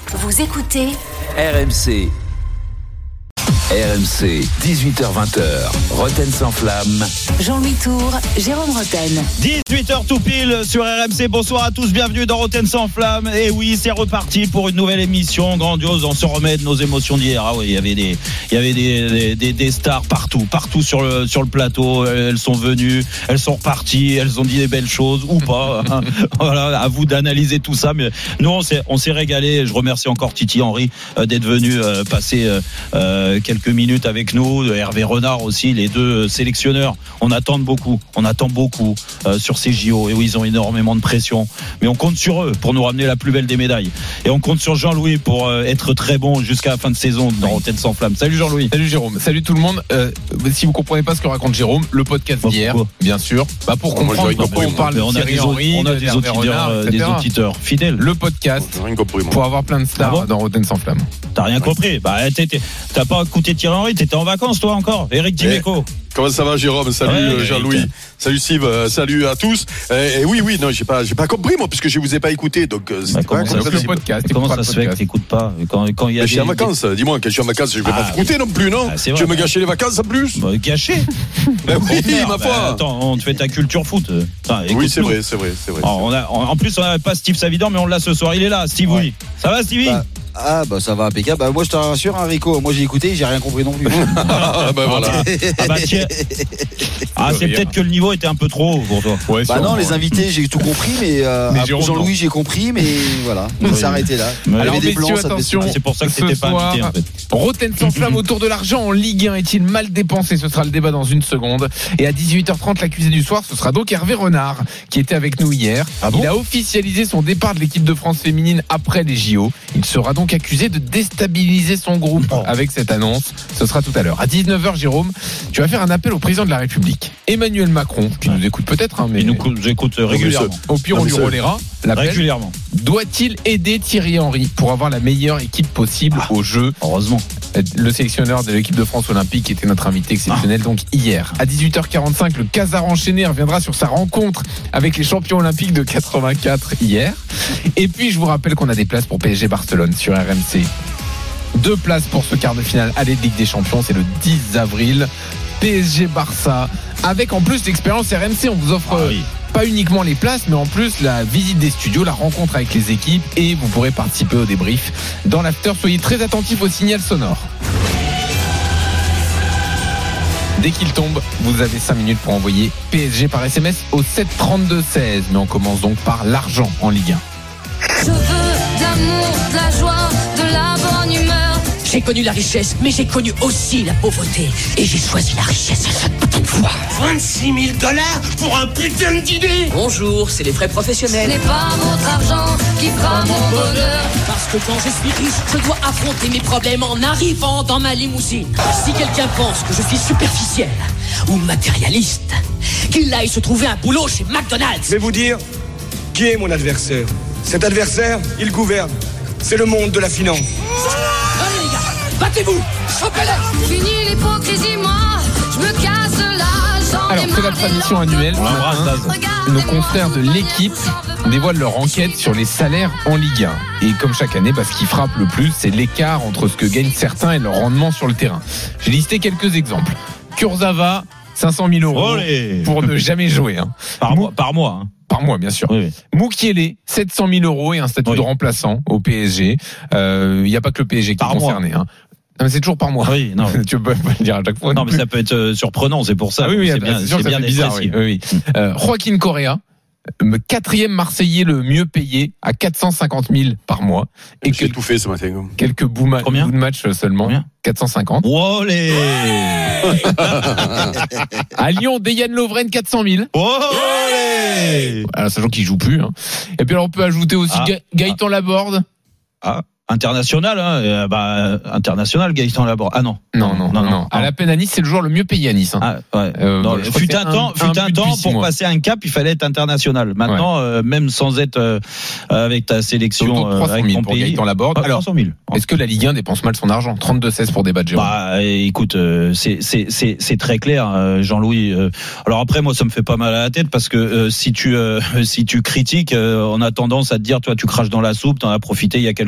Vous écoutez RMC. RMC, 18h-20h, Roten sans flamme. Jean-Louis Tour, Jérôme Roten. 18h tout pile sur RMC. Bonsoir à tous, bienvenue dans Roten sans flamme. Et oui, c'est reparti pour une nouvelle émission grandiose. On se remet de nos émotions d'hier. Ah oui, il y avait des stars partout sur le plateau. Elles sont venues, elles sont reparties, elles ont dit des belles choses ou pas. Voilà, à vous d'analyser tout ça. Mais nous, on s'est régalé. Je remercie encore Titi Henry d'être venu passer quelques minutes avec nous, Hervé Renard aussi, les deux sélectionneurs. On attend beaucoup sur ces JO. Et oui, ils ont énormément de pression, mais on compte sur eux pour nous ramener la plus belle des médailles. Et on compte sur Jean-Louis pour être très bon jusqu'à la fin de saison dans Roten sans flamme. Salut Jean-Louis. Salut Jérôme. Salut tout le monde. Si vous comprenez pas ce que raconte Jérôme, le podcast d'hier, bien sûr, pour comprendre pourquoi on parle de Thierry Henry, on a des auditeurs fidèles. Le podcast pour avoir plein de stars dans Roten sans flamme. T'as rien compris. T'as pas écouté Thierry Henry, t'étais en vacances toi encore. Eric Dimeco. Comment ça va Jérôme? Salut Jean-Louis. Salut Steve, salut à tous. Et oui, non, j'ai pas compris moi puisque je vous ai pas écouté. Donc comment ça se fait que t'écoutes pas quand il y a je suis en vacances, dis-moi, quand je suis en vacances, je vais pas t'écouter non plus, non? Tu veux me gâcher les vacances en plus? Gâcher? Oui, ma foi. Attends, on te fait ta culture foot. Oui, c'est vrai. En plus, on n'avait pas Steve Savidan, mais on l'a ce soir, il est là, Steve. Oui. Ça va Stevie? Ça va impeccable. Moi je te rassure Rico, moi j'ai écouté, j'ai rien compris non plus. Voilà. C'est peut-être que le niveau était un peu trop haut pour toi. Non, les invités j'ai tout compris, mais Jean-Louis j'ai compris, mais voilà, on s'est arrêté là. Alors messieurs, attention, c'est pour ça que c'était pas invité en fait. Roten sans flamme autour de l'argent en Ligue 1 est-il mal dépensé? Ce sera le débat dans une seconde. Et à 18h30, l'accusé du soir, ce sera donc Hervé Renard qui était avec nous hier. Il a officialisé son départ de l'équipe de France féminine après les JO. Il sera donc accusé de déstabiliser son groupe avec cette annonce. Ce sera tout à l'heure. À 19h, Jérôme, tu vas faire un appel au président de la République, Emmanuel Macron, qui nous écoute peut-être, mais il nous écoute régulièrement. Au pire, on lui relaiera l'appel. Régulièrement. Doit-il aider Thierry Henry pour avoir la meilleure équipe possible au jeu? Heureusement. Le sélectionneur de l'équipe de France olympique était notre invité exceptionnel donc hier. À 18h45, le Khazar enchaîné reviendra sur sa rencontre avec les champions olympiques de 84 hier. Et puis je vous rappelle qu'on a des places pour PSG Barcelone sur RMC. 2 places pour ce quart de finale aller de Ligue des Champions, c'est le 10 avril. PSG Barça, avec en plus l'expérience RMC, on vous offre pas uniquement les places, mais en plus la visite des studios, la rencontre avec les équipes, et vous pourrez participer au débrief dans l'after. Soyez très attentifs au signal sonore. Dès qu'il tombe, vous avez 5 minutes pour envoyer PSG par SMS au 732-16. Mais on commence donc par l'argent en Ligue 1. Je veux de l'amour, de la joie, de la bonne humeur. J'ai connu la richesse, mais j'ai connu aussi la pauvreté. Et j'ai choisi la richesse à chaque petite fois. $26 000 pour un putain d'idée. Bonjour, c'est les frais professionnels. Ce n'est pas votre argent qui fera mon bonheur. Parce que quand je suis riche, je dois affronter mes problèmes en arrivant dans ma limousine. Si quelqu'un pense que je suis superficiel ou matérialiste, qu'il aille se trouver un boulot chez McDonald's. Je vais vous dire qui est mon adversaire. Cet adversaire, il gouverne. C'est le monde de la finance. Allez les gars, battez-vous, chopez-les. Fini l'hypocrisie, moi, je me casse là. Alors c'est la tradition annuelle. Nos confrères de l'équipe dévoilent leur enquête sur les salaires en Ligue 1. Et comme chaque année, ce qui frappe le plus, c'est l'écart entre ce que gagnent certains et leur rendement sur le terrain. J'ai listé quelques exemples. Kurzawa, 500 000 euros pour ne jamais jouer. Par mois. Par mois, bien sûr. Oui. Moukielé, 700 000 euros et un statut de remplaçant au PSG. Il n'y a pas que le PSG qui est concerné. Non, mais c'est toujours par mois. Oui, non. Tu peux pas le dire à chaque fois. Non, mais ça peut être surprenant, c'est pour ça. C'est bien bizarre. Oui. Joaquin Correa, 4e Marseillais le mieux payé à 450 000 par mois. Et j'ai tout fait ce matin. Quelques bouts de match seulement. Combien? 450. Olé. À Lyon, Dejan Lovren, 400 000. Olé. Alors, sachant qu'il joue plus. Et puis alors, on peut ajouter aussi Gaëtan Laborde. International, international, Gaëtan Laborde. Ah non. À la peine à Nice, c'est le joueur le mieux payé à Nice. Fut un temps pour passer un cap, il fallait être international. Maintenant, même sans être avec ta sélection, avec ton pour pays, Gaëtan Laborde. Alors, 300 000. Est-ce que la Ligue 1 dépense mal son argent? 32-16 pour débattre, Jérôme. Écoute, c'est très clair, Jean-Louis. Alors après, moi, ça me fait pas mal à la tête parce que si tu critiques, on a tendance à te dire, toi, tu craches dans la soupe, t'en as profité il y a quelques années.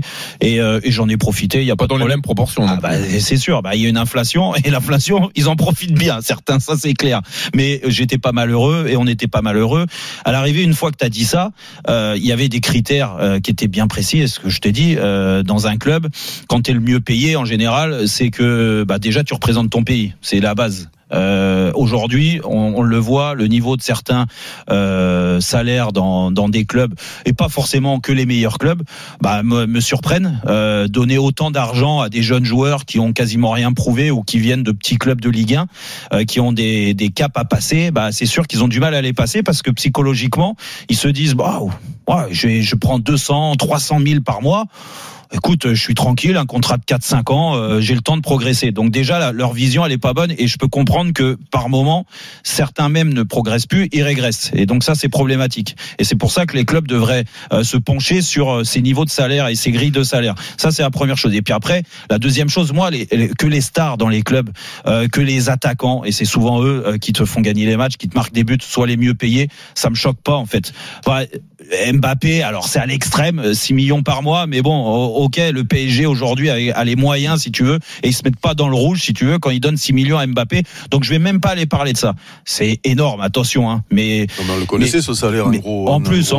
et j'en ai profité. Il y a pas dans de les mêmes proportions. C'est sûr. Il y a une inflation et l'inflation, ils en profitent bien. Certains, ça c'est clair. Mais j'étais pas malheureux et on n'était pas malheureux. À l'arrivée, une fois que t'as dit ça, il y avait des critères qui étaient bien précis. Et ce que je t'ai dit, dans un club, quand t'es le mieux payé en général, c'est que déjà tu représentes ton pays. C'est la base. Aujourd'hui, on le voit, le niveau de certains salaires dans des clubs, et pas forcément que les meilleurs clubs, me surprennent. Donner autant d'argent à des jeunes joueurs qui ont quasiment rien prouvé ou qui viennent de petits clubs de Ligue 1, qui ont des caps à passer, c'est sûr qu'ils ont du mal à les passer parce que psychologiquement, ils se disent je prends 200, 300 000 par mois. Écoute, je suis tranquille, un contrat de 4-5 ans, j'ai le temps de progresser. Donc déjà, leur vision, elle est pas bonne et je peux comprendre que par moment, certains même ne progressent plus, ils régressent. Et donc ça, c'est problématique. Et c'est pour ça que les clubs devraient se pencher sur ces niveaux de salaire et ces grilles de salaire. Ça, c'est la première chose. Et puis après, la deuxième chose, moi, que les stars dans les clubs, que les attaquants, et c'est souvent eux qui te font gagner les matchs, qui te marquent des buts, soient les mieux payés, ça me choque pas en fait. Mbappé, alors c'est à l'extrême, 6 millions par mois, mais bon, ok, le PSG aujourd'hui a les moyens, si tu veux, et ils se mettent pas dans le rouge, si tu veux, quand ils donnent 6 millions à Mbappé. Donc je vais même pas aller parler de ça. C'est énorme, attention, hein. Mais on le connaissait ce salaire, gros. En plus,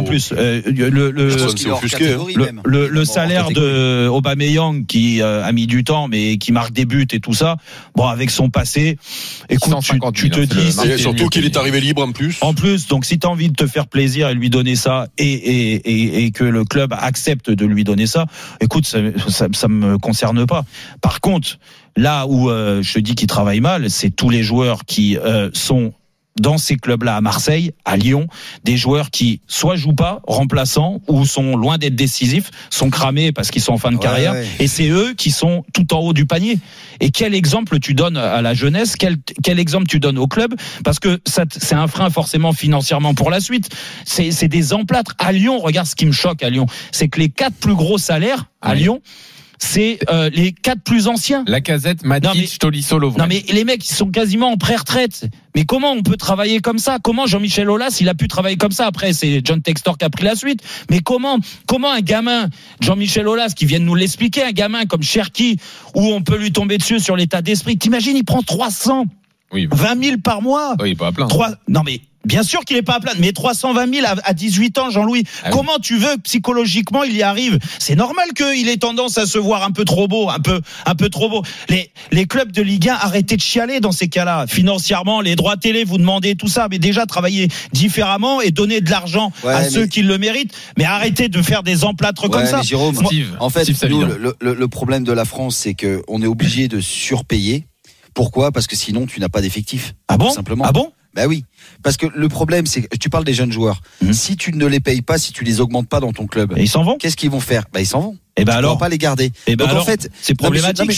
le salaire de Aubameyang qui a mis du temps, mais qui marque des buts et tout ça. Bon, avec son passé, écoute, tu te dis, et surtout qu'il est arrivé libre en plus. En plus, donc si t'as envie de te faire plaisir et lui donner ça, et que le club accepte de lui donner ça, écoute, ça me concerne pas. Par contre, là où je te dis qu'il travaille mal, c'est tous les joueurs qui sont dans ces clubs-là, à Marseille, à Lyon, des joueurs qui soit jouent pas, remplaçants, ou sont loin d'être décisifs, sont cramés parce qu'ils sont en fin de carrière, et c'est eux qui sont tout en haut du panier. Et quel exemple tu donnes à la jeunesse, quel exemple tu donnes au club, parce que ça, c'est un frein forcément financièrement pour la suite. C'est des emplâtres. À Lyon, regarde ce qui me choque à Lyon, c'est que les 4 plus gros salaires à Lyon, c'est les 4 plus anciens. Lacazette, Matic, Tolisso, Lovren. Non mais les mecs, ils sont quasiment en pré-retraite. Mais comment on peut travailler comme ça? Comment Jean-Michel Aulas, il a pu travailler comme ça? Après, c'est John Textor qui a pris la suite. Mais comment un gamin, Jean-Michel Aulas, qui vient de nous l'expliquer, un gamin comme Cherki, où on peut lui tomber dessus sur l'état d'esprit, t'imagines, il prend 320 000 par mois. Oui, pas à plein. Non mais bien sûr qu'il est pas à plaindre, mais 320 000 à 18 ans, Jean-Louis. Comment tu veux que psychologiquement il y arrive? C'est normal qu'il ait tendance à se voir un peu trop beau, un peu trop beau. Les clubs de Ligue 1, arrêtez de chialer dans ces cas-là. Financièrement, les droits télé, vous demandez tout ça, mais déjà travailler différemment et donner de l'argent à ceux qui le méritent. Mais arrêtez de faire des emplâtres comme ça. Mais Jérôme, en fait, nous, le problème de la France, c'est que on est obligé de surpayer. Pourquoi? Parce que sinon, tu n'as pas d'effectif. Ah bon? Tout simplement. Ah bon? Oui, parce que le problème, c'est que tu parles des jeunes joueurs. Si tu ne les payes pas, si tu les augmentes pas dans ton club, et ils s'en vont. Qu'est-ce qu'ils vont faire? Ils s'en vont. Et tu alors, ne pourras pas les garder. Donc en fait, c'est problématique.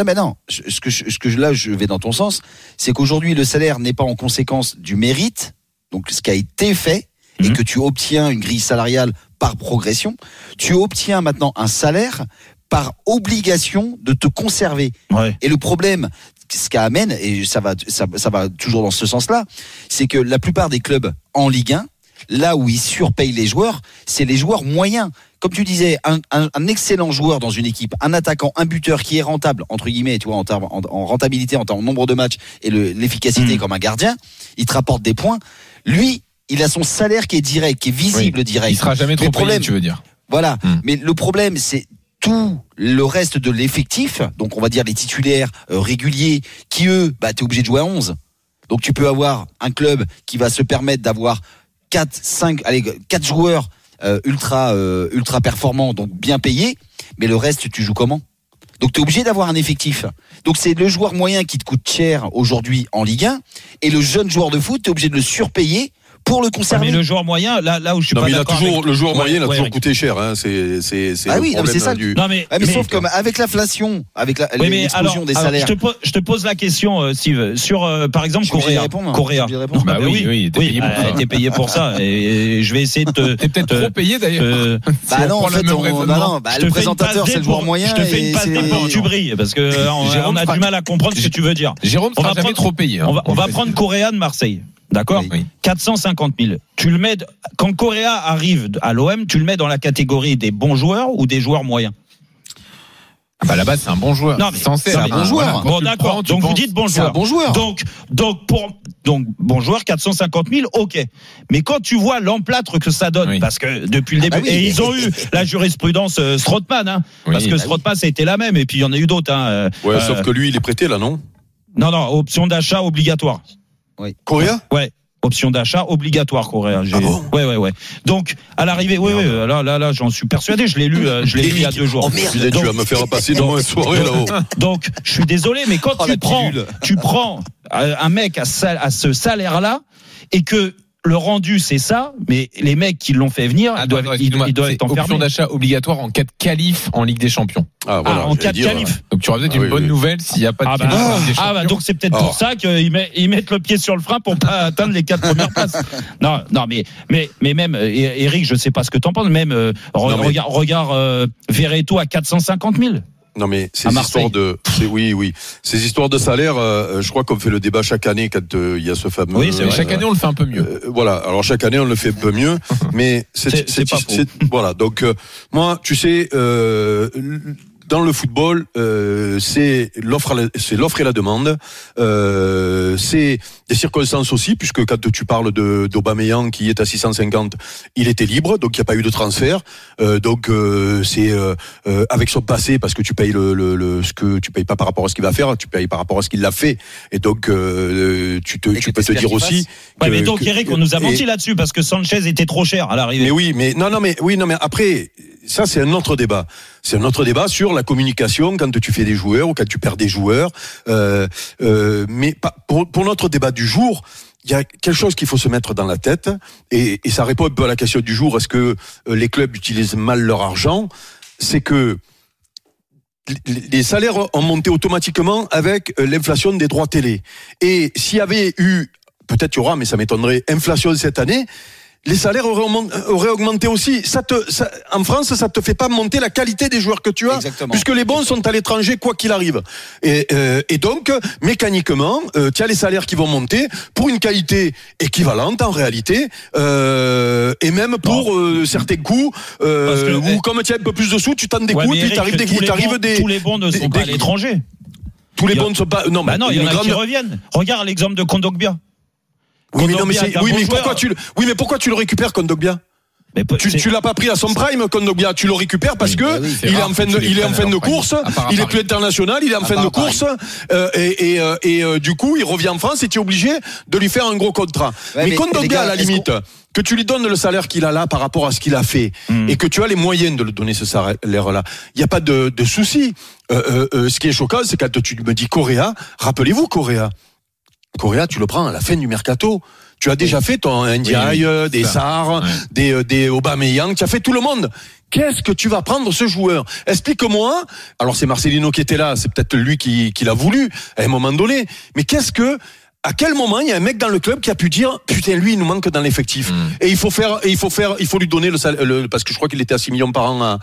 Ce que là, je vais dans ton sens, c'est qu'aujourd'hui, le salaire n'est pas en conséquence du mérite, donc ce qui a été fait, et que tu obtiens une grille salariale par progression. Tu obtiens maintenant un salaire par obligation de te conserver. Et le problème, ce qui amène, et ça va toujours dans ce sens-là, c'est que la plupart des clubs en Ligue 1, là où ils surpayent les joueurs, c'est les joueurs moyens. Comme tu disais, un excellent joueur dans une équipe, un attaquant, un buteur qui est rentable, entre guillemets, tu vois, en rentabilité, en nombre de matchs et l'efficacité comme un gardien, il te rapporte des points. Lui, il a son salaire qui est direct, qui est visible direct. Il sera jamais trop payé, tu veux dire. Voilà. Mais le problème, c'est tout le reste de l'effectif, donc on va dire les titulaires réguliers, qui eux, t'es obligé de jouer à 11. Donc tu peux avoir un club qui va se permettre d'avoir 4 joueurs ultra performants, donc bien payés, mais le reste, tu joues comment? Donc tu es obligé d'avoir un effectif. Donc c'est le joueur moyen qui te coûte cher aujourd'hui en Ligue 1, et le jeune joueur de foot, tu es obligé de le surpayer pour le conserver. Mais le joueur moyen, là où je suis pas d'accord. Le joueur moyen, il a toujours coûté cher. C'est le problème c'est ça. du. Mais sauf comme avec l'inflation, avec l'explosion des salaires. Je te pose la question, Steve, sur par exemple Correa. Oui, t'es payé pour ça. Et je vais essayer de te. T'es peut-être trop payé d'ailleurs. Non, en fait, le présentateur, c'est le joueur moyen. Je te fais une passe d'épaule, tu brilles, parce que on a du mal à comprendre ce que tu veux dire. Jérôme sera jamais trop payé. On va prendre Correa de Marseille. D'accord? 450 000. Tu le mets, quand Correa arrive à l'OM, tu le mets dans la catégorie des bons joueurs ou des joueurs moyens? Bah, à la base, c'est un bon joueur. Non, mais censé c'est un bon joueur. Bon, d'accord. Donc, vous dites bon C'est un joueur. bon joueur. Donc, bon joueur, 450 000, ok. Mais quand tu vois l'emplâtre que ça donne, parce que depuis le début, et ils ont eu la jurisprudence Strootman, hein, parce que Strootman, ça a été la même, et puis il y en a eu d'autres, hein. Ouais, sauf que lui, il est prêté, là, non? Non, option d'achat obligatoire. Oui. Correa? Ouais. Option d'achat obligatoire, Correa. Ah bon? Ouais. Donc, à l'arrivée, là, j'en suis persuadé, je l'ai lu il y a 2 jours. Oh merde. Putain, tu vas me faire passer une mauvaise soirée, là-haut. Donc, je suis désolé, mais quand tu prends un mec à ce salaire-là, et que le rendu, c'est ça, mais les mecs qui l'ont fait venir, ils doivent être enfermés. Option d'achat obligatoire en cas de qualif en Ligue des Champions. Ah, voilà, en cas de qualif. Donc tu auras peut-être une bonne nouvelle s'il n'y a pas de qualif en Ligue des Champions. Donc c'est peut-être pour ça qu'ils mettent le pied sur le frein pour pas atteindre les 4 premières places. Non, mais même Eric, je sais pas ce que t'en penses, même regarde Verreto à 450 000. Non, mais ces histoires ces histoires de salaire, je crois qu'on fait le débat chaque année quand il y a ce fameux. Oui, c'est vrai. Chaque année on le fait un peu mieux. Voilà. Alors chaque année on le fait un peu mieux, mais c'est pas faux. Voilà. Donc moi, tu sais, dans le football, c'est l'offre et la demande. C'est des circonstances aussi, puisque quand tu parles d'Aubameyang qui est à 650, il était libre, donc il n'y a pas eu de transfert. Donc c'est avec son passé, parce que tu payes ce que tu payes pas par rapport à ce qu'il va faire, tu payes par rapport à ce qu'il a fait. Et donc tu peux te dire aussi. Mais donc Eric, on nous a menti là-dessus parce que Sanchez était trop cher à l'arrivée. Mais après. Ça, c'est un autre débat. C'est un autre débat sur la communication quand tu fais des joueurs ou quand tu perds des joueurs. Mais pour notre débat du jour, il y a quelque chose qu'il faut se mettre dans la tête, et ça répond un peu à la question du jour. Est-ce que les clubs utilisent mal leur argent? C'est que les salaires ont monté automatiquement avec l'inflation des droits télé. Et s'il y avait eu, peut-être il y aura, mais ça m'étonnerait, inflation cette année, les salaires auraient augmenté aussi. En France, ça te fait pas monter la qualité des joueurs que tu as. Exactement. Puisque les bons sont à l'étranger, quoi qu'il arrive. Et donc, mécaniquement, tu as les salaires qui vont monter pour une qualité équivalente, en réalité, et même pour certains coups, où comme tu as un peu plus de sous, tu tentes des coups, et puis t'arrives des... Tous les bons ne sont pas à l'étranger. Tous les bons ne sont pas... Non, il y en a qui reviennent. Regarde l'exemple de Kondogbia. Mais pourquoi tu le récupères, Kondogbia? Tu l'as pas pris à son prime, Kondogbia. Tu le récupères parce que il est en fin de course, il est plus international, il est en fin de course, et du coup, il revient en France et tu es obligé de lui faire un gros contrat. Mais Kondogbia, à la limite, que tu lui donnes le salaire qu'il a là par rapport à ce qu'il a fait, et que tu as les moyens de lui donner ce salaire-là, il n'y a pas de souci. Ce qui est choquant, c'est quand tu me dis Correa. Rappelez-vous, Correa, tu le prends à la fin du mercato. Tu as déjà fait ton Ndiaye, des Sarr, des Aubameyang, tu as fait tout le monde. Qu'est-ce que tu vas prendre ce joueur? Explique-moi. Alors c'est Marcelino qui était là, c'est peut-être lui qui l'a voulu à un moment donné. Mais à quel moment il y a un mec dans le club qui a pu dire putain, lui il nous manque dans l'effectif, et il faut lui donner le parce que je crois qu'il était à 6 millions par an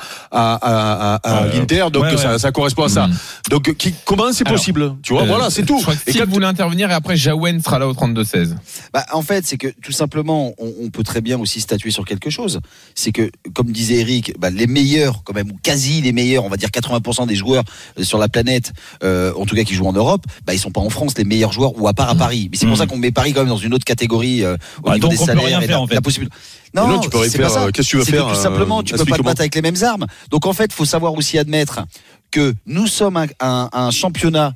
à l'Inter, donc ça correspond à ça. Donc comment c'est possible? Tu vois, voilà, c'est tout. Et quand vous voulez intervenir, et après Jaouen sera là au 32-16. En fait, c'est que tout simplement, on peut très bien aussi statuer sur quelque chose. C'est que, comme disait Eric, les meilleurs, quand même, ou quasi les meilleurs, on va dire 80% des joueurs sur la planète, en tout cas qui jouent en Europe, ils sont pas en France les meilleurs joueurs, ou à part à Paris. Mais c'est pour ça qu'on met Paris quand même dans une autre catégorie au niveau des salaires. Peut rien faire, en fait. La possibilité. Non, tu peux rien faire. Pas ça. Qu'est-ce que tu veux faire? Tout simplement, tu peux pas te battre avec les mêmes armes. Donc en fait, il faut savoir aussi admettre que nous sommes un championnat,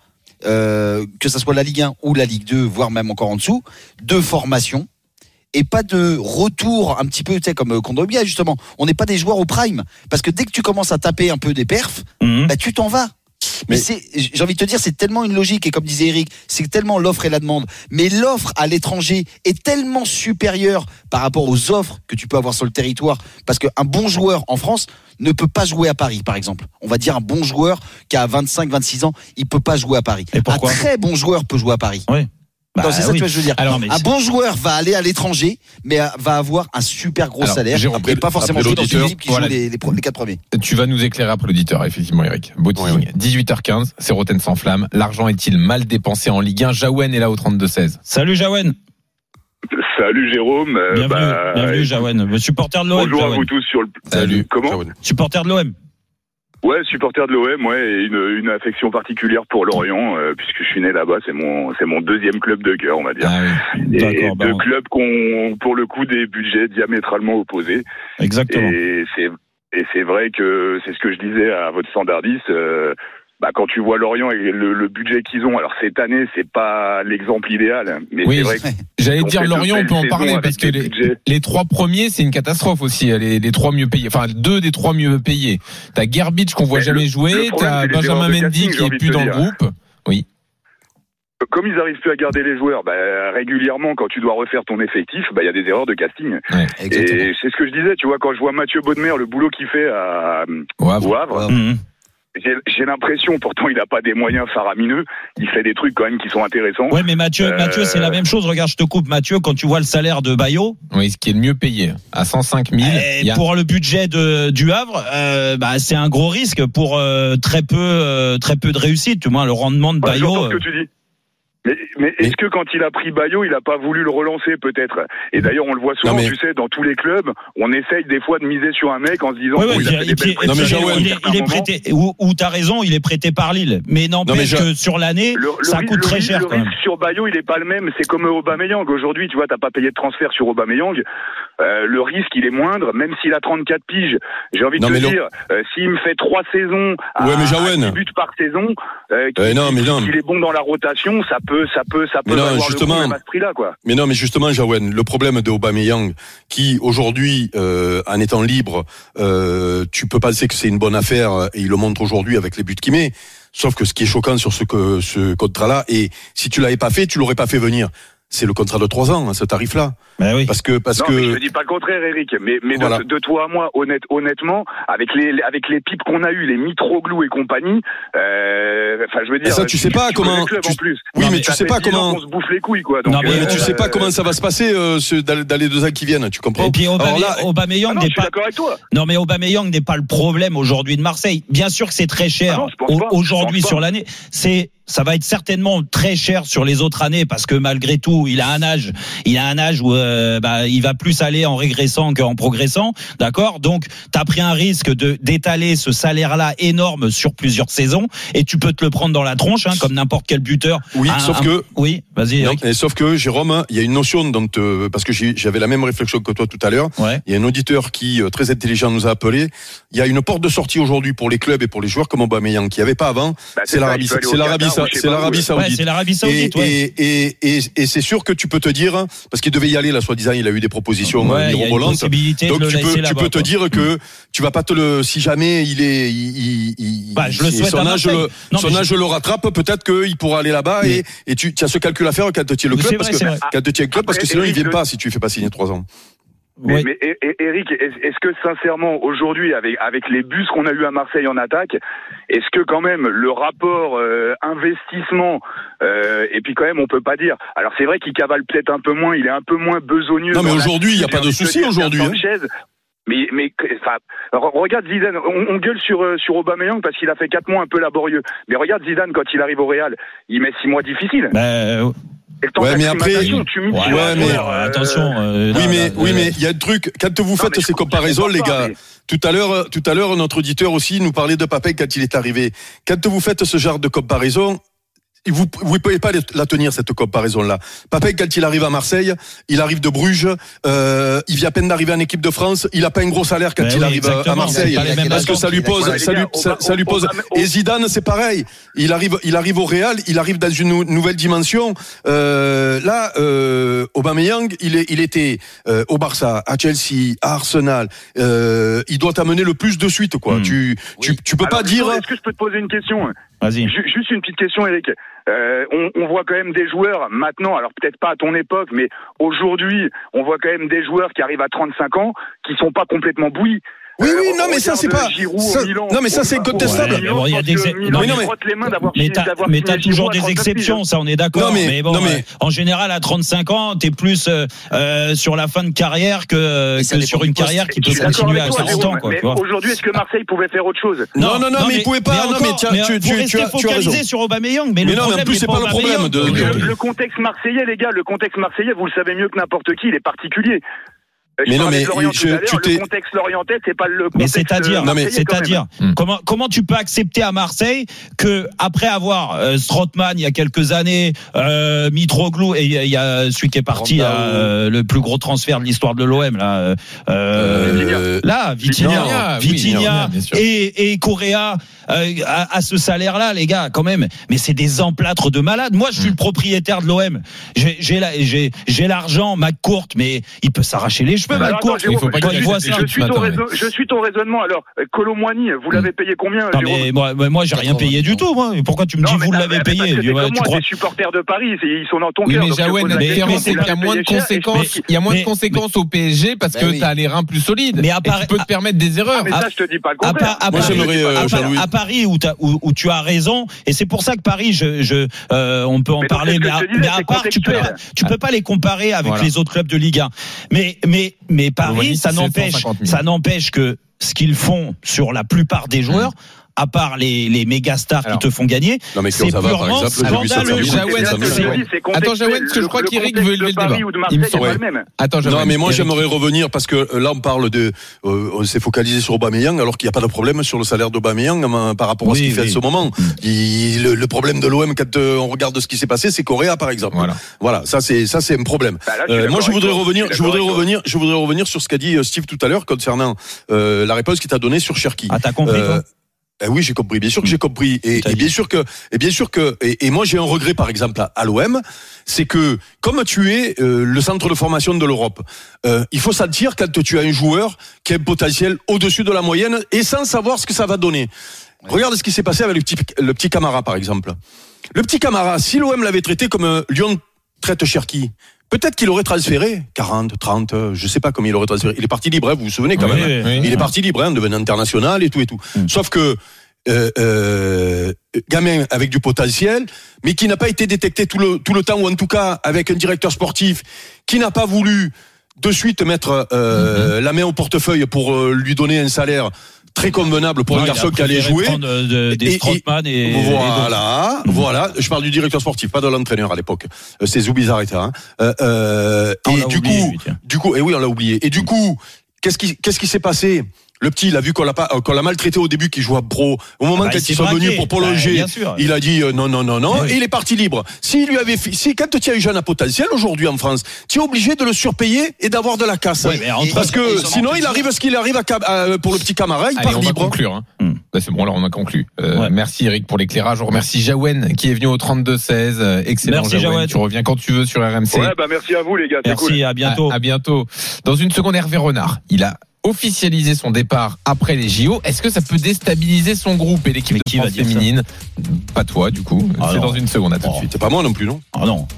que ça soit la Ligue 1 ou la Ligue 2, voire même encore en dessous, de formation. Et pas de retour un petit peu, tu sais, comme Kondogbia, justement. On n'est pas des joueurs au prime. Parce que dès que tu commences à taper un peu des perfs, tu t'en vas. Mais j'ai envie de te dire, c'est tellement une logique, et comme disait Eric, c'est tellement l'offre et la demande. Mais l'offre à l'étranger est tellement supérieure par rapport aux offres que tu peux avoir sur le territoire. Parce qu'un bon joueur en France ne peut pas jouer à Paris, par exemple. On va dire un bon joueur qui a 25, 26 ans, il peut pas jouer à Paris. Et pourquoi? Un très bon joueur peut jouer à Paris. Oui. Non, c'est ça que je veux dire. Un bon joueur va aller à l'étranger, mais va avoir un super gros salaire, et pas forcément jouer dans une équipe qui joue les 4 premiers. Tu vas nous éclairer après l'auditeur, effectivement, Eric. Botting, 18h15, c'est Roten sans flamme. L'argent est-il mal dépensé en Ligue 1? Jaouen est là au 32-16. Salut Jaouen. Salut Jérôme. Bienvenue Jaouen. Supporter de l'OM. Bonjour à vous tous sur le. Salut. Comment? Supporter de l'OM. Ouais, supporter de l'OM, et une affection particulière pour Lorient, puisque je suis né là-bas, c'est mon deuxième club de cœur, on va dire. Ah oui. Et deux clubs qui ont, pour le coup, des budgets diamétralement opposés. Exactement. Et c'est vrai que c'est ce que je disais à votre standardiste. Quand tu vois Lorient et le budget qu'ils ont, alors cette année c'est pas l'exemple idéal, mais oui, c'est vrai. J'allais dire Lorient, on peut en parler parce que les trois premiers c'est une catastrophe aussi, les trois mieux payés, enfin deux des trois mieux payés. T'as Gerbic qu'on voit jamais jouer, t'as Benjamin Mendy qui est plus dans le groupe. Oui. Comme ils n'arrivent plus à garder les joueurs, régulièrement, quand tu dois refaire ton effectif, il y a des erreurs de casting. Ouais, et c'est ce que je disais, tu vois, quand je vois Mathieu Baudemer, le boulot qu'il fait au Havre. J'ai l'impression, pourtant il n'a pas des moyens faramineux, il fait des trucs quand même qui sont intéressants. Ouais, mais Mathieu, c'est la même chose. Regarde, je te coupe, Mathieu, quand tu vois le salaire de Bayo. Oui, ce qui est le mieux payé, à 105 000. Pour le budget du Havre, c'est un gros risque pour très peu de réussite. Du moins, le rendement de Bayo. J'entends ce que tu dis. Mais est-ce que quand il a pris Bayo, il a pas voulu le relancer peut-être? Et d'ailleurs, on le voit souvent, tu sais, dans tous les clubs, on essaye des fois de miser sur un mec en se disant il est prêté. Ou t'as raison, il est prêté par Lille. Mais n'empêche que sur l'année, ça coûte très cher. Le risque sur Bayo, il est pas le même. C'est comme Aubameyang. Aujourd'hui, tu vois, t'as pas payé de transfert sur Aubameyang. Le risque, il est moindre, même s'il a 34 piges. J'ai envie de te dire, s'il me fait 3 saisons à 10 buts par saison, qu'il est bon dans la rotation, ça peut avoir justement, le même prix-là, quoi. Mais non, mais justement, Jaouen, le problème de Aubameyang, qui aujourd'hui, en étant libre, tu peux penser que c'est une bonne affaire, et il le montre aujourd'hui avec les buts qu'il met. Sauf que ce qui est choquant sur ce contrat-là, et si tu l'avais pas fait, tu l'aurais pas fait venir. C'est le contrat de 3 ans, ce tarif-là. Ben oui. Parce que. Mais je dis pas le contraire, Eric. Mais voilà. de toi à moi, honnêtement, avec les pipes qu'on a eues, les Mitroglou et compagnie, je veux dire. Ça, tu sais pas comment. Oui, mais tu sais pas comment. On se bouffe les couilles, quoi. Donc, mais tu sais pas comment ça va se passer dans les 2 ans qui viennent. Tu comprends? Et puis Aubameyang n'est pas. D'accord avec toi. Non, mais Aubameyang n'est pas le problème aujourd'hui de Marseille. Bien sûr que c'est très cher aujourd'hui sur l'année. Ça va être certainement très cher sur les autres années parce que malgré tout, il a un âge où il va plus aller en régressant qu'en progressant, d'accord? Donc, t'as pris un risque d'étaler ce salaire-là énorme sur plusieurs saisons et tu peux te le prendre dans la tronche, comme n'importe quel buteur. Oui, oui, vas-y. Eric. Sauf que Jérôme, il y a une notion dont parce que j'avais la même réflexion que toi tout à l'heure. Ouais. Il y a un auditeur qui très intelligent nous a appelé. Il y a une porte de sortie aujourd'hui pour les clubs et pour les joueurs comme Aubameyang qui n'y avait pas avant. C'est l'Arabie Saoudite. C'est l'Arabie Saoudite. Et c'est sûr que tu peux te dire, parce qu'il devait y aller là, soi-disant, il a eu des propositions mirobolantes. Donc tu peux te dire que tu vas pas si jamais son âge le rattrape, peut-être qu'il pourra aller là-bas et tu as ce calcul à faire quand tu es le club, parce que sinon il vient pas si tu fais pas signer 3 ans. Mais Eric, est-ce que sincèrement aujourd'hui avec les bus qu'on a eu à Marseille en attaque, est-ce que quand même le rapport investissement et puis quand même on peut pas dire. Alors c'est vrai qu'il cavale peut-être un peu moins, il est un peu moins besogneux. Non mais aujourd'hui il y a pas de souci aujourd'hui. Mais regarde Zidane, on gueule sur Aubameyang parce qu'il a fait 4 mois un peu laborieux. Mais regarde Zidane quand il arrive au Real, il met 6 mois difficiles. Ouais, mais après, attention. Oui, mais il y a un truc. Quand vous faites ces comparaisons, les gars, tout à l'heure, notre auditeur aussi nous parlait de Papin quand il est arrivé. Quand vous faites ce genre de comparaison, vous pouvez pas la tenir cette comparaison-là. Papin, quand il arrive à Marseille, il arrive de Bruges, il vient à peine d'arriver en équipe de France, il a pas un gros salaire quand il arrive à Marseille, parce que ça lui pose. Et Zidane, c'est pareil. Il arrive au Real, il arrive dans une nouvelle dimension. Aubameyang, il était au Barça, à Chelsea, à Arsenal. Il doit t'amener le plus de suite, quoi. Tu peux pas dire. Est-ce que je peux te poser une question? Vas-y. Juste une petite question, Eric. On voit quand même des joueurs maintenant, alors peut-être pas à ton époque, mais aujourd'hui, on voit quand même des joueurs qui arrivent à 35 ans, qui sont pas complètement bouillis. Oui, non, mais ça, c'est pas. Non, mais ça, c'est incontestable. Mais t'as toujours des exceptions, ça, on est d'accord. Mais en général, à 35 ans, t'es plus sur la fin de carrière que sur une carrière qui peut continuer à 40 ans, quoi. Mais aujourd'hui, est-ce que Marseille pouvait faire autre chose? Non, mais il pouvait pas. Non, mais tu as raison. Sur Aubameyang, mais non, mais en plus, c'est pas le problème. Le contexte marseillais, les gars, vous le savez mieux que n'importe qui, il est particulier. Mais non, mais le contexte lorientais, c'est pas le contexte. Mais c'est-à-dire, comment tu peux accepter à Marseille que après avoir Strootman il y a quelques années, Mitroglou et il y a celui qui est parti le plus gros transfert de l'histoire de l'OM Vitinha et Correa à ce salaire-là, les gars, quand même. Mais c'est des emplâtres de malades. Moi, je suis le propriétaire de l'OM. J'ai l'argent, McCourt, mais il peut s'arracher les cheveux. McCourt, je suis ton raisonnement. Alors, Kolo Muani, vous l'avez payé combien? Moi, j'ai rien payé du tout. Moi. Pourquoi tu me dis vous l'avez payé? Tu crois des supporters de Paris, ils sont dans ton cœur. Mais Jaouen, la différence, c'est qu'il y a moins de conséquences. Il y a moins de conséquences au PSG parce que t'as les reins plus solides. Mais tu peux te permettre des erreurs. Mais ça, je te dis pas le contraire. À Paris, où tu as raison, et c'est pour ça que Paris, on peut en parler, mais à part, tu peux pas les comparer avec les autres clubs de Ligue 1. Mais Paris, ça n'empêche que ce qu'ils font sur la plupart des joueurs, à part les méga stars qui te font gagner, c'est purement scandaleux. Attends, Jaouen, parce que je crois qu'Eric veut élever le débat. Il me semble. Attends, non, mais moi j'aimerais revenir parce que là on parle on s'est focalisé sur Aubameyang alors qu'il n'y a pas de problème sur le salaire d'Aubameyang par rapport à ce qu'il fait à ce moment. Le problème de l'OM quand on regarde ce qui s'est passé, c'est Correa par exemple. Voilà, ça c'est un problème. Moi je voudrais revenir sur ce qu'a dit Steve tout à l'heure concernant la réponse qu'il t'a donnée sur Cherki. Ah, t'as compris toi? Oui, j'ai compris. Bien sûr que j'ai compris. Et bien sûr que, moi j'ai un regret par exemple à l'OM, c'est que comme tu es le centre de formation de l'Europe, il faut sentir quand tu as un joueur qui a un potentiel au-dessus de la moyenne et sans savoir ce que ça va donner. Regarde ce qui s'est passé avec le petit Camara par exemple. Le petit Camara, si l'OM l'avait traité comme Lyon traite Cherki, peut-être qu'il aurait transféré 40, 30, je sais pas comment il aurait transféré. Il est parti libre, vous vous souvenez quand même. Il est parti libre, devenant international et tout. Sauf que gamin avec du potentiel, mais qui n'a pas été détecté tout le temps, ou en tout cas avec un directeur sportif qui n'a pas voulu de suite mettre la main au portefeuille pour lui donner un salaire très convenable pour un garçon qui allait jouer. Des Strootman et voilà. Je parle du directeur sportif, pas de l'entraîneur à l'époque. C'est Zubizarreta. Du coup, et oui, on l'a oublié. Et du coup, qu'est-ce qui s'est passé? Le petit, il a vu qu'on l'a maltraité au début, qu'il jouait à pro. Au moment quand ils sont venus pour prolonger, il a dit non, et il est parti libre. Quand tu as un jeune à potentiel aujourd'hui en France, tu es obligé de le surpayer et d'avoir de la casse. Parce que sinon, il arrive ce qu'il arrive pour le petit Camara, il part libre. On va conclure. C'est bon, là, on a conclu. Merci Eric pour l'éclairage. On remercie Jaouen qui est venu au 32-16. Excellent. Merci Jaouen. Tu reviens quand tu veux sur RMC. Merci à vous les gars. Merci, cool. À bientôt. À bientôt. Dans une seconde, Hervé Renard. Il a officialiser son départ après les JO. Est-ce que ça peut déstabiliser son groupe et l'équipe de France féminine? Pas toi, du coup. C'est dans une seconde. À tout de suite. C'est pas moi non plus, non? Ah non.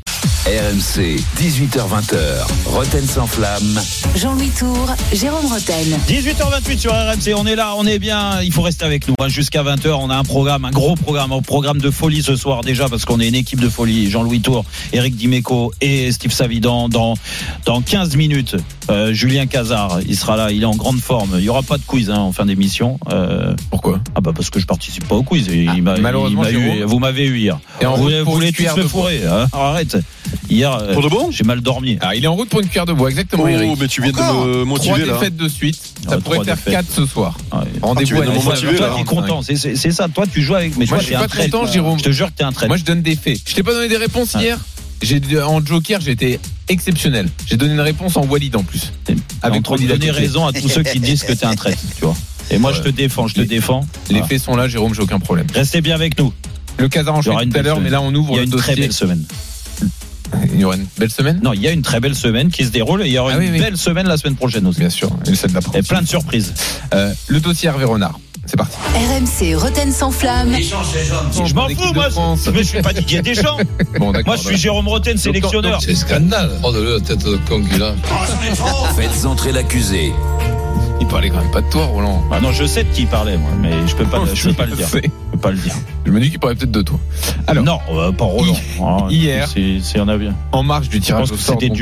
RMC, 18h-20h, Roten sans flamme. Jean-Louis Tour, Jérôme Roten. 18h28 sur RMC, on est là, on est bien, il faut rester avec nous. Jusqu'à 20h, on a un gros programme de folie ce soir déjà, parce qu'on est une équipe de folie. Jean-Louis Tour, Eric Dimeco et Steve Savidan. Dans 15 minutes, Julien Cazard, il sera là, il est en grande forme. Il n'y aura pas de quiz en fin d'émission. Pourquoi? Parce que je participe pas au quiz. Malheureusement, vous m'avez eu hier. Et vous voulez tous me fourrer. Arrête. Hier, pour de bon, j'ai mal dormi. Il est en route pour une cuillère de bois, exactement. Eric. Mais tu viens de me motiver 3 défaites de suite. Ça pourrait faire 4 ce soir. Rendez-vous à toi, tu es content. C'est ça. Toi, tu joues avec. Mais moi, je suis pas content, Jérôme. Je te jure que t'es un traître. Moi, je donne des faits. Je t'ai pas donné des réponses hier. En joker, j'ai été exceptionnel. J'ai donné une réponse en Walid en plus. Avec trop donner raison à tous ceux qui disent que t'es un traître. Tu vois. Et moi, je te défends. Les faits sont là, Jérôme. J'ai aucun problème. Restez bien avec nous. Le Casar enchaîne tout à l'heure, mais là, on ouvre le dossier. Il y a une très belle semaine. Il y aura une belle semaine? Non, il y a une très belle semaine qui se déroule et il y aura une belle semaine la semaine prochaine aussi. Bien sûr, et celle d'après. Et plein de surprises. Le dossier Hervé Renard. C'est parti. RMC Roten sans flamme. Je m'en fous, moi. Je suis pas Didier Deschamps. Moi, je suis Jérôme Roten, sélectionneur. C'est scandale. Oh, la tête de con qu'il a. Faites entrer l'accusé. Il parlait quand même pas de toi, Roland. Ah non, je sais de qui il parlait, moi, mais je peux pas le dire. Je peux pas le dire. Je me dis qu'il parlait peut-être de toi. Alors, non, pas Roland. Hier, c'est en a bien. En marge du tirage au sort. C'était du gars.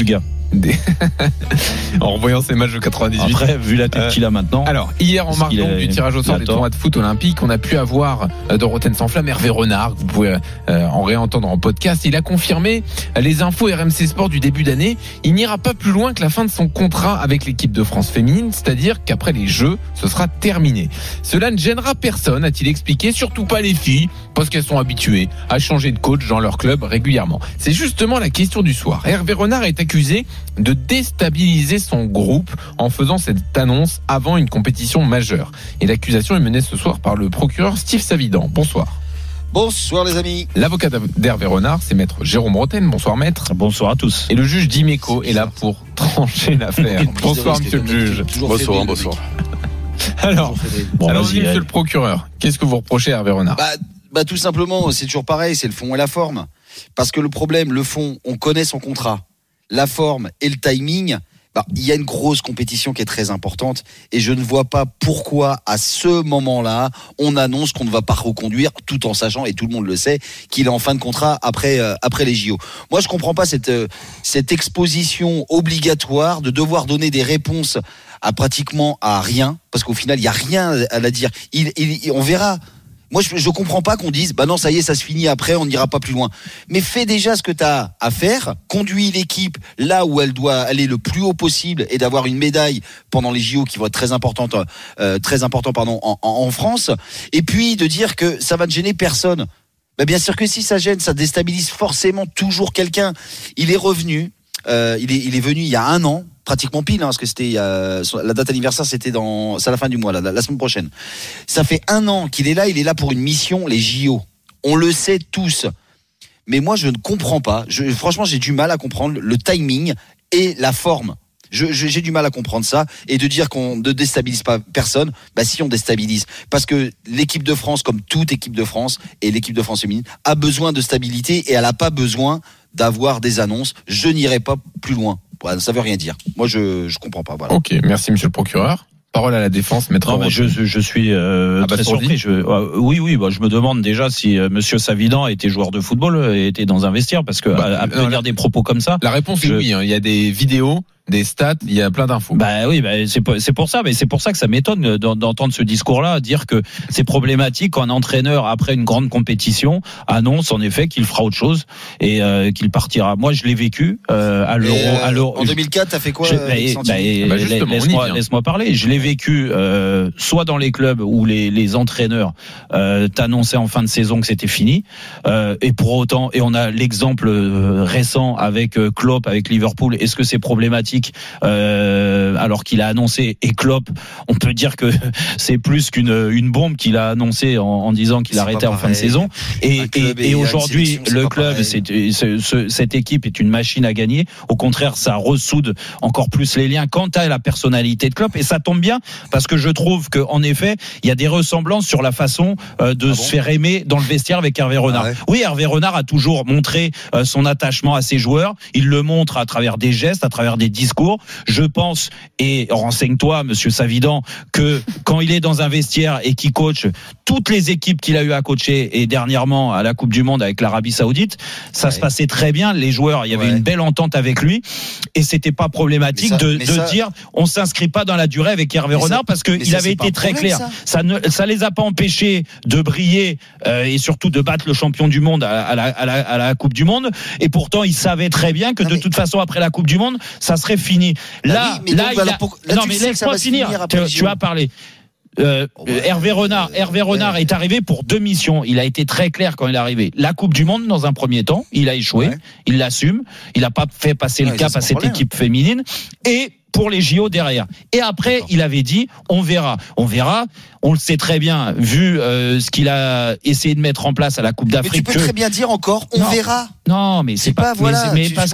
en revoyant ces matchs de 98. Après, vu la tête qu'il a maintenant. Alors, hier, en marque donc du tirage au sort des tournois de foot olympiques, on a pu avoir dans Rotten sans flamme Hervé Renard, que vous pouvez en réentendre en podcast. Il a confirmé les infos RMC Sport du début d'année. Il n'ira pas plus loin que la fin de son contrat avec l'équipe de France féminine, c'est-à-dire qu'après les Jeux, ce sera terminé. Cela ne gênera personne, a-t-il expliqué, surtout pas les filles, parce qu'elles sont habituées à changer de coach dans leur club régulièrement. C'est justement la question du soir. Hervé Renard est accusé de déstabiliser son groupe en faisant cette annonce avant une compétition majeure. Et l'accusation est menée ce soir par le procureur Steve Savidan. Bonsoir. Bonsoir les amis. L'avocat d'Hervé Renard, c'est maître Jérôme Roten. Bonsoir maître. Bonsoir à tous. Et le juge Dimeco est là pour trancher l'affaire. Bonsoir monsieur le juge. Bonsoir. Alors, monsieur le procureur, qu'est-ce que vous reprochez à Hervé Renard ? Tout simplement, c'est toujours pareil, c'est le fond et la forme. Parce que le problème, le fond, on connaît son contrat. La forme et le timing, il y a une grosse compétition qui est très importante et je ne vois pas pourquoi à ce moment-là on annonce qu'on ne va pas reconduire, tout en sachant, et tout le monde le sait, qu'il est en fin de contrat après les JO. Moi je comprends pas cette exposition obligatoire de devoir donner des réponses à pratiquement à rien, parce qu'au final il y a rien à la dire. On verra. Moi, je comprends pas qu'on dise, non, ça y est, ça se finit après, on n'ira pas plus loin. Mais fais déjà ce que tu as à faire, conduis l'équipe là où elle doit aller le plus haut possible et d'avoir une médaille pendant les JO qui vont être très important, en France. Et puis, de dire que ça va ne gêner personne. Bien sûr que si ça gêne, ça déstabilise forcément toujours quelqu'un. Il est revenu, il est venu il y a 1 an. Pratiquement pile, parce que c'était la date anniversaire, c'est à la fin du mois, la semaine prochaine. Ça fait 1 an qu'il est là pour une mission, les JO. On le sait tous. Mais moi, je ne comprends pas. Franchement, j'ai du mal à comprendre le timing et la forme. J'ai du mal à comprendre ça. Et de dire qu'on ne déstabilise pas personne, si on déstabilise. Parce que l'équipe de France, comme toute équipe de France, et l'équipe de France féminine, a besoin de stabilité et elle n'a pas besoin d'avoir des annonces. Je n'irai pas plus loin. Ça veut rien dire. Moi, je comprends pas. Voilà. Ok, merci monsieur le procureur. Parole à la défense, maître. Non, mais je suis très surpris. Oui, je me demande déjà si monsieur Savidan était joueur de football, était dans un vestiaire, parce que à tenir des propos comme ça. La réponse est oui. Il y a des vidéos, des stats, il y a plein d'infos. C'est pour ça, mais c'est pour ça que ça m'étonne d'entendre ce discours-là, dire que c'est problématique quand un entraîneur, après une grande compétition, annonce en effet qu'il fera autre chose et qu'il partira. Moi, je l'ai vécu à l'Euro. En 2004, t'as fait quoi? Laisse-moi parler. Je l'ai vécu soit dans les clubs où les entraîneurs t'annonçaient en fin de saison que c'était fini, et pour autant, et on a l'exemple récent avec Klopp, avec Liverpool. Est-ce que c'est problématique? Alors qu'il a annoncé, et Klopp, on peut dire que c'est plus qu'une bombe qu'il a annoncé en disant qu'il arrêtait en fin de saison. Et aujourd'hui, le club, cette équipe est une machine à gagner. Au contraire, ça ressoude encore plus les liens quant à la personnalité de Klopp. Et ça tombe bien, parce que je trouve qu'en effet, il y a des ressemblances sur la façon de se faire aimer dans le vestiaire avec Hervé Renard. Oui, Hervé Renard a toujours montré son attachement à ses joueurs. Il le montre à travers des gestes, à travers des discours. Je pense, et renseigne-toi, monsieur Savidan, que quand il est dans un vestiaire et qu'il coach toutes les équipes qu'il a eu à coacher, et dernièrement à la Coupe du Monde avec l'Arabie Saoudite, ça se passait très bien. Les joueurs, il y avait une belle entente avec lui, et c'était pas problématique de dire on s'inscrit pas dans la durée avec Hervé Renard, parce qu'il avait été très clair. Ça les a pas empêchés de briller et surtout de battre le champion du monde à la Coupe du Monde. Et pourtant, il savait très bien que de toute façon, après la Coupe du Monde, ça serait fini. Laisse-moi finir. Tu vas parler. Hervé Renard est arrivé pour 2 missions. Il a été très clair quand il est arrivé. La Coupe du Monde dans un premier temps, il a échoué, il l'assume, il n'a pas fait passer le cap à cette équipe féminine, et pour les JO derrière. Et après, il avait dit, on verra. On le sait très bien, vu ce qu'il a essayé de mettre en place à la Coupe d'Afrique. Mais tu peux très bien dire encore, on verra. Non, mais c'est pas voilà. Mais parce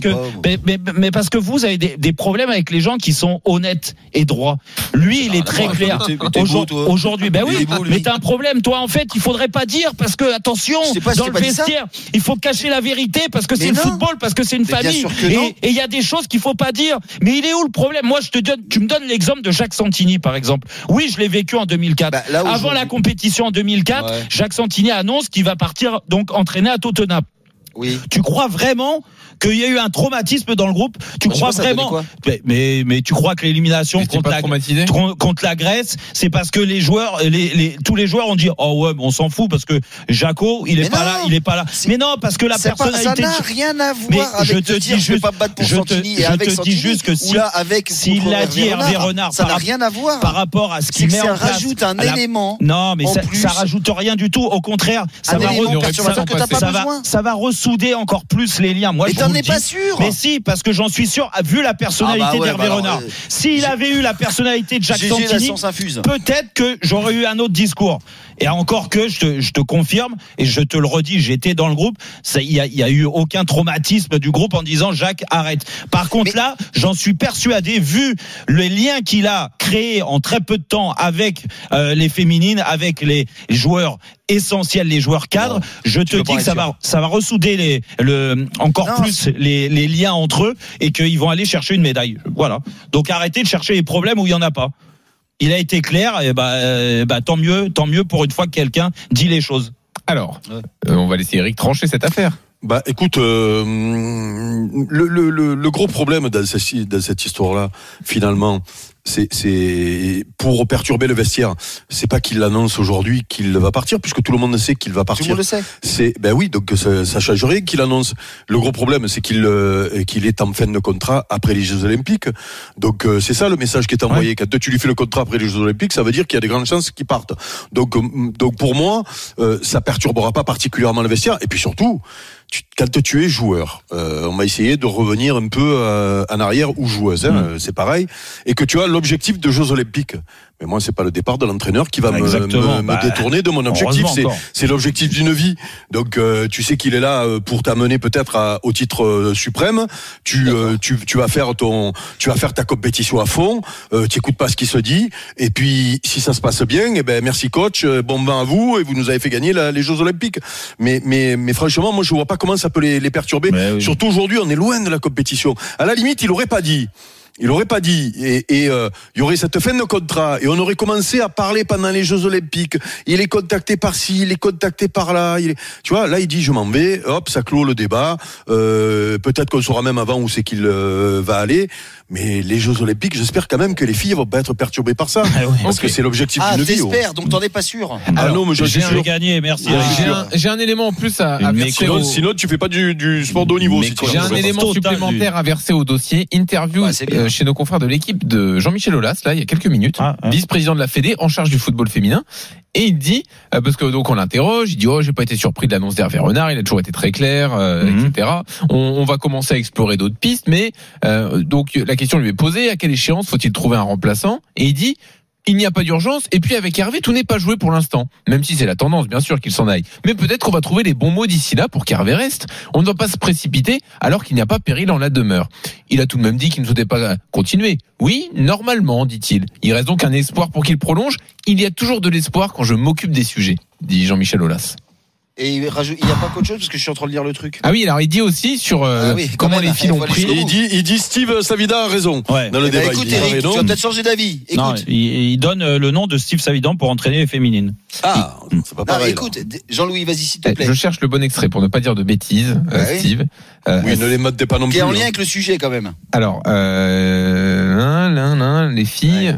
que vous avez des problèmes avec les gens qui sont honnêtes et droits. Lui, il est très clair. Aujourd'hui, mais t'as un problème, toi. En fait, il faudrait pas dire, parce que attention, dans le vestiaire, il faut cacher la vérité, parce que c'est le football, parce que c'est une famille. Et il y a des choses qu'il faut pas dire. Mais il est où le problème? Moi, tu me donnes l'exemple de Jacques Santini, par exemple. Oui, je l'ai vécu en 2004. Avant la compétition en 2004, Jacques Santini annonce qu'il va partir donc entraîner à Tottenham. Oui. Tu crois vraiment qu'il y a eu un traumatisme dans le groupe? Tu crois vraiment? Mais tu crois que l'élimination contre la Grèce, c'est parce que les joueurs, tous les joueurs ont dit oh ouais, mais on s'en fout parce que Jaco, il est pas là. Mais non, parce que la personnalité. Ça n'a rien à voir avec je vais pas me battre pour Santini et avec Santini. Je te dis juste que s'il l'a dit Hervé Renard, ça n'a rien à voir. Par rapport à ce qu'il met en place. Ça rajoute un élément. Non, mais ça rajoute rien du tout. Au contraire, ça va ressouder encore plus les liens. Moi, mais t'en es pas sûr. Mais si, parce que j'en suis sûr, vu la personnalité d'Hervé Renard. S'il avait eu la personnalité de Jacques Santini, peut-être que j'aurais eu un autre discours. Et encore que je te confirme et je te le redis, j'étais dans le groupe, il y a eu aucun traumatisme du groupe en disant Jacques arrête. Par contre là, j'en suis persuadé, vu les liens qu'il a créés en très peu de temps avec les féminines, avec les joueurs essentiels, les joueurs cadres, je te dis que ça va ressouder encore plus les liens entre eux et qu'ils vont aller chercher une médaille. Voilà. Donc arrêtez de chercher les problèmes où il y en a pas. Il a été clair, et tant mieux pour une fois que quelqu'un dit les choses. Alors, on va laisser Eric trancher cette affaire. Écoute, le gros problème dans cette histoire-là, finalement, c'est pour perturber le vestiaire. C'est pas qu'il l'annonce aujourd'hui qu'il va partir, puisque tout le monde sait qu'il va partir. Tout le monde le sait. Oui, donc ça change rien qu'il annonce. Le gros problème, c'est qu'il est en fin de contrat après les Jeux Olympiques. Donc c'est ça le message qui est envoyé. Ouais. Quand tu lui fais le contrat après les Jeux Olympiques, ça veut dire qu'il y a des grandes chances qu'il parte. Donc pour moi, ça perturbera pas particulièrement le vestiaire. Et puis surtout, quand tu es joueur, on va essayer de revenir un peu en arrière ou joueuse, c'est pareil, et que tu as l'objectif de Jeux Olympiques. Mais moi, c'est pas le départ de l'entraîneur qui va me détourner de mon objectif. C'est l'objectif d'une vie. Donc, tu sais qu'il est là pour t'amener peut-être au titre suprême. Tu vas faire ta compétition à fond. Tu écoutes pas ce qui se dit. Et puis, si ça se passe bien, merci coach. Bon vent à vous. Et vous nous avez fait gagner les Jeux Olympiques. Mais franchement, moi, je vois pas comment ça peut les perturber. Oui. Surtout aujourd'hui, on est loin de la compétition. À la limite, il aurait pas dit. Et il y aurait cette fin de contrat et on aurait commencé à parler pendant les Jeux Olympiques. Il est contacté par-ci, il est contacté par-là. Tu vois, là il dit je m'en vais, hop, ça clôt le débat. Peut-être qu'on saura même avant où c'est qu'il va aller. Mais les Jeux Olympiques, j'espère quand même que les filles vont pas être perturbées par ça, parce que c'est l'objectif d'une vie. Ah, t'espères, donc t'en es pas sûr. Non, mais j'ai gagné, merci. J'ai un élément en plus à verser. Sinon, tu fais pas du sport de haut niveau. J'ai un élément supplémentaire à verser au dossier. Interview chez nos confrères de l'équipe de Jean-Michel Aulas, là, il y a quelques minutes, vice-président de la Fédé, en charge du football féminin. Et il dit, parce que donc on l'interroge, il dit j'ai pas été surpris de l'annonce d'Hervé Renard, il a toujours été très clair, etc. On va commencer à explorer d'autres pistes, mais donc la question lui est posée, à quelle échéance faut-il trouver un remplaçant? Et il dit il n'y a pas d'urgence, et puis avec Hervé, tout n'est pas joué pour l'instant. Même si c'est la tendance, bien sûr, qu'il s'en aille. Mais peut-être qu'on va trouver les bons mots d'ici là pour qu'Hervé reste. On ne doit pas se précipiter alors qu'il n'y a pas péril en la demeure. Il a tout de même dit qu'il ne souhaitait pas continuer. Oui, normalement, dit-il. Il reste donc un espoir pour qu'il prolonge. Il y a toujours de l'espoir quand je m'occupe des sujets, dit Jean-Michel Aulas. Et il n'y a pas qu'autre chose parce que je suis en train de lire le truc. Ah oui, alors il dit aussi sur comment les filles l'ont pris. Il dit Steve Savidan a raison dans le débat. Écoute Eric, tu vas peut-être changer d'avis. Écoute. Non, il donne le nom de Steve Savidan pour entraîner les féminines. C'est pas pareil. Écoute, Jean-Louis, vas-y s'il te plaît. Je cherche le bon extrait pour ne pas dire de bêtises, Steve. Oui, ne les modes pas non plus. Qui est en lien avec le sujet quand même. Alors, les filles.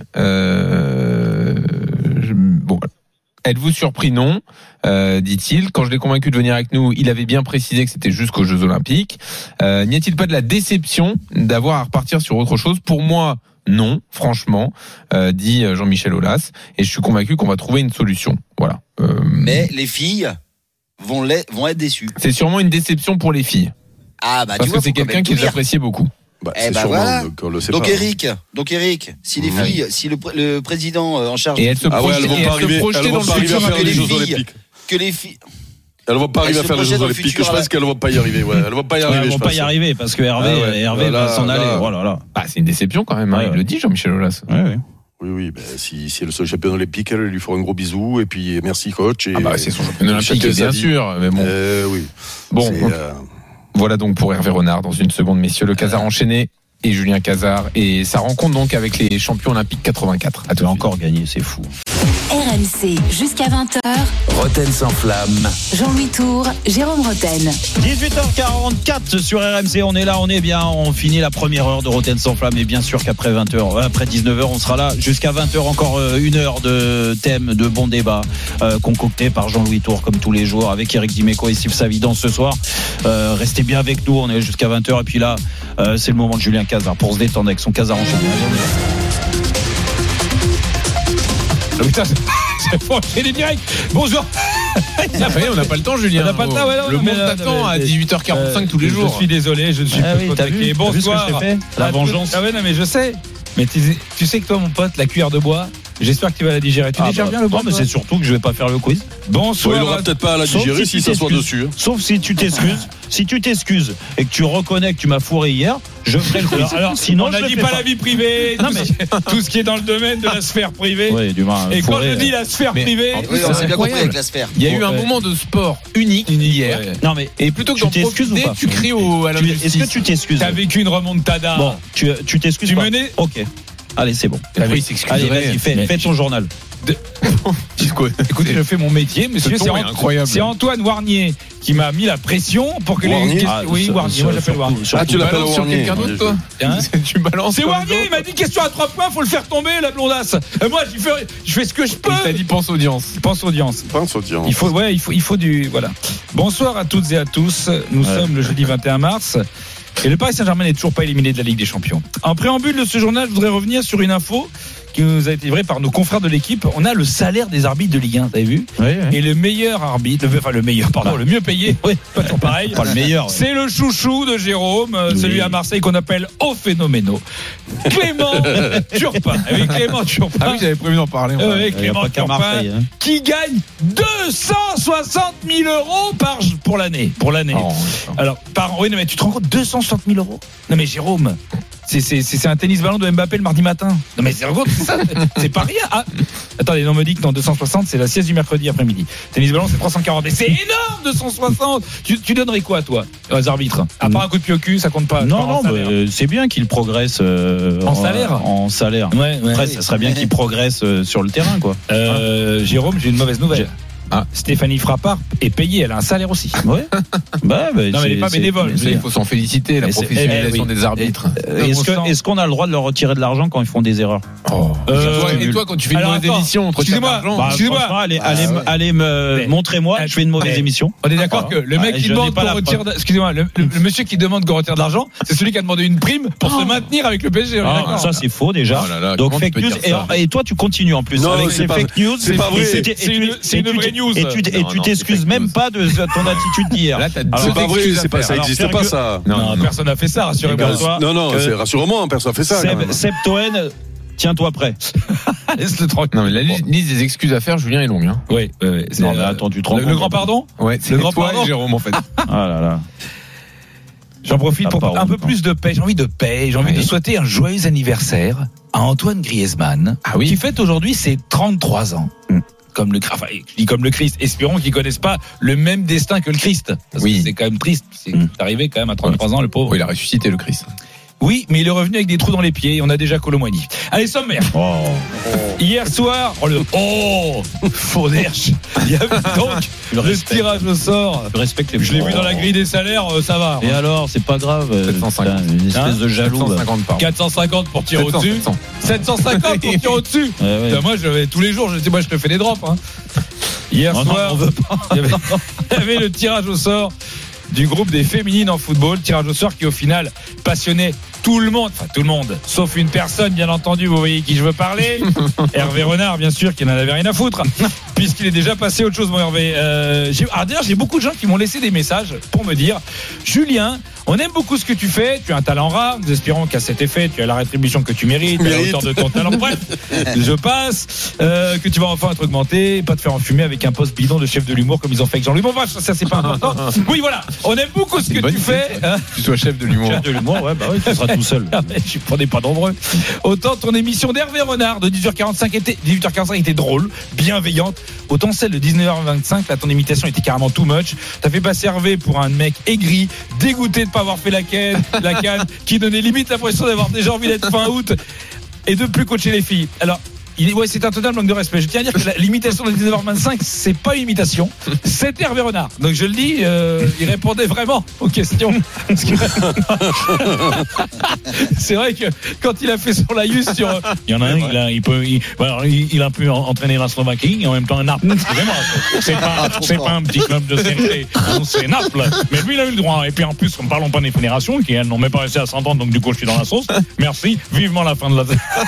Bon. Êtes-vous surpris? Non, dit-il. Quand je l'ai convaincu de venir avec nous, il avait bien précisé que c'était jusqu'aux Jeux Olympiques. N'y a-t-il pas de la déception d'avoir à repartir sur autre chose? Pour moi, non, franchement, dit Jean-Michel Aulas. Et je suis convaincu qu'on va trouver une solution. Voilà. Mais les filles vont être déçues. C'est sûrement une déception pour les filles. Parce que c'est quelqu'un qu'ils appréciaient beaucoup. Voilà. Donc Eric, si les filles, si le président en charge, et elles se projetent dans le futur à faire les Jeux Olympiques. Que les filles, elles vont pas arriver à faire les Jeux Olympiques. Je pense qu'elles vont pas y arriver. Elles vont pas y arriver. Elles vont pas y arriver parce que Hervé va s'en aller. Oh là là. C'est une déception quand même. Il le dit, Jean-Michel Aulas. Oui, si elle est championne olympique, elle lui fera un gros bisou et puis merci coach. C'est son championne olympique, bien sûr. Mais bon. Oui. Bon. Voilà donc pour Hervé Renard. Dans une seconde, messieurs, le Casar enchaîné et Julien Cazard et sa rencontre donc avec les champions olympiques 84. Tu as encore gagné, c'est fou. RMC jusqu'à 20h. Roten sans flamme. Jean-Louis Tour, Jérôme Roten. 18h44 sur RMC, on est là, on est bien, on finit la première heure de Roten sans flamme et bien sûr qu'après 20h, après 19h, on sera là jusqu'à 20h, encore une heure de thèmes, de bons débats concoctés par Jean-Louis Tour comme tous les jours avec Eric Dimeco et Steve Savidan ce soir. Restez bien avec nous, on est jusqu'à 20h et puis là, c'est le moment de Julien Cazard pour se détendre avec son Cazard enchaîné. Oh putain, c'est pour enchaîner direct. Bonjour. On n'a pas le temps, Julien. On n'a pas le temps, ouais, non, le monde t'attend à 18h45 tous les jours. Je suis désolé, je ne suis pas attaqué. Bonsoir. La vengeance. Ah ouais, non, mais je sais. Mais tu sais que toi, mon pote, la cuillère de bois, j'espère que tu vas la digérer. Tu digères bien le bois? Mais c'est surtout que je vais pas faire le quiz. Bonsoir. Il aura peut-être pas à la digérer si ça soit dessus. Sauf si tu t'excuses. Si tu t'excuses et que tu reconnais que tu m'as fourré hier, je ferai le quiz. Alors, sinon, on n'a dit pas la vie privée, non, mais tout ce qui est dans le domaine de la sphère privée. Oui, du moins, et quand je dis la sphère privée, on s'est bien compris avec la sphère. Il y a eu un moment de sport unique hier. Non, mais et plutôt que d'en profiter, tu cries à la justice. Est-ce que tu t'excuses? T'as vécu une remontada. Bon, tu t'excuses. Tu pas. menais. Ok. Allez, c'est bon. Allez, vas-y, fais ton journal. Écoutez, je fais mon métier, monsieur. C'est incroyable. C'est Antoine Warnier qui m'a mis la pression pour que Warnier. Oui, Warnier, moi j'appelle Warnier. Tu l'appelles Warnier sur quelqu'un d'autre, toi? Tu balances. C'est Warnier, il m'a dit question à 3 points, faut le faire tomber, la blondasse. Moi, je fais ce que je peux. Il t'a dit pense audience. Il faut du. Voilà. Bonsoir à toutes et à tous. Nous sommes le jeudi 21 mars. Et le Paris Saint-Germain n'est toujours pas éliminé de la Ligue des Champions. En préambule de ce journal, je voudrais revenir sur une info qui nous a été livrée par nos confrères de l'équipe. On a le salaire des arbitres de Ligue 1, t'avez vu? Oui. Et le meilleur arbitre, le mieux payé, pas toujours pareil. Pas le meilleur. C'est le chouchou de Jérôme, celui à Marseille qu'on appelle au phénoménal. Clément Turpin. Avec Clément Turpin. Ah oui, j'avais prévu d'en parler. Clément Turpin, qui gagne 260 000 euros pour l'année. Oh, alors, oui, non, mais tu te rends compte, 260 000 euros? Non, mais Jérôme. C'est un tennis ballon de Mbappé le mardi matin. Non mais c'est pas rien. Ah, attendez, on me dit que dans 260 c'est la sieste du mercredi après-midi. Tennis ballon c'est 340. Mais c'est énorme 260. Tu donnerais quoi toi aux arbitres? À part un coup de pied au cul, ça compte pas. Non, c'est bien qu'il progresse en salaire. En salaire. Ouais, après, ça serait bien qu'il progresse sur le terrain quoi. Jérôme, j'ai une mauvaise nouvelle. Stéphanie Frappard est payée, elle a un salaire aussi. Ouais. Non, mais elle n'est pas bénévole. Il faut s'en féliciter, la professionnalisation des arbitres. Est-ce qu'on a le droit de leur retirer de l'argent quand ils font des erreurs? Et toi, quand tu fais une mauvaise émission, excusez-moi, montrez-moi, je fais une mauvaise émission. On est d'accord que le mec qui demande qu'on retire, excusez-moi, le monsieur qui demande qu'on retire de l'argent, c'est celui qui a demandé une prime pour se maintenir avec le PSG. Ça c'est faux déjà. Donc fake news. Et toi tu continues en plus avec ces fake news. C'est pas vrai. C'est une vraie news. Et tu t'excuses même pas de ton attitude d'hier. C'est pas vrai, ça n'existe pas ça. Non, personne n'a fait ça, rassurez-moi. Non, rassure-moi, personne n'a fait ça. Seb Toen, tiens-toi prêt. Laisse-le tranquille. Non, mais la liste des excuses à faire, Julien, est longue. Oui. Non, mais attends, tu te rends compte. Le grand pardon? Ouais, c'est le grand pardon. Jérôme, en fait. Ah là là. J'en profite pour un peu plus de paix. J'ai envie de paix. J'ai envie de souhaiter un joyeux anniversaire à Antoine Griezmann, qui fête aujourd'hui ses 33 ans. Comme le Christ. Espérons qu'ils connaissent pas le même destin que le Christ. Parce que c'est quand même triste. C'est arrivé quand même à 33 ans, le pauvre. Il a ressuscité le Christ. Oui, mais il est revenu avec des trous dans les pieds. On a déjà Colomboigny. Allez, sommaire. Hier soir, Fauderche. Il y a donc le tirage au sort. Je l'ai vu dans la grille des salaires, ça va. Et alors, c'est pas grave. 750. Une espèce de jaloux. 450 pour tirer au-dessus. 750 pour tirer au-dessus. Moi, tous les jours, je te fais des drops. Hier soir, il y avait le tirage au sort du groupe des féminines en football, tirage au sort qui au final passionnait tout le monde, sauf une personne bien entendu, vous voyez qui je veux parler, Hervé Renard bien sûr, qui n'en avait rien à foutre puisqu'il est déjà passé à autre chose, mon Hervé. D'ailleurs j'ai beaucoup de gens qui m'ont laissé des messages pour me dire: Julien, on aime beaucoup ce que tu fais, tu as un talent rare, nous espérons qu'à cet effet tu as la rétribution que tu mérites, à la hauteur de ton talent, bref, je passe, que tu vas enfin être augmenté, pas te faire enfumer avec un poste bidon de chef de l'humour comme ils ont fait avec Jean-Louis. Bon bref, ça c'est pas important. Oui voilà, on aime beaucoup ce que tu fais. Tu sois chef de l'humour. Chef de l'humour, ouais, bah oui, tu seras tout seul. Je prenais pas nombreux. Autant ton émission d'Hervé Renard de 18h45 était drôle, bienveillante. Autant celle de 19h25, là ton imitation était carrément too much. T'as fait passer Hervé pour un mec aigri, dégoûté de pas avoir fait la canne, qui donnait limite l'impression d'avoir déjà envie d'être fin août et de plus coacher les filles. Alors, c'est un total manque de respect. Je tiens à dire que l'imitation de 19h25, c'est pas une imitation, c'était Hervé Renard. Donc je le dis, il répondait vraiment aux questions. C'est vrai que quand il a fait son laïus sur, il y en a un, il a pu entraîner la Slovaquie et en même temps Naples. Excusez-moi, c'est pas un petit club de CNT, c'est Naples. Mais lui, il a eu le droit. Et puis en plus, ne parlons pas des fédérations qui elles n'ont même pas resté à 100 ans, donc du coup, je suis dans la sauce. Merci, vivement la fin de la.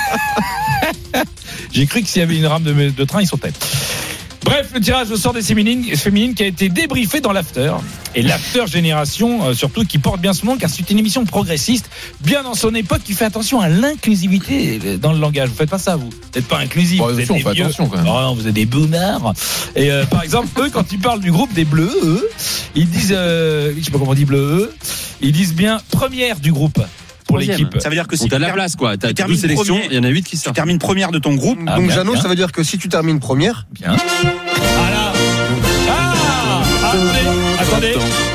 J'ai cru que s'il y avait une rame de train, ils sautaient. Bref, le tirage au sort des féminines qui a été débriefé dans l'after. Et l'after génération, surtout, qui porte bien son nom, car c'est une émission progressiste, bien dans son époque, qui fait attention à l'inclusivité dans le langage. Vous faites pas ça, vous n'êtes pas inclusif. Vous êtes des vieux. Attention, quand même. Oh, vous êtes des boomers. Et par exemple, eux, quand ils parlent du groupe des Bleus, ils disent, je sais pas comment on dit Bleus, ils disent bien première du groupe. Pour l'équipe. Ça veut dire que si tu as la place, quoi. Tu as 12 sélections, il y en a 8 qui sortent. Tu termines première de ton groupe. Donc, Jeannot, ça veut dire que si tu termines première. Bien. Voilà. Attendez.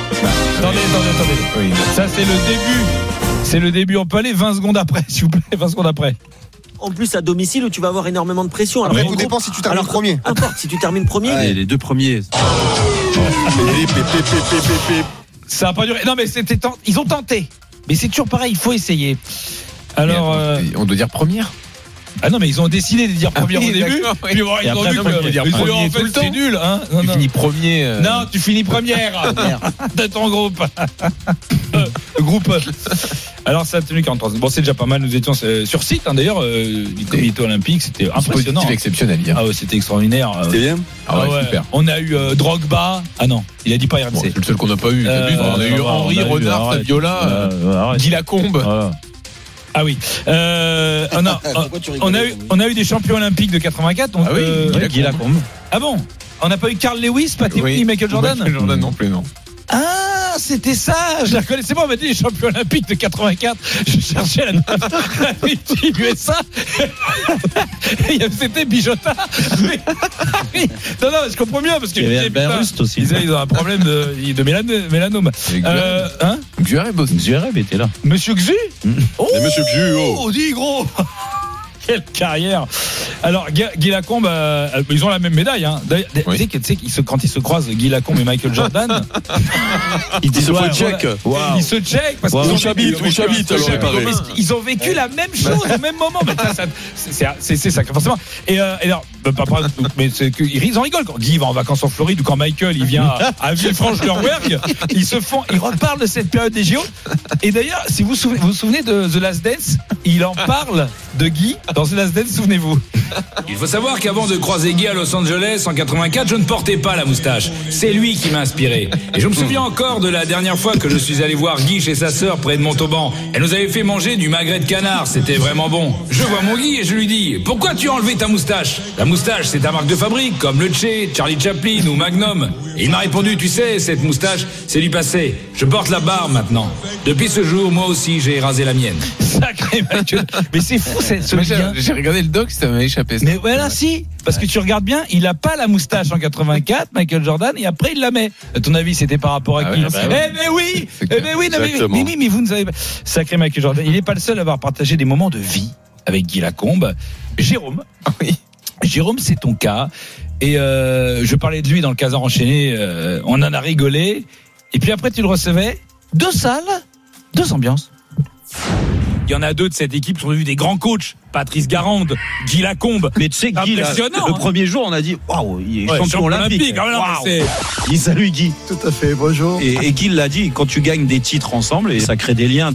Oui. Ça, c'est le début. C'est le début. On peut aller 20 secondes après, s'il vous plaît. 20 secondes après. En plus, à domicile où tu vas avoir énormément de pression. Alors, tout dépend si tu termines premier. Importe, si tu termines premier. Ouais, les deux premiers. Ça n'a pas duré. Non, mais ils ont tenté. Mais c'est toujours pareil, il faut essayer. Alors, on doit dire première. Ah non, mais ils ont décidé de dire première au début. Puis bon, ils ont vu que en fait c'est nul. Hein. Tu finis premier. Non, tu finis première de ton groupe. Groupe. Alors ça a tenu 43. Bon, c'est déjà pas mal. Nous étions sur site, hein, d'ailleurs, du comité olympique. C'était impressionnant. C'était exceptionnel hier. Ah ouais, c'était extraordinaire. C'était bien. Ah ouais, super. On a eu Drogba. Ah non, il a dit pas RMC. Bon, c'est le seul qu'on n'a pas eu. On a eu Henri, Renard, Fabiola, Guy Lacombe. Ah oui. On a eu des champions olympiques de 84. Donc, Guy Lacombe. Ah bon? On n'a pas eu Carl Lewis, Patrick Michael Jordan? Michael Jordan non plus, non. Ah, c'était ça. Je la connaissais pas. On m'a dit les champions olympiques de 84. Je cherchais la team USA. C'était Bijota. Non, je comprends bien parce que il y avait Albert Rust aussi. Ils ont un problème de mélanome. Xuereb était là. Monsieur Xu. Oh, Monsieur Xu. Oh, dis gros. Quelle carrière. Alors Guy Lacombe, ils ont la même médaille, hein. Tu sais quand ils se croisent, Guy Lacombe et Michael Jordan, ils se check. Ils se check parce qu'ils ont vécu la même chose au même moment. C'est ça forcément. Et alors mais ils en rigolent quand Guy va en vacances en Floride ou quand Michael il vient à Villefranche-sur-Rouergue, ils reparlent de cette période des JO. Et d'ailleurs, si vous vous souvenez de The Last Dance, il en parle de Guy dans The Last Dance, souvenez-vous. Il faut savoir qu'avant de croiser Guy à Los Angeles en 84, je ne portais pas la moustache. C'est lui qui m'a inspiré. Et je me souviens encore de la dernière fois que je suis allé voir Guy chez sa sœur près de Montauban. Elle nous avait fait manger du magret de canard, c'était vraiment bon. Je vois mon Guy et je lui dis: pourquoi tu as enlevé ta moustache? La moustache, c'est ta marque de fabrique, comme le Che, Charlie Chaplin ou Magnum. Et il m'a répondu: tu sais, cette moustache, c'est du passé. Je porte la barbe maintenant. Depuis ce jour, moi aussi, j'ai rasé la mienne. Sacré Michael. Mais c'est fou, ce lien. J'ai regardé le doc, ça m'a échappé. Mais voilà, si. Parce que tu regardes bien, il a pas la moustache en 84, Michael Jordan, et après il la met. À ton avis, c'était par rapport à qui? Mais oui, mais vous ne savez pas. Sacré Michael Jordan. Il n'est pas le seul à avoir partagé des moments de vie avec Guy Lacombe. Jérôme. Oui. Jérôme, c'est ton cas. Et je parlais de lui dans le Casar enchaîné. On en a rigolé. Et puis après, tu le recevais. 2 salles, 2 ambiances. Il y en a 2 de cette équipe qui sont devenus des grands coachs. Patrice Garande, Guy Lacombe. Mais tu sais, Guy, le premier jour, on a dit waouh, il est champion olympique. Dis salut Guy. Tout à fait, bonjour. Et Guy l'a dit, quand tu gagnes des titres ensemble, et ça crée des liens.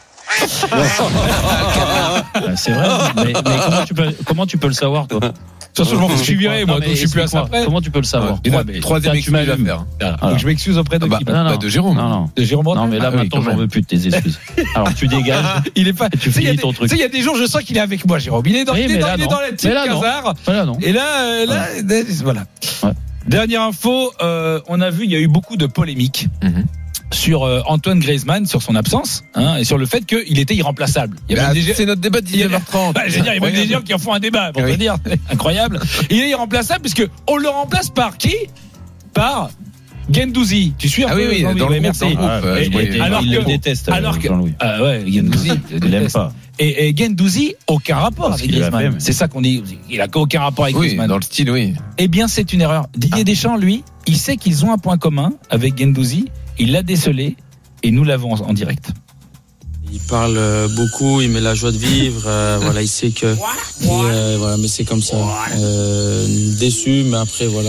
C'est vrai, mais comment tu peux le savoir, toi? De toute façon, je suis viré, moi, donc je suis plus à ça près. Comment tu peux le savoir? Troisième excuse à faire. Donc je m'excuse auprès de qui? De Jérôme. De Jérôme. Non, mais là, maintenant, j'en veux plus de tes excuses. Alors, tu dégages. Il est pas. Tu finis ton truc. Tu sais, il y a des jours, je sens qu'il est avec moi, Jérôme. Il est dans la team Casar. Et là, voilà. Dernière info, on a vu, il y a eu beaucoup de polémiques. Sur Antoine Griezmann, sur son absence, hein, et sur le fait qu'il était irremplaçable. C'est notre débat de 19h30. Je veux dire, il y a même des gens qui en font un débat, pour te dire. Incroyable. Il est irremplaçable puisque on le remplace par qui? Par Gendouzi, tu suis un peu? Oui, dans le merci. Il le déteste. Alors que Gendouzi, il l'aime pas. Et Gendouzi, aucun rapport avec Griezmann. C'est ça qu'on dit. Il a aucun rapport avec Griezmann. Dans le style, oui. Eh bien, c'est une erreur. Didier Deschamps, lui, il sait qu'ils ont un point commun avec Gendouzi. Il l'a décelé et nous l'avons en direct. Il parle beaucoup, il met la joie de vivre. Voilà, il sait que. Voilà, mais c'est comme ça. Déçu, mais après voilà.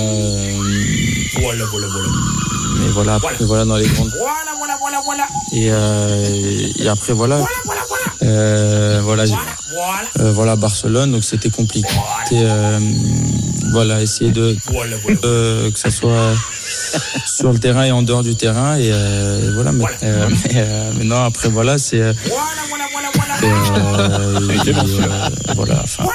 Mais voilà, après voilà dans les grandes. Et après voilà. Voilà Barcelone, donc c'était compliqué. Voilà, essayer de que ça soit sur le terrain et en dehors du terrain et voilà. Mais non, après voilà, c'est voilà. Enfin.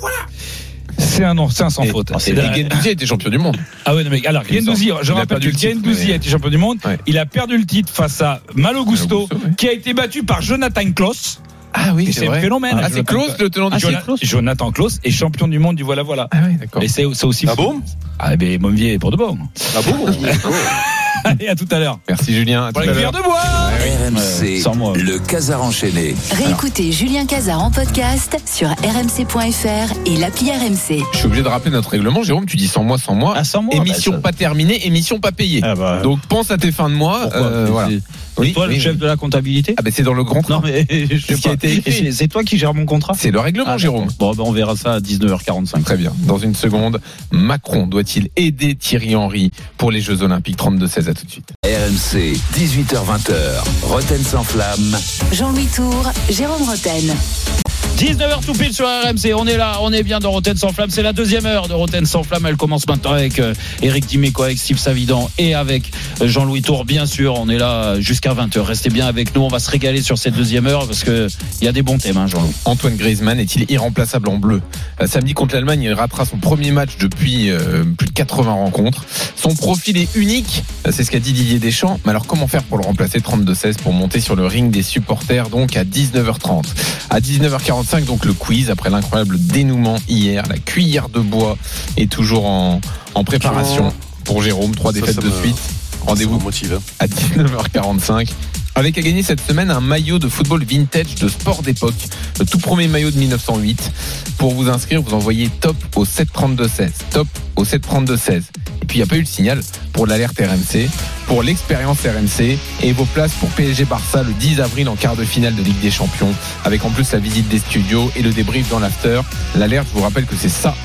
C'est un sans faute. Gendouzi a été champion du monde. Ah ouais, non, mais alors Gendouzi, je rappelle que Gendouzi a été champion du monde. Ouais. Il a perdu le titre face à Malo Gusto, qui a été battu par Jonathan Klaus. Ah oui, c'est un phénomène. Ah, c'est Klaus le tenant du titre. Jonathan Klaus est champion du monde du voilà. Ah oui, d'accord. Et c'est aussi. Ah bon? Ah ben Monvier pour de bon. Ah bon? Allez, à tout à l'heure. Merci Julien. Pour les cuillères de bois. RMC, le Casar enchaîné. Réécoutez Julien Casar en podcast sur rmc.fr et l'appli RMC. Je suis obligé de rappeler notre règlement, Jérôme. Tu dis sans moi. Ah, sans moi. Émission pas terminée, émission pas payée. Ah bah. Donc pense à tes fins de mois. Voilà. Oui, toi, le chef de la comptabilité? Ah ben c'est dans le grand contrat. Non mais c'est toi qui gères mon contrat. C'est le règlement, Jérôme. Bon, ben on verra ça à 19h45. Très bien. Dans une seconde, Macron doit-il aider Thierry Henry pour les Jeux Olympiques 32-16? À tout de suite. RMC 18h-20h. Roten sans flamme. Jean-Louis Tour, Jérôme Roten. 19h tout pile sur RMC, on est là, on est bien dans Roten sans flamme, c'est la deuxième heure de Roten sans flamme, elle commence maintenant avec Eric Dimeco, avec Steve Savidan et avec Jean-Louis Tour, bien sûr, on est là jusqu'à 20h, restez bien avec nous, on va se régaler sur cette deuxième heure parce qu'il y a des bons thèmes, Jean-Louis. Antoine Griezmann est-il irremplaçable en bleu? Samedi contre l'Allemagne, il ratera son premier match depuis plus de 80 rencontres, son profil est unique, c'est ce qu'a dit Didier Deschamps, mais alors comment faire pour le remplacer 32-16 pour monter sur le ring des supporters donc à 19h30? À 19h45 donc le quiz après l'incroyable dénouement hier, la cuillère de bois est toujours en préparation pour Jérôme, 3 défaites de suite. Rendez-vous à 19h45 avec à gagner cette semaine un maillot de football vintage de Sport d'époque, le tout premier maillot de 1908. Pour vous inscrire, vous envoyez top au 732-16, top au 732-16. Et puis il n'y a pas eu le signal pour l'alerte RMC, pour l'expérience RMC et vos places pour PSG Barça le 10 avril en quart de finale de Ligue des Champions, avec en plus la visite des studios et le débrief dans l'after. L'alerte, je vous rappelle que c'est ça.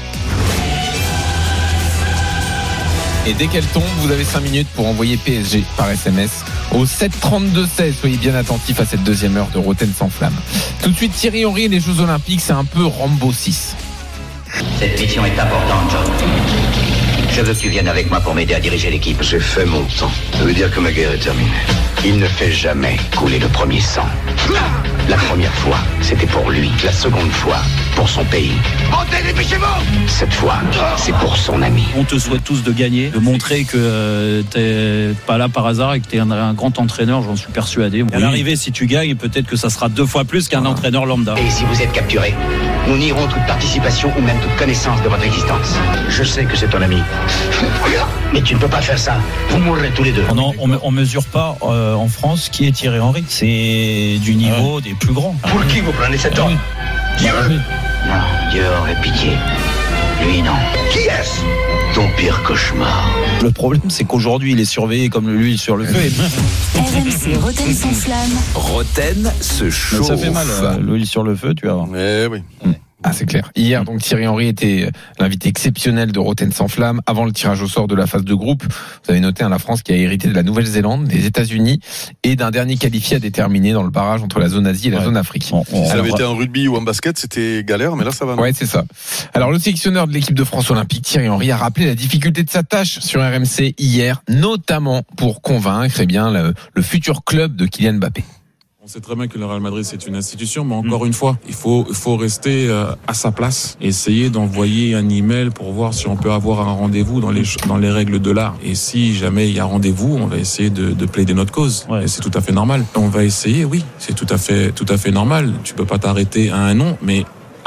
Et dès qu'elle tombe, vous avez 5 minutes pour envoyer PSG par SMS au 732-16. Soyez bien attentifs à cette deuxième heure de Roten sans flamme. Tout de suite, Thierry Henry et les Jeux Olympiques, c'est un peu Rambo 6. Cette mission est importante, John. Je veux que tu viennes avec moi pour m'aider à diriger l'équipe. J'ai fait mon temps. Ça veut dire que ma guerre est terminée. Il ne fait jamais couler le premier sang. La première fois, c'était pour lui. La seconde fois, pour son pays. Montez, dépêchez-vous! Cette fois, c'est pour son ami. On te souhaite tous de gagner, de montrer que t'es pas là par hasard et que t'es un grand entraîneur, j'en suis persuadé. À l'arrivée, si tu gagnes, peut-être que ça sera 2 fois plus qu'un entraîneur lambda. Et si vous êtes capturé, nous nierons toute participation ou même toute connaissance de votre existence. Je sais que c'est ton ami. Mais tu ne peux pas faire ça. Vous mourrez tous les deux. On mesure pas en France qui est Thierry Henry. C'est du niveau des plus grands. Pour qui vous prenez cet homme? Dieu? Non, Dieu aurait pitié. Lui, non. Qui est-ce? Ton pire cauchemar. Le problème, c'est qu'aujourd'hui, il est surveillé comme l'huile sur le feu. RMC, Roten sans flamme. Roten se chauffe. Ça fait mal, l'huile sur le feu, tu vas voir. Oui. Ah, c'est clair. Hier, donc, Thierry Henry était l'invité exceptionnel de Roten sans flamme avant le tirage au sort de la phase de groupe. Vous avez noté, la France qui a hérité de la Nouvelle-Zélande, des États-Unis et d'un dernier qualifié à déterminer dans le barrage entre la zone Asie et la zone Afrique. Ça avait été en rugby ou en basket, c'était galère, mais là, ça va. Ouais, c'est ça. Alors, le sélectionneur de l'équipe de France olympique, Thierry Henry, a rappelé la difficulté de sa tâche sur RMC hier, notamment pour convaincre, le futur club de Kylian Mbappé. On sait très bien que le Real Madrid c'est une institution, mais encore une fois, il faut rester à sa place, essayer d'envoyer un email pour voir si on peut avoir un rendez-vous dans les règles de l'art. Et si jamais il y a rendez-vous, on va essayer de plaider notre cause. Ouais. Et c'est tout à fait normal. On va essayer, oui, c'est tout à fait normal. Tu peux pas t'arrêter à un nom, mais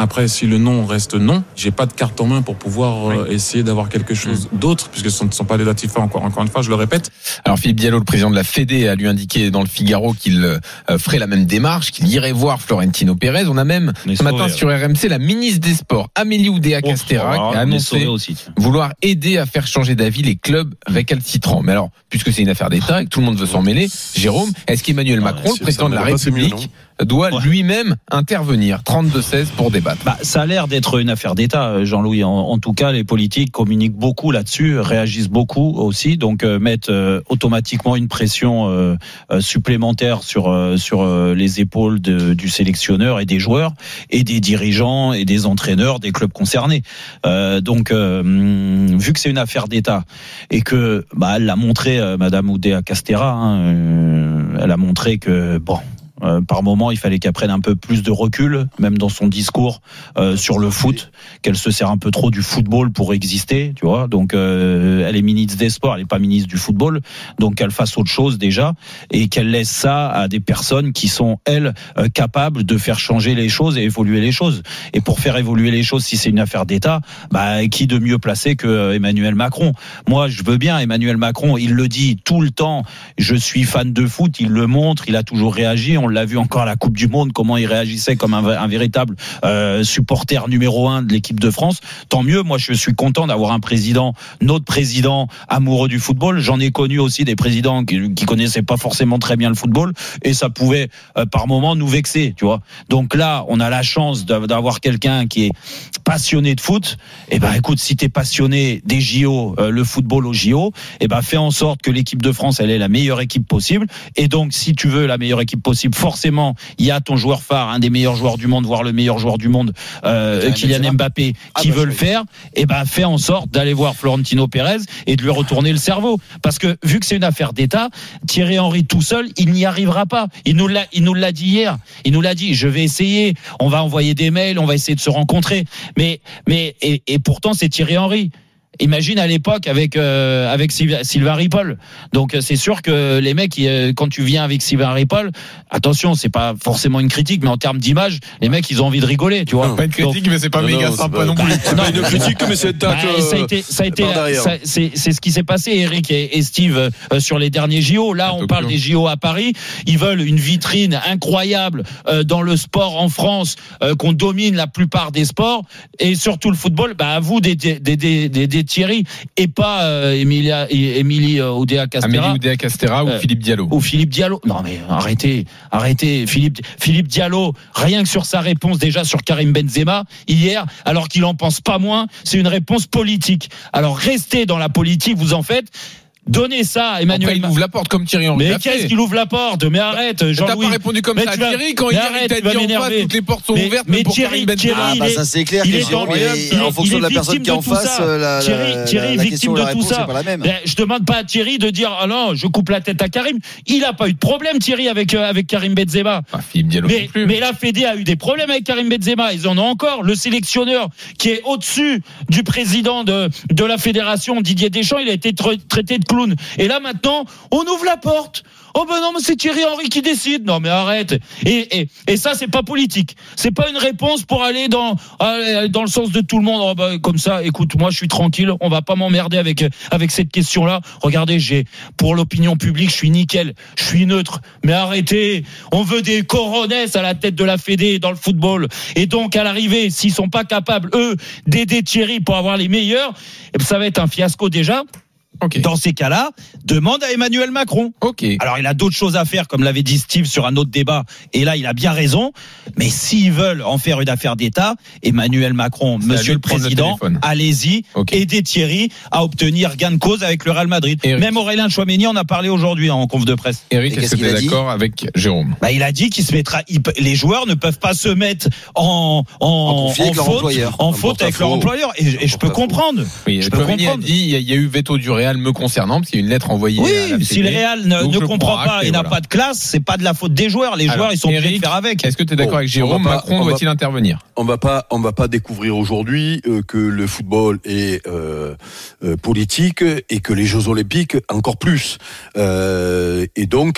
Après, si le non reste non, j'ai pas de carte en main pour pouvoir essayer d'avoir quelque chose d'autre, puisque ce ne sont pas des dates FIFA, encore une fois, je le répète. Alors Philippe Diallo, le président de la Fédé, a lui indiqué dans le Figaro qu'il ferait la même démarche, qu'il irait voir Florentino Pérez. On a même ce matin sur RMC la ministre des Sports, Amélie Oudéa-Castéra, qui a annoncé vouloir aider à faire changer d'avis les clubs récalcitrants. Mais alors, puisque c'est une affaire d'État et que tout le monde veut s'en mêler, Jérôme, est-ce qu'Emmanuel Macron, le président de la République, doit lui-même intervenir? 32-16 pour débattre. Ça a l'air d'être une affaire d'État, Jean-Louis. En tout cas, les politiques communiquent beaucoup là-dessus, réagissent beaucoup aussi, donc mettent automatiquement une pression supplémentaire sur les épaules du sélectionneur et des joueurs et des dirigeants et des entraîneurs des clubs concernés. Donc, vu que c'est une affaire d'État et que elle l'a montré, Madame Oudéa-Castéra, elle a montré que par moment, il fallait qu'elle prenne un peu plus de recul, même dans son discours sur le foot, qu'elle se sert un peu trop du football pour exister, tu vois. Donc, elle est ministre des Sports, elle n'est pas ministre du football, donc qu'elle fasse autre chose déjà et qu'elle laisse ça à des personnes qui sont elles capables de faire changer les choses et évoluer les choses. Et pour faire évoluer les choses, si c'est une affaire d'État, qui de mieux placé que Emmanuel Macron? Moi, je veux bien Emmanuel Macron, il le dit tout le temps. Je suis fan de foot, il le montre, il a toujours réagi. On l'a vu encore à la Coupe du Monde, comment il réagissait comme un véritable supporter numéro 1 de l'équipe de France. Tant mieux, moi je suis content d'avoir un président, notre président amoureux du football. J'en ai connu aussi des présidents qui connaissaient pas forcément très bien le football et ça pouvait par moments nous vexer, tu vois. Donc là, on a la chance d'avoir quelqu'un qui est passionné de foot. Et écoute, si t'es passionné des JO, le football aux JO, fais en sorte que l'équipe de France, elle est la meilleure équipe possible. Et donc, si tu veux la meilleure équipe possible, forcément, il y a ton joueur phare, un des meilleurs joueurs du monde, voire le meilleur joueur du monde, Kylian Mbappé, qui veut le faire. Fais en sorte d'aller voir Florentino Pérez et de lui retourner le cerveau. Parce que, vu que c'est une affaire d'État, Thierry Henry tout seul, il n'y arrivera pas. Il nous l'a dit hier. Il nous l'a dit, je vais essayer, on va envoyer des mails, on va essayer de se rencontrer. Mais pourtant, c'est Thierry Henry. Imagine à l'époque avec Sylvain Ripoll. Donc c'est sûr que les mecs, quand tu viens avec Sylvain Ripoll, attention, c'est pas forcément une critique, mais en termes d'image, les mecs ils ont envie de rigoler, tu vois. Non, pas une critique, mais c'est pas méga sympa non plus. C'est pas une critique, mais c'est c'est ce qui s'est passé, Eric et Steve, sur les derniers JO. Là, on parle des JO à Paris. Ils veulent une vitrine incroyable dans le sport en France, qu'on domine la plupart des sports et surtout le football. À vous des Thierry et pas Émilie Oudéa-Castéra. Amélie Oudéa-Castéra ou Philippe Diallo. Ou Philippe Diallo. Non mais arrêtez. Philippe Diallo, rien que sur sa réponse déjà sur Karim Benzema hier, alors qu'il en pense pas moins, c'est une réponse politique. Alors restez dans la politique, vous en faites. Donnez ça à Emmanuel. Après, il ouvre la porte comme Thierry Henry. Mais qu'est-ce qu'il ouvre la porte? Mais arrête, Jean-Louis. T'as pas répondu comme ça à Thierry quand il t'a dit en face, toutes les portes sont ouvertes. Mais Thierry, ça c'est clair. Il est en fonction de la personne qui est en face. Thierry est victime de tout ça. Je demande pas à Thierry de dire ah non, je coupe la tête à Karim. Il a pas eu de problème Thierry avec Karim Benzema. Mais la Fédé a eu des problèmes avec Karim Benzema. Ils en ont encore. Le sélectionneur qui est au-dessus du président de la fédération, Didier Deschamps, il a été traité de clown. Et là maintenant, on ouvre la porte. Oh ben non, mais c'est Thierry Henry qui décide. Non mais arrête. Et ça c'est pas politique. C'est pas une réponse pour aller dans le sens de tout le monde. Oh ben, comme ça, écoute, moi je suis tranquille. On va pas m'emmerder avec cette question-là. Regardez, pour l'opinion publique, je suis nickel. Je suis neutre. Mais arrêtez. On veut des coronesses à la tête de la Fédé dans le football. Et donc à l'arrivée, s'ils sont pas capables eux d'aider Thierry pour avoir les meilleurs, ça va être un fiasco déjà. Okay. Dans ces cas-là, demande à Emmanuel Macron. Okay. Alors, il a d'autres choses à faire, comme l'avait dit Steve sur un autre débat. Et là, il a bien raison. Mais s'ils veulent en faire une affaire d'État, Emmanuel Macron, Monsieur le Président, allez-y, aidez Thierry à obtenir gain de cause avec le Real Madrid. Eric. Même Aurélien Chouameni en a parlé aujourd'hui en conf de presse. Eric, est-ce que tu es d'accord avec Jérôme? Il a dit qu'il se mettra. Les joueurs ne peuvent pas se mettre en faute avec leur employeur. Et je peux comprendre. Oui, Chouameni a dit il y a eu veto du Real. Real me concernant, parce qu'il y a une lettre envoyée. Oui, si le Real ne comprend pas et n'a pas de classe, c'est pas de la faute des joueurs. Les joueurs, ils sont obligés de faire avec. Est-ce que tu es d'accord avec Jérôme? Macron doit-il intervenir? On va pas découvrir aujourd'hui que le football est politique et que les Jeux Olympiques encore plus. Et donc,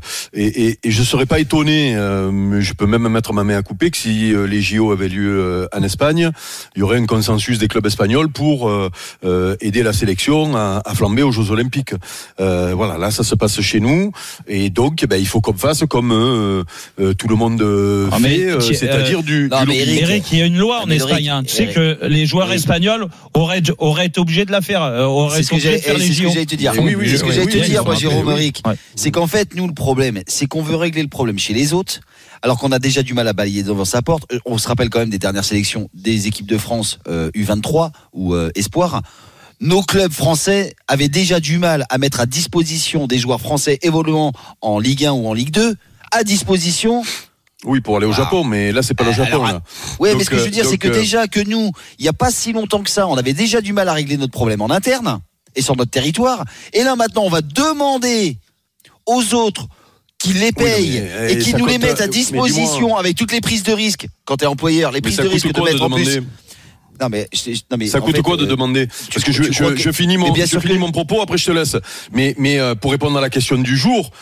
je serais pas étonné. Je peux même mettre ma main à couper que si les JO avaient lieu en Espagne, il y aurait un consensus des clubs espagnols pour aider la sélection à flamber aux Jeux Olympiques. Voilà, là ça se passe chez nous et donc il faut qu'on fasse comme tout le monde fait, c'est-à-dire du Eric, il y a une loi en Espagne. Tu sais que les joueurs espagnols auraient été obligés de la faire. C'est ce que j'allais te dire. C'est ce que j'allais te dire, moi, Jérôme, Eric. C'est qu'en fait, nous, le problème, c'est qu'on veut régler le problème chez les autres, alors qu'on a déjà du mal à balayer devant sa porte. On se rappelle quand même des dernières sélections des équipes de France U23 ou Espoir. Nos clubs français avaient déjà du mal à mettre à disposition des joueurs français évoluant en Ligue 1 ou en Ligue 2 à disposition. Oui, pour aller au Japon, mais là c'est pas le Japon. Là. Oui, mais ce que je veux dire, c'est que déjà que nous, il y a pas si longtemps que ça, on avait déjà du mal à régler notre problème en interne et sur notre territoire. Et là maintenant, on va demander aux autres qui les payent et qui nous les mettent à disposition avec toutes les prises de risque. Quand t'es employeur, les prises de risque de mettre en plus. Non mais ça coûte quoi de demander? Parce que je finis mon propos, après je te laisse. Mais pour répondre à la question du jour,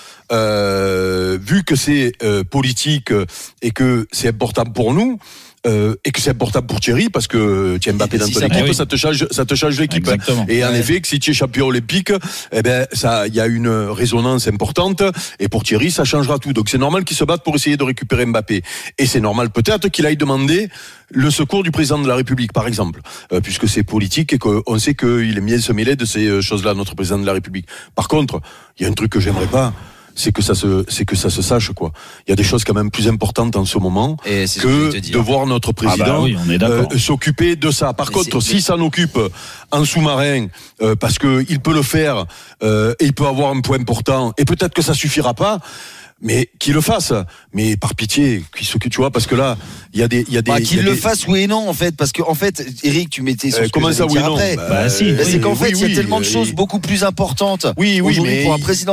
vu que c'est politique et que c'est important pour nous. Et que c'est important pour Thierry parce que tu es Mbappé dans ton équipe, ça te change l'équipe. Exactement. Et en effet, que si tu es champion olympique, il y a une résonance importante. Et pour Thierry, ça changera tout. Donc c'est normal qu'il se batte pour essayer de récupérer Mbappé. Et c'est normal peut-être qu'il aille demander le secours du président de la République, par exemple, puisque c'est politique et qu'on sait qu'il aime bien se mêler de ces choses-là, notre président de la République. Par contre, il y a un truc que j'aimerais pas. C'est que ça se sache, quoi. Il y a des choses quand même plus importantes en ce moment que de voir notre président s'occuper de ça. Par contre, si ça n'occupe un sous-marin, parce que il peut le faire et il peut avoir un point important, et peut-être que ça suffira pas. Mais qu'il le fasse, mais par pitié, tu vois, parce que là, il y a des. Qu'il le fasse, oui et non, en fait, parce que en fait, Eric, tu mettais sur ce comment ça, oui et non après. C'est qu'en fait, il y a tellement de choses beaucoup plus importantes. Oui, aujourd'hui, pour un président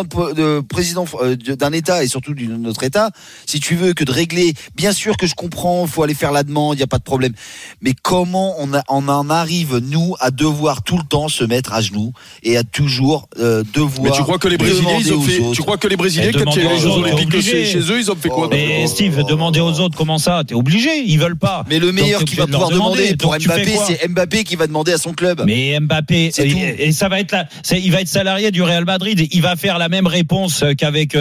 d'un État et surtout de notre État, si tu veux que de régler, bien sûr que je comprends, faut aller faire la demande, il y a pas de problème. Mais comment on en arrive nous à devoir tout le temps se mettre à genoux et à toujours devoir. Mais tu crois que les Brésiliens, ils ont fait. Tu crois que les Brésiliens, quand il y a les Jeux Olympiques chez eux, ils ont fait quoi? Mais Steve, demander aux autres comment ça? T'es obligé, ils veulent pas. Mais le meilleur qui va pouvoir demander pour Mbappé, c'est Mbappé qui va demaber à son club. Mais Mbappé, et ça va être il va être salarié du Real Madrid. Il va faire la même réponse qu'avec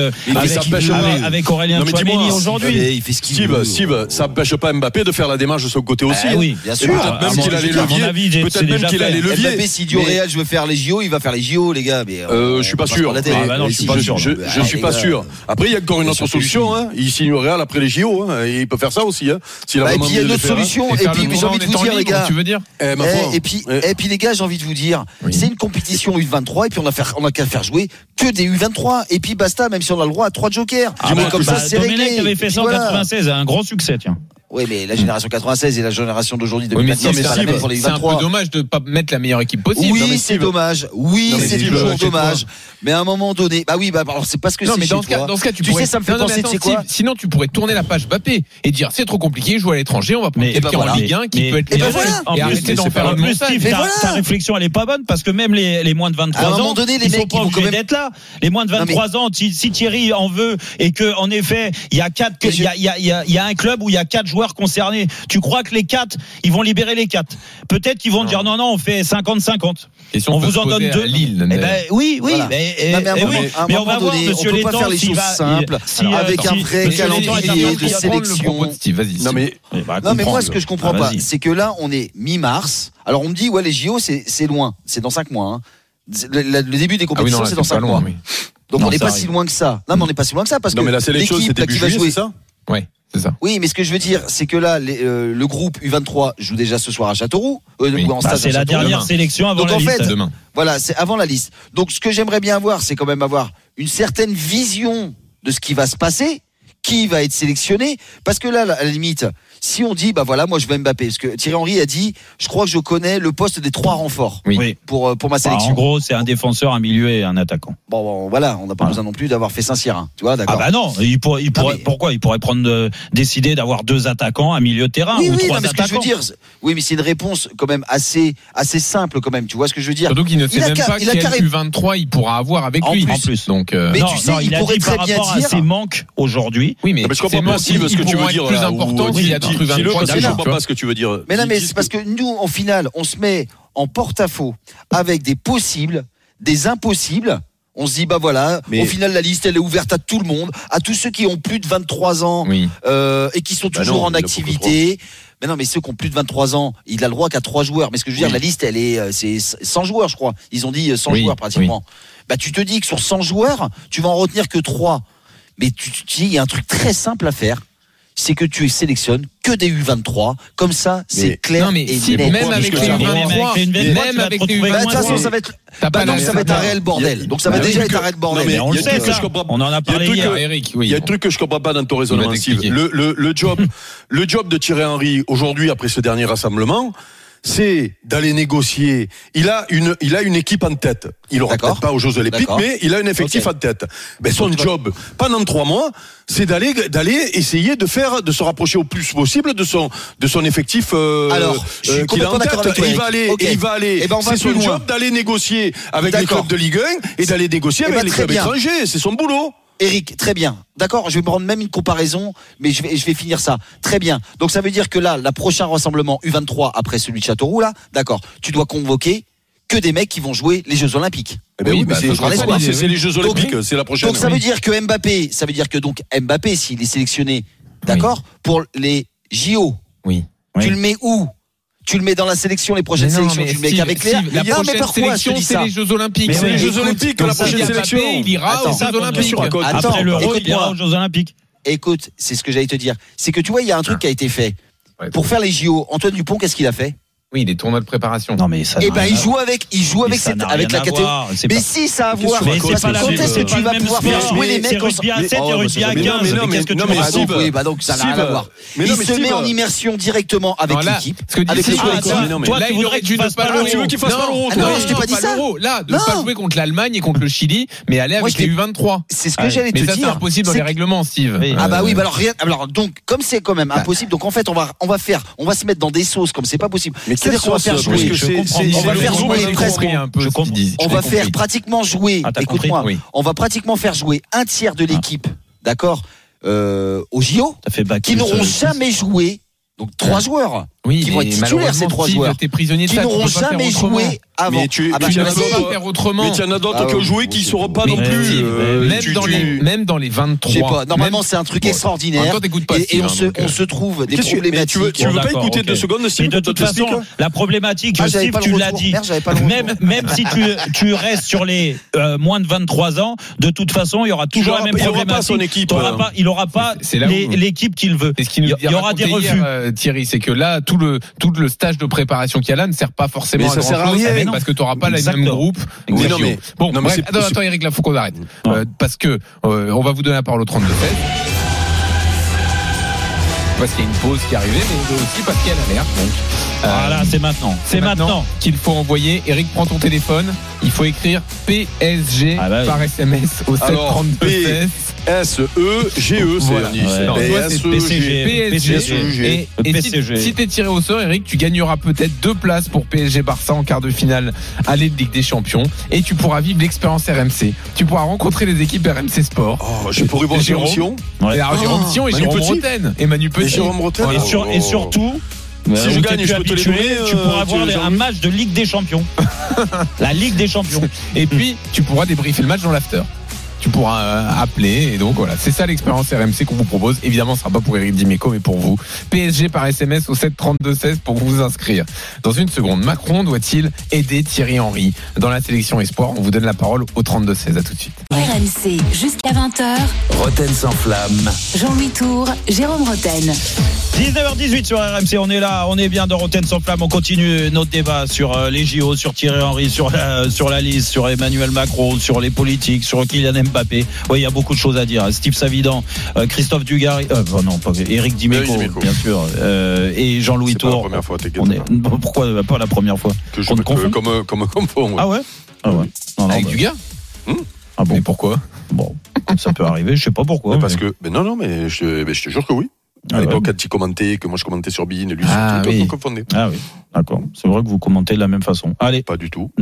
Aurélien Tchouaméni aujourd'hui. Il fait ce qu'il veut. Steve, ça empêche pas Mbappé de faire la démarche de son côté aussi. Oui, bien sûr. Peut-être même qu'il a les leviers. Peut-être même qu'il a les leviers. Mbappé, s'il dit au Real, je veux faire les JO, il va faire les JO, les gars. Mais je suis pas sûr. Je suis pas sûr. Après, il y a encore une autre solution. Il signe au Real après les JO. Et il peut faire ça aussi. Et puis il y a une autre solution. Et puis j'ai envie de vous dire, les gars. Et puis les gars, j'ai envie de vous dire, c'est une compétition U23 et puis on a qu'à faire jouer que des U23 et puis basta, même si on a le droit à 3 jokers. Comme ça, c'est réglé. Domenech avait fait ça en 96, un gros succès, tiens. Oui, mais la génération 96 et la génération d'aujourd'hui 2024, c'est pas la même pour les 23. C'est un peu dommage de pas mettre la meilleure équipe possible. Oui, c'est dommage. Oui, c'est toujours dommage. Mais à un moment donné, alors c'est parce que c'est mais dans ce cas, tu sais, ça me fait penser, tu sais quoi? Sinon, tu pourrais tourner la page Mbappé et dire c'est trop compliqué, jouer à l'étranger, on va prendre quelqu'un en Ligue 1 qui peut être meilleur et arrêter d'en faire un montage. Ta réflexion, elle est pas bonne parce que même les moins de 23 ans, ils sont pas obligés d'être là. Les moins de 23 ans, si Thierry en veut et que en effet, il y a un club où il y a 4 joueurs concernés. Tu crois que les 4, ils vont libérer les 4? Peut-être qu'ils vont dire non, on fait 50-50. On vous en donne 2. Lille. Oui. Mais on va voir, monsieur Létang, on peut pas faire les choses simples avec un vrai calendrier de sélection. Non mais moi, ce que je comprends pas, c'est que là, on est mi-mars. Alors on me dit, les JO, c'est loin. C'est dans 5 mois. Le début des compétitions, c'est dans 5 mois. Donc on n'est pas si loin que ça. Non, mais on n'est pas si loin que ça parce que mais la sélection, c'est début juillet, c'est ça? Ouais. C'est ça. Oui, mais ce que je veux dire, c'est que là, le groupe U23 joue déjà ce soir à Châteauroux. C'est la dernière sélection avant la liste. Demain. Voilà, c'est avant la liste. Donc, ce que j'aimerais bien avoir, c'est quand même avoir une certaine vision de ce qui va se passer, qui va être sélectionné, parce que là, à la limite, si on dit, bah voilà, moi je veux Mbappé, parce que Thierry Henry a dit, je crois que je connais le poste des 3 renforts pour ma sélection. En gros, c'est un défenseur, un milieu et un attaquant. Bon voilà, on n'a pas besoin non plus d'avoir fait Saint-Cyr, tu vois, d'accord. Ah bah non, pourquoi il pourrait décider d'avoir 2 attaquants, un milieu de terrain ou 3 attaquants. Ce que je veux dire, oui, mais c'est une réponse quand même assez simple quand même, tu vois ce que je veux dire. Donc il ne sait même pas quel U23 il pourra avoir avec lui. En plus. Donc, mais tu sais, il pourrait très bien dire. À ses manques aujourd'hui. Oui, mais je comprends pas ce que tu veux dire. Plus important s'il y a d'autres U23. Je comprends pas ce que tu veux dire. Mais non, mais c'est parce que nous, au final, on se met en porte-à-faux avec des possibles, des impossibles. On se dit, bah voilà, au final, la liste, elle est ouverte à tout le monde, à tous ceux qui ont plus de 23 ans et qui sont toujours en activité. Mais non, mais ceux qui ont plus de 23 ans, il a le droit qu'à 3 joueurs. Mais ce que je veux dire, la liste, c'est 100 joueurs, je crois. Ils ont dit 100 joueurs pratiquement. Bah, tu te dis que sur 100 joueurs, tu vas en retenir que 3. Mais tu te dis, il y a un truc très simple à faire. C'est que tu sélectionnes que des U23, comme ça, c'est clair. Non, mais si, même avec les U23, même avec les U23, de toute façon, ça va être, ça va être un réel bordel. Donc ça va déjà être un réel bordel. Mais on le sait, on en a parlé hier, Eric. Il y a un truc que je comprends pas dans ton raisonnement, Steve. Le job de Thierry Henry aujourd'hui, après ce dernier rassemblement, c'est d'aller négocier. Il a une équipe en tête. Il aura peut-être pas aux Jeux Olympiques, mais il a un effectif en tête. Ben son job, pendant 3 mois, c'est d'aller essayer de se rapprocher au plus possible de son effectif qu'il a en tête. Il va aller. C'est son job d'aller négocier avec les clubs de Ligue 1 et d'aller négocier avec les clubs étrangers. C'est son boulot. Eric, très bien. D'accord, je vais me rendre même une comparaison, mais je vais finir ça. Très bien. Donc ça veut dire que là, la prochain rassemblement U23 après celui de Châteauroux, là, d'accord, tu dois convoquer que des mecs qui vont jouer les Jeux Olympiques. C'est les Jeux Olympiques, c'est la prochaine. Donc ça veut dire que Mbappé, s'il est sélectionné, d'accord, pour les JO. Tu le mets où? Tu le mets dans la sélection, les prochaines sélections, tu le mets qu'avec Léa. La prochaine sélection, c'est les Jeux Olympiques. C'est les Jeux Olympiques, la prochaine sélection. Il ira aux Jeux Olympiques. Après l'Euro, il ira aux Jeux Olympiques. Écoute, c'est ce que j'allais te dire. C'est que tu vois, il y a un truc qui a été fait. Pour faire les JO, Antoine Dupont, qu'est-ce qu'il a fait? Oui, des tournois de préparation. Non, mais ça. Eh ben, il joue avec la catégorie. Mais si, ça a à voir. Mais c'est pas la même. Quand est-ce que tu vas pouvoir faire jouer les mecs? C'est rugby à 7 et rugby à 15. Qu'est-ce que tu racontes? Oui, bah donc ça n'a rien à voir. Il se met en immersion directement avec l'équipe. Avec les sélections. Là, il aurait dû ne pas l'Euro. Tu veux qu'il fasse pas l'Euro? Non, je t'ai pas dit ça. Là, de ne pas jouer contre l'Allemagne et contre le Chili, mais aller avec les U23. C'est ce que j'allais te dire. Mais ça, c'est impossible dans les règlements, Steve. Ah bah oui, alors rien. Alors donc, comme c'est quand même impossible, donc en fait, on va se mettre dans des sauces comme c'est pas possible. C'est-à-dire qu'on va faire jouer. On va faire jouer presque un peu. On va faire pratiquement jouer. Écoute-moi. On va pratiquement faire jouer un tiers de l'équipe, d'accord, au JO, qui n'auront jamais joué. Donc 3 joueurs qui vont être titulaires, ces 3 joueurs qui n'auront jamais joué avant. Mais tu en as d'autres qui ont joué qui ne seront pas non plus. Même dans les 23. Je sais pas. Normalement, c'est un truc extraordinaire. Et on se trouve des problématiques. Tu veux pas écouter 2 secondes, Steve? De toute façon, la problématique, Steve, tu l'as dit. Même si tu restes sur les moins de 23 ans, de toute façon, il y aura toujours la même problématique. Il n'aura pas l'équipe qu'il veut. Il y aura des refus. Thierry, c'est que là, tout le stage de préparation qu'il y a là ne sert pas forcément à grand-chose parce que tu n'auras pas le même groupe. Bon, attends, Eric, là, faut qu'on arrête parce que on va vous donner la parole au 32-16. Parce qu'il y a une pause qui est arrivée, mais aussi parce qu'il y a l'alerte. Donc, voilà, c'est maintenant. C'est maintenant qu'il faut envoyer. Eric, prends ton téléphone. Il faut écrire PSG par SMS au 732-16. S-E-G-E, c'est PSG. Et si t'es tiré au sort, Eric, tu gagneras peut-être 2 places pour PSG Barça en quart de finale aller de Ligue des Champions. Et tu pourras vivre l'expérience RMC. Tu pourras rencontrer les équipes RMC Sport. Je pourrais voir Jérôme Sion. Jérôme Sion et Jérôme Roten. Et Manu Petit. Et surtout, si je gagne, je peux te les donner. Tu pourras avoir un match de Ligue des Champions. La Ligue des Champions. Et puis, tu pourras débriefer le match dans l'after. Tu pourras appeler, et donc voilà, c'est ça l'expérience RMC qu'on vous propose. Évidemment, ce sera pas pour Eric Dimeco, mais pour vous. PSG par SMS au 732-16 pour vous inscrire. Dans une seconde, Macron doit-il aider Thierry Henry dans la sélection Espoir? On vous donne la parole au 32-16. À tout de suite. RMC jusqu'à 20h. Roten sans flamme. Jean-Louis Tour, Jérôme Roten. 19h18 sur RMC, on est là, on est bien dans Roten sans flamme. On continue notre débat sur les JO, sur Thierry Henry, sur la liste, sur Emmanuel Macron, sur les politiques, sur Kylian Mbappé. Oui, il y a beaucoup de choses à dire. Steve Savidan, Christophe Dugarry, non, pas Eric Dimeco, bien sûr, et Jean-Louis Tour. C'est pas la première fois, pourquoi pas la première fois que je comme confond. Ah ouais. Non, avec Dugas. Ah bon? Mais pourquoi? Bon, ça peut arriver, je sais pas pourquoi. Parce que, mais je te jure que oui. À l'époque, quand il commentait, que moi je commentais sur Bein, lui, tout confondait. Ah oui, d'accord. C'est vrai que vous commentez de la même façon. Allez. Pas du tout.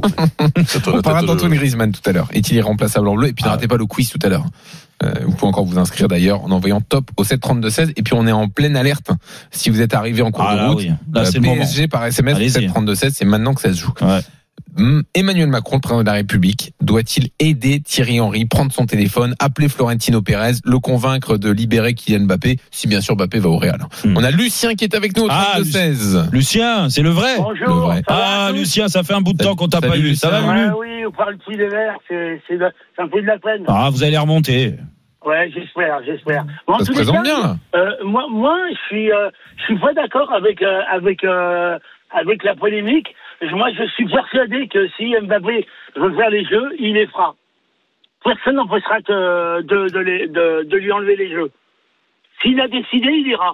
On parlera d'Antoine Griezmann tout à l'heure. Est-il irremplaçable en bleu? Et puis ne ratez pas le quiz tout à l'heure. Vous pouvez encore vous inscrire d'ailleurs en envoyant top au 732-16. Et puis on est en pleine alerte. Si vous êtes arrivé en cours de route, là, c'est PSG par SMS 732-16, c'est maintenant que ça se joue. Ouais. Emmanuel Macron, le président de la République, doit-il aider Thierry Henry, prendre son téléphone, appeler Florentino Pérez, le convaincre de libérer Kylian Mbappé, si bien sûr Mbappé va au Real. On a Lucien qui est avec nous au 32-16. Lucien, c'est le vrai. Bonjour. Le vrai. Lucien, ça fait un bout de temps qu'on t'a pas eu. Ça va, Lulu? Oui, on parle petit des verts, ça me fait de la peine. Ah, vous allez remonter. Ouais, j'espère. Bon, ça se présente bien. Moi, je suis pas d'accord avec la polémique. Moi, je suis persuadé que si Mbappé veut faire les jeux, il les fera. Personne n'empêchera de lui enlever les jeux. S'il a décidé, il ira.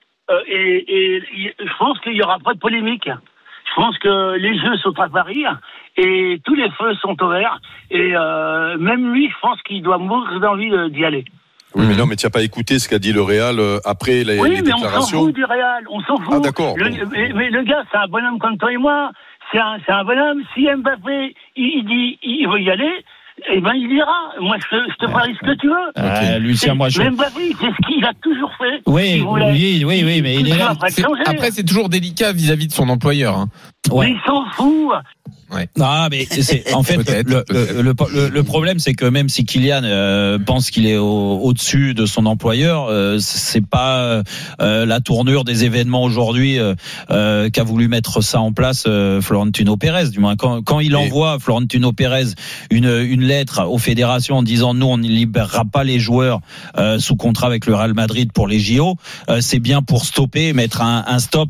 Et je pense qu'il n'y aura pas de polémique. Je pense que les jeux sont à Paris et tous les feux sont au vert. Et même lui, je pense qu'il doit mourir d'envie d'y aller. Oui, mais non, mais tu n'as pas écouté ce qu'a dit le Real après les déclarations. Oui, mais on s'en fout du Real, on s'en fout. Ah, d'accord. Mais le gars, c'est un bonhomme comme toi et moi. C'est un bonhomme. Si Mbappé, il dit, il veut y aller, eh ben, il ira. Moi, je te parie ce que tu veux. Lucien, moi, mais Mbappé, c'est ce qu'il a toujours fait. Oui, mais il est là. Après, c'est toujours délicat vis-à-vis de son employeur. Hein. Ouais. Mais il s'en fout. Ouais. Non, mais c'est en fait le problème, c'est que même si Kylian pense qu'il est au-dessus de son employeur, c'est pas la tournure des événements aujourd'hui qu'a voulu mettre ça en place Florentino Pérez. Du moins, quand il envoie Florentino Pérez une lettre aux fédérations en disant nous on ne libérera pas les joueurs sous contrat avec le Real Madrid pour les JO, c'est bien pour stopper, mettre un stop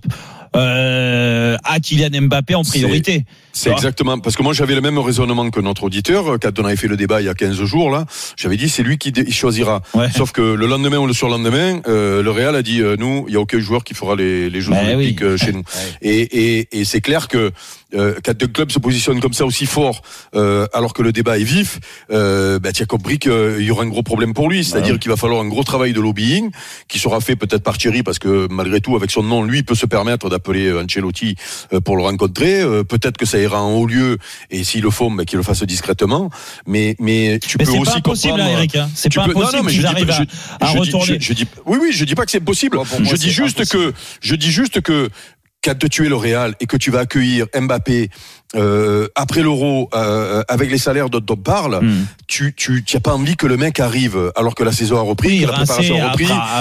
à Kylian Mbappé en priorité. C'est exactement, parce que moi j'avais le même raisonnement que notre auditeur quand on avait fait le débat il y a 15 jours là. J'avais dit c'est lui qui choisira. Ouais. Sauf que le lendemain ou le surlendemain, le Real a dit nous il y a aucun joueur qui fera les Jeux Olympiques chez nous. Et c'est clair que quand deux clubs se positionnent comme ça aussi fort, alors que le débat est vif, tu as compris qu'il y aura un gros problème pour lui. C'est-à-dire qu'il va falloir un gros travail de lobbying qui sera fait peut-être par Thierry, parce que malgré tout avec son nom, lui peut se permettre d'appeler Ancelotti pour le rencontrer. Peut-être que ça ira en haut lieu, et s'il le font, qu'il le fasse discrètement. Mais tu peux aussi comprendre. Là, Eric, hein. C'est pas impossible qu'ils arrivent à retourner. Je dis pas que c'est impossible. Je dis juste que quand tu es le Real et que tu vas accueillir Mbappé après l'Euro avec les salaires dont on parle, tu n'as pas envie que le mec arrive alors que la saison a repris, que la préparation a repris,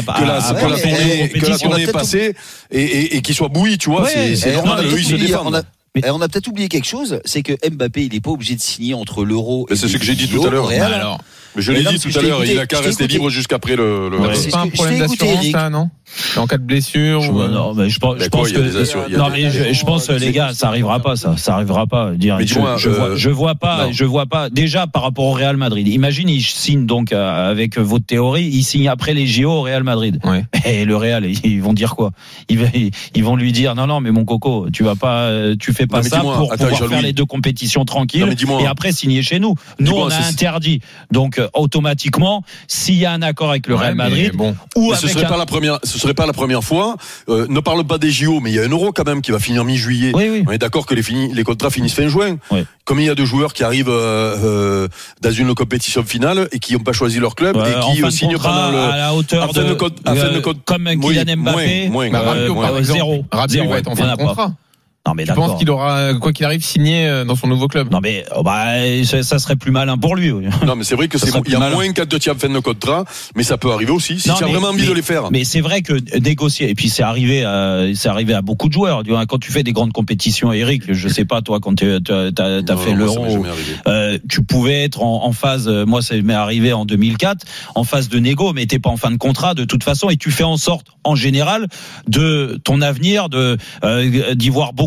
que la tournée est passée et qu'il soit bouilli, tu vois. C'est normal, eux ils se défendent. On a peut-être oublié quelque chose, c'est que Mbappé, il n'est pas obligé de signer entre l'Euro et c'est ce que j'ai dit tout à l'heure. Mais je l'ai dit tout à l'heure, il a qu'à rester libre jusqu'après le. C'est pas un problème d'assurance, ça, non? En cas de blessure non, mais je pense que non, mais je pense les gars, ça arrivera pas, ça arrivera pas. Je vois pas déjà par rapport au Real Madrid. Imagine, il signe donc avec votre théorie, il signe après les JO au Real Madrid. Ouais. Et le Real, ils vont dire quoi? Ils vont lui dire non, mais mon coco, tu fais pas ça pour pouvoir faire les deux compétitions tranquilles et après signer chez nous. Nous, on a interdit. Donc automatiquement, s'il y a un accord avec le Real Madrid, ce serait pas la première fois. Ne parle pas des JO, mais il y a un Euro quand même qui va finir mi-juillet. Oui. On est d'accord que les contrats finissent fin juin. Oui. Comme il y a deux joueurs qui arrivent dans une compétition finale et qui n'ont pas choisi leur club et qui signent pendant à la hauteur comme Kylian Mbappé, zéro. Rabiot va être en fin de contrat. Non, mais je pense qu'il aura, quoi qu'il arrive, signé dans son nouveau club. Non, mais ça serait plus malin pour lui. Non, mais c'est vrai que il y a moins quand tu as fin de contrat, mais ça peut arriver aussi si tu as vraiment envie de les faire. Mais c'est vrai que négocier, et puis c'est arrivé à beaucoup de joueurs. Quand tu fais des grandes compétitions, Eric, je sais pas toi quand t'as fait l'Euro, tu pouvais être en phase. Moi, ça m'est arrivé en 2004, en phase de négo, mais t'es pas en fin de contrat de toute façon, et tu fais en sorte, en général, de ton avenir, d'y voir beaucoup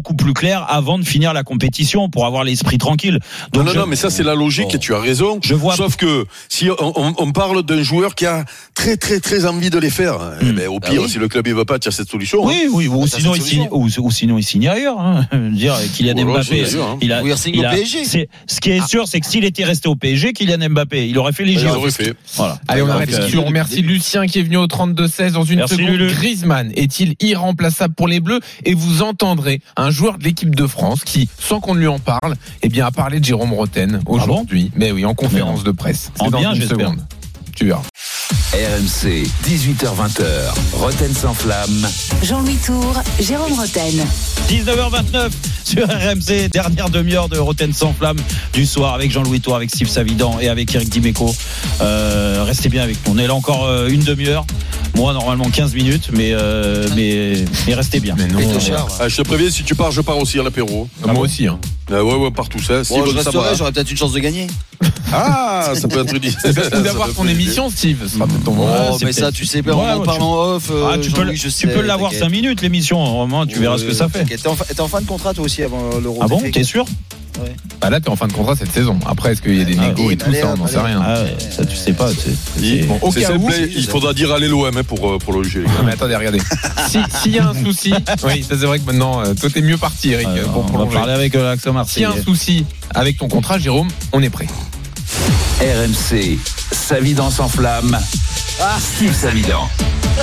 beaucoup plus clair avant de finir la compétition pour avoir l'esprit tranquille. Donc non, mais ça c'est la logique et tu as raison. Sauf que si on parle d'un joueur qui a très très très envie de les faire, au pire, si le club il veut pas, tu as cette solution. Oui, ou sinon il signe ailleurs. Hein. Dire Kylian Mbappé, il signe au PSG. Ce qui est sûr, c'est que s'il était resté au PSG, Kylian Mbappé, il aurait fait les JO. Voilà. Allez, on arrête. On remercie Lucien qui est venu au 32-16 dans une seconde. Griezmann est-il irremplaçable pour les Bleus? Et vous entendrez un joueur de l'équipe de France qui, sans qu'on ne lui en parle, a parlé de Jérôme Rotten aujourd'hui. Mais oui, en conférence de presse. C'est dans une seconde. Tu verras. RMC, 18h-20h, Rotten sans flamme. Jean-Louis Tour, Jérôme Rotten. 19h29 sur RMC, dernière demi-heure de Rotten sans flamme du soir avec Jean-Louis Tour, avec Steve Savidan et avec Eric Dimeco. Restez bien avec nous. On est là encore une demi-heure. Moi, normalement 15 minutes, mais restez bien. Mais non. Je te préviens, si tu pars, je pars aussi à l'apéro. Moi aussi. Hein. Ouais, partout ça. Si je resterai, j'aurais peut-être une chance de gagner. Ah, ça peut être dit. Ou d'avoir ton émission, Steve. Ce sera peut-être ton moment. Mais ça, tu sais, en parlant off. Tu peux l'avoir 5 minutes, l'émission. Vraiment, tu verras ce que ça fait. T'es en fin de contrat, toi aussi, avant l'Euro. Ah bon, t'es sûr? Ouais. Bah là, t'es en fin de contrat cette saison. Après, est-ce qu'il y a des négos et tout ça? On n'en sait rien. Ça, tu sais pas. C'est simple, il faudra dire aller l'OM pour le juger. Mais attendez, regardez. S'il y a un souci, oui, ça c'est vrai que maintenant, toi t'es mieux parti, Eric. On va parler avec l'accent marseillais. S'il y a un souci avec ton contrat, Jérôme, on est prêt. RMC, Savidan sans flamme. Steve Savidan.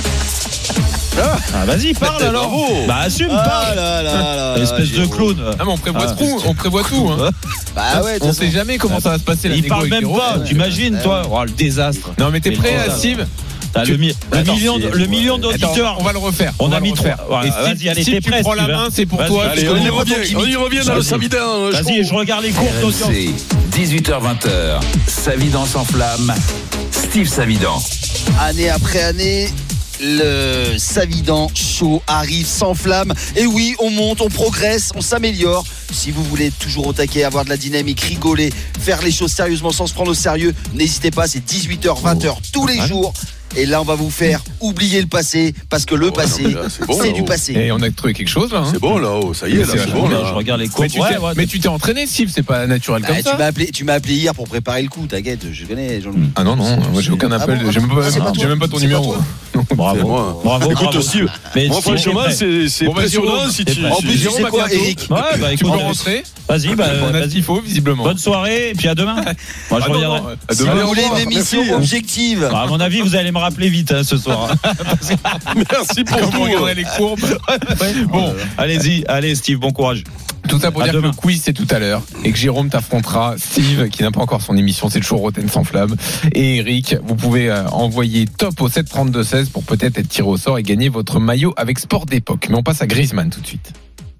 Vas-y, parle alors. Bah assume, parle. Espèce de clown. Ah mais on prévoit tout. Hein. Bah ouais. On sait jamais comment ça va se passer. Il parle même pas. T'imagines, toi, le désastre. Non mais t'es prêt, Steve? Le million d'auditeurs. On va le refaire. On a mis 3. Vas-y, allez, t'es prêt. Tu prends la main, c'est pour toi. Allez, on y revient dans le Savidan. Vas-y, je regarde les cours d'audience. 18h-20h, Savidan sans flamme, Steve Savidan. Année après année, le Savidan Show arrive sans flamme. Et oui, on monte, on progresse, on s'améliore. Si vous voulez toujours au taquet, avoir de la dynamique, rigoler, faire les choses sérieusement sans se prendre au sérieux, n'hésitez pas, c'est 18h, 20h tous les jours. Et là, on va vous faire oublier le passé, parce que le passé, c'est du passé. Et on a trouvé quelque chose là. C'est bon là, ça y est, là, c'est bon là. Je regarde les cours. Mais tu t'es entraîné, Steve, c'est pas naturel comme ça. Tu m'as appelé hier pour préparer le coup, t'inquiète, je connais Jean-Louis. Ah non, moi j'ai aucun appel, j'ai même pas ton numéro. Bravo. Écoute, Steve, moi franchement, c'est impressionnant si tu. En plus, tu sais quoi, Eric? Tu peux rentrer. Vas-y, on a ce qu'il faut, visiblement. Bonne soirée, et puis à demain. Moi, je reviendrai. Si vous voulez une émission objective. À mon avis, vous allez me rappeler vite ce soir. Merci pour vous regarderez les courbes. Bon, allez Steve, bon courage. Tout ça pour dire que le quiz c'est tout à l'heure et que Jérôme t'affrontera Steve qui n'a pas encore son émission, c'est le show Rotten sans flamme, et Eric. Vous pouvez envoyer top au 732-16 pour peut-être être tiré au sort et gagner votre maillot avec Sport d'époque. Mais on passe à Griezmann tout de suite.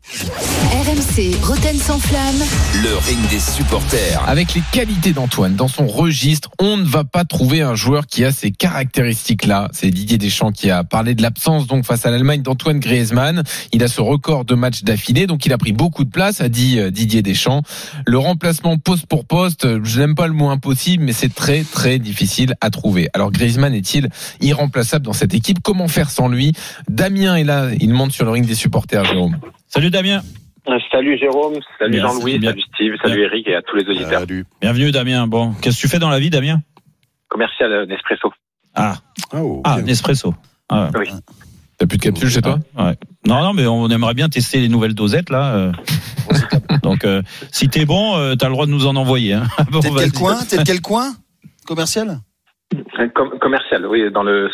RMC, Rotten sans flamme. Le ring des supporters. Avec les qualités d'Antoine dans son registre, on ne va pas trouver un joueur qui a ces caractéristiques-là. C'est Didier Deschamps qui a parlé de l'absence donc face à l'Allemagne d'Antoine Griezmann. Il a ce record de matchs d'affilée, donc il a pris beaucoup de place, a dit Didier Deschamps. Le remplacement poste pour poste, je n'aime pas le mot impossible, mais c'est très très difficile à trouver. Alors Griezmann est-il irremplaçable dans cette équipe? Comment faire sans lui? Damien est là, il monte sur le ring des supporters, Jérôme. Salut Damien. Salut Jérôme, salut Jean-Louis, salut Steve, salut Eric et à tous les auditeurs. Bienvenue Damien. Bon, qu'est-ce que tu fais dans la vie, Damien? Commercial Nespresso. Nespresso. Ah. Oui. T'as plus de capsules chez toi? Ouais. Non, mais on aimerait bien tester les nouvelles dosettes là. Donc, si t'es bon, t'as le droit de nous en envoyer. Hein. Bon, t'es de quel coin? Commercial? Commercial, oui, dans le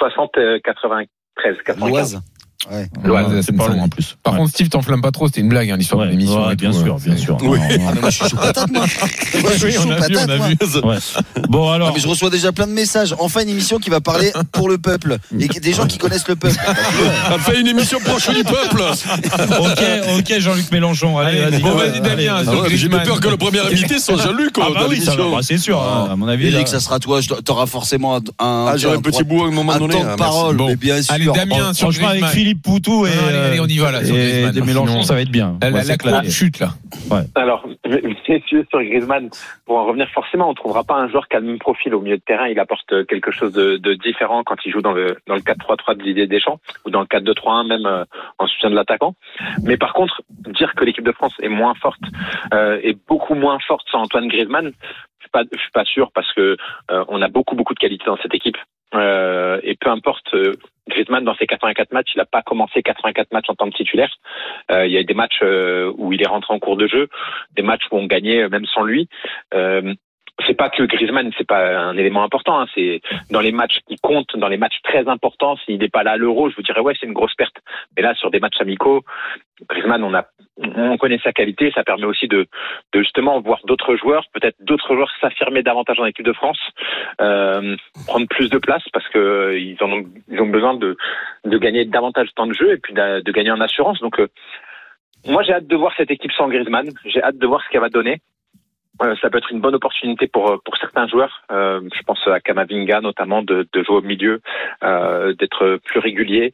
60-93. Ouais. C'est pas loin en plus. Par contre, Steve, t'enflamme pas trop, c'était une blague, l'histoire de l'émission. Bien sûr. Oui. Mais moi, je suis chaud patate, moi. On a vu. Ouais. Bon, alors. Mais je reçois déjà plein de messages. Enfin, une émission qui va parler pour le peuple. Et des gens qui connaissent le peuple. Enfin, une émission proche du peuple. Ok, Jean-Luc Mélenchon. Allez, vas-y. Bon, vas-y, Damien. J'ai peur que le premier invité soit Jean-Luc. Oui, c'est sûr. À mon avis. Eric, ça sera toi. T'auras forcément j'aurai un petit bout à un moment donné. Un temps de parole. Bien sûr. Allez, Damien, franchement, avec Philippe Philippe Poutou allez, on y va là. Et des Mélenchon, ça va être bien. La chute là. Ouais. Alors, messieurs, sur Griezmann, pour en revenir, forcément, on ne trouvera pas un joueur qui a le même profil au milieu de terrain. Il apporte quelque chose de différent quand il joue dans le 4-3-3 de Didier Deschamps ou dans le 4-2-3-1 même en soutien de l'attaquant. Mais par contre, dire que l'équipe de France est moins forte, est beaucoup moins forte sans Antoine Griezmann, je suis pas sûr parce que on a beaucoup de qualité dans cette équipe. Et peu importe, Griezmann dans ses 84 matchs, il n'a pas commencé 84 matchs en tant que titulaire. Il y a eu des matchs où il est rentré en cours de jeu, des matchs où on gagnait même sans lui. C'est pas que Griezmann, c'est pas un élément important, hein. C'est dans les matchs qui comptent, dans les matchs très importants. S'il n'est pas là à l'Euro, je vous dirais ouais, c'est une grosse perte. Mais là, sur des matchs amicaux, Griezmann, on connaît sa qualité. Ça permet aussi de justement voir d'autres joueurs, peut-être d'autres joueurs s'affirmer davantage en équipe de France, prendre plus de place parce que ils ont besoin de gagner davantage de temps de jeu et puis de gagner en assurance. Donc moi, j'ai hâte de voir cette équipe sans Griezmann. J'ai hâte de voir ce qu'elle va donner. Ça peut être une bonne opportunité pour certains joueurs. Je pense à Kamavinga notamment de jouer au milieu, d'être plus régulier.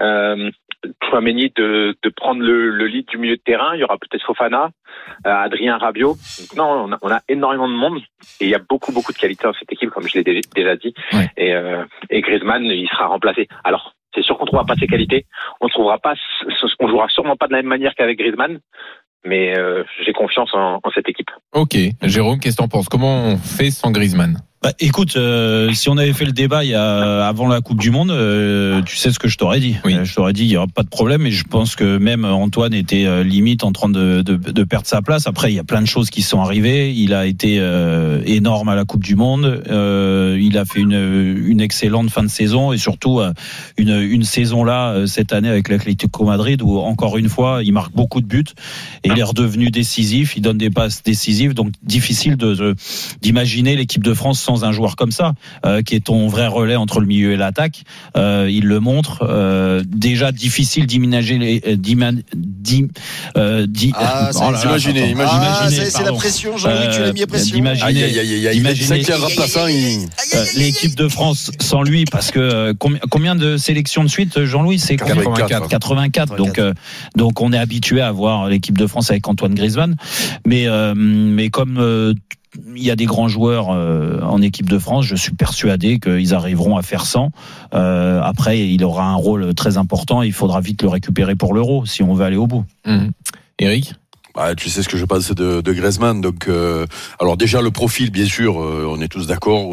Chouameni de prendre le lead du milieu de terrain. Il y aura peut-être Fofana, Adrien Rabiot. Donc non, on a énormément de monde et il y a beaucoup de qualité dans cette équipe, comme je l'ai déjà dit. Ouais. Et Griezmann, il sera remplacé. Alors, c'est sûr qu'on trouvera pas ses qualités. On jouera sûrement pas de la même manière qu'avec Griezmann. Mais j'ai confiance en cette équipe. Ok, Jérôme, qu'est-ce que t'en penses? Comment on fait sans Griezmann? Bah, écoute, si on avait fait le débat avant la Coupe du Monde, tu sais ce que je t'aurais dit. Oui. Je t'aurais dit il y aura pas de problème, et je pense que même Antoine était limite en train de perdre sa place. Après, il y a plein de choses qui sont arrivées. Il a été énorme à la Coupe du Monde. Il a fait une excellente fin de saison et surtout une saison là cette année avec l'Atlético Madrid où encore une fois il marque beaucoup de buts et il est redevenu décisif. Il donne des passes décisives, donc difficile d'imaginer l'équipe de France sans un joueur comme ça, qui est ton vrai relais entre le milieu et l'attaque. Il le montre. Déjà difficile d'imaginer. Imaginer. C'est la pression, Jean-Louis, tu l'as mis à pression. L'équipe de France sans lui, parce que combien de sélections de suite, Jean-Louis? C'est 84. Donc on est habitué à voir l'équipe de France avec Antoine Griezmann, mais comme il y a des grands joueurs en équipe de France, je suis persuadé qu'ils arriveront à faire 100. Après, il aura un rôle très important. Il faudra vite le récupérer pour l'Euro si on veut aller au bout. Eric? Tu sais ce que je pense de Griezmann. Donc, alors déjà le profil, bien sûr, on est tous d'accord.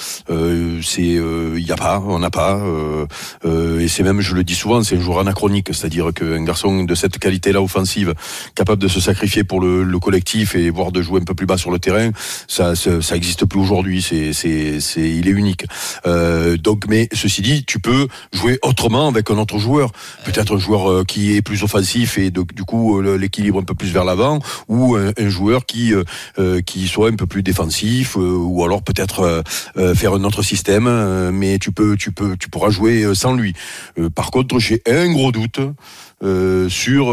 On n'a pas. Et c'est même, je le dis souvent, c'est un joueur anachronique. C'est-à-dire qu'un garçon de cette qualité-là offensive, capable de se sacrifier pour le collectif et voire de jouer un peu plus bas sur le terrain, ça existe plus aujourd'hui. Il est unique. Donc, mais ceci dit, tu peux jouer autrement avec un autre joueur. Peut-être un joueur qui est plus offensif et du coup l'équilibre un peu plus vers l'avant, ou un joueur qui soit un peu plus défensif, ou alors peut-être faire un autre système, mais tu pourras jouer sans lui. Par contre, j'ai un gros doute sur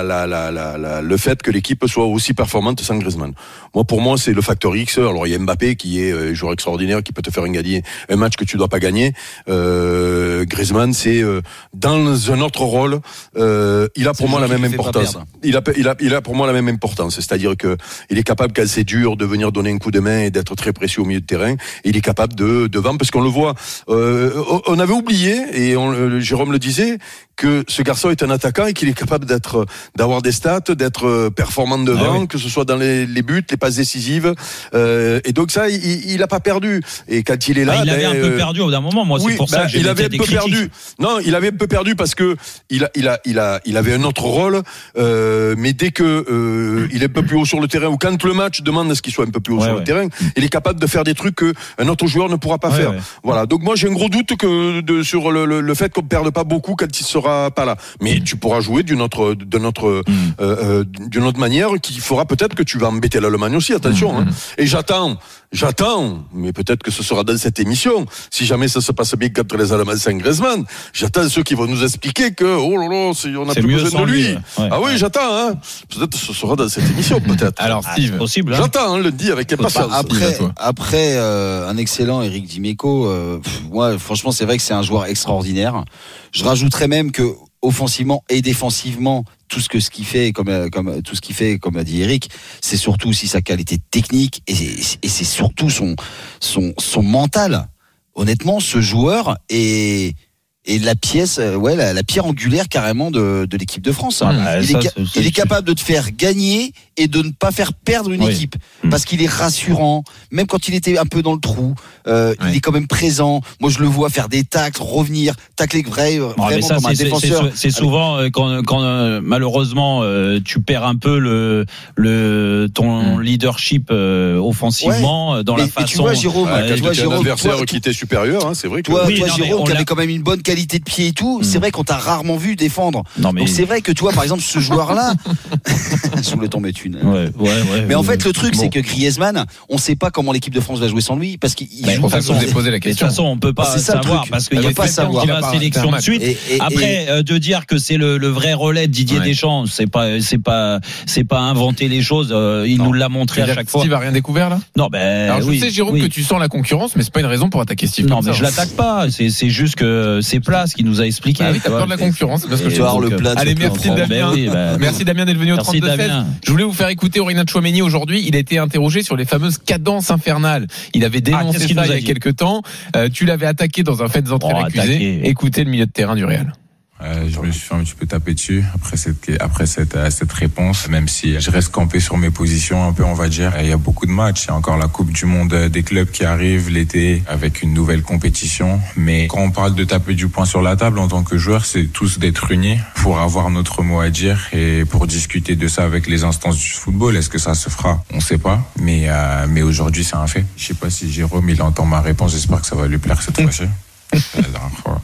le fait que l'équipe soit aussi performante sans Griezmann. Pour moi, c'est le facteur X. Alors, il y a Mbappé qui est un joueur extraordinaire qui peut te faire gagner un match que tu dois pas gagner. Griezmann, c'est dans un autre rôle. Il a pour moi la même importance. Il a pour moi la même importance. C'est-à-dire que il est capable, quand c'est dur, de venir donner un coup de main et d'être très précieux au milieu de terrain. Il est capable de vendre, parce qu'on le voit. On avait oublié, et Jérôme le disait, que ce garçon est un attaquant et qu'il est capable d'avoir des stats, d'être performant devant, que ce soit dans les buts, les passes décisives. Et donc ça, il a pas perdu. Et quand il est là, il avait un peu perdu au bout d'un moment. Moi, c'est pour ça que j'ai avait un peu perdu. Non, il avait un peu perdu parce que il avait un autre rôle. Mais dès que il est un peu plus haut sur le terrain, ou quand le match demande à ce qu'il soit un peu plus haut sur le terrain, il est capable de faire des trucs que un autre joueur ne pourra pas faire. Ouais. Voilà. Donc moi, j'ai un gros doute sur le fait qu'on perde pas beaucoup quand il sera pas là. Mais tu pourras jouer d'une autre manière qui fera peut-être que tu vas embêter l'Allemagne aussi. Attention. Hein. Et j'attends, mais peut-être que ce sera dans cette émission. Si jamais ça se passe bien contre les Allemands sans Griezmann, j'attends ceux qui vont nous expliquer que on a plus besoin de lui. J'attends. Hein. Peut-être que ce sera dans cette émission, peut-être. Alors, Steve, possible. J'attends le dire avec impatience. Après un excellent Eric Dimeco, moi, franchement, c'est vrai que c'est un joueur extraordinaire. Je rajouterais même que offensivement et défensivement, tout ce qu'il fait, comme a dit Eric, c'est surtout aussi sa qualité technique et c'est surtout son mental. Honnêtement, ce joueur est la pièce, la pierre angulaire carrément de l'équipe de France. Il est capable de te faire gagner et de ne pas faire perdre une équipe, parce qu'il est rassurant. Même quand il était un peu dans le trou, il est quand même présent. Moi, je le vois faire des tacles, revenir, tacler vraiment comme un défenseur. C'est souvent quand malheureusement tu perds un peu ton leadership offensivement dans la façon. Tu vois, Jérôme, un adversaire qui était supérieur, c'est vrai que toi, Jérôme, qui avait quand même une bonne qualité de pied et tout, c'est vrai qu'on t'a rarement vu défendre. Donc c'est vrai que tu vois, par exemple, ce joueur-là, je voulais tomber une. Mais en fait, le truc, c'est que Griezmann, on sait pas comment l'équipe de France va jouer sans lui, parce qu'il joue. De toute façon, on peut pas savoir, parce qu'il y a pas savoir la sélection de suite. Après, de dire que c'est le vrai relais de Didier Deschamps, c'est pas inventer les choses. Il nous l'a montré à chaque fois. Steve a rien découvert là? Non, alors je sais, Jérôme, que tu sens la concurrence, mais c'est pas une raison pour attaquer Steve. Non, mais je l'attaque pas. C'est juste que c'est Place qui nous a expliqué. T'as peur de la concurrence, parce que je vois le plat. Allez, merci Damien. Merci Damien d'être venu au 32-16. Je voulais vous faire écouter Aurélien Tchouameni aujourd'hui. Il a été interrogé sur les fameuses cadences infernales. Il avait dénoncé ça il y a quelques temps. Tu l'avais attaqué dans un fait d'entrée accusé. Écoutez le milieu de terrain du Real. Je me suis fait un petit peu taper dessus après cette réponse, même si je reste campé sur mes positions un peu, on va dire. Il y a beaucoup de matchs, il y a encore la Coupe du Monde des clubs qui arrive l'été avec une nouvelle compétition. Mais quand on parle de taper du poing sur la table en tant que joueur, c'est tous d'être unis pour avoir notre mot à dire et pour discuter de ça avec les instances du football. Est-ce que ça se fera? On sait pas, mais aujourd'hui c'est un fait. Je sais pas si Jérôme il entend ma réponse, j'espère que ça va lui plaire cette fois-ci. La dernière fois.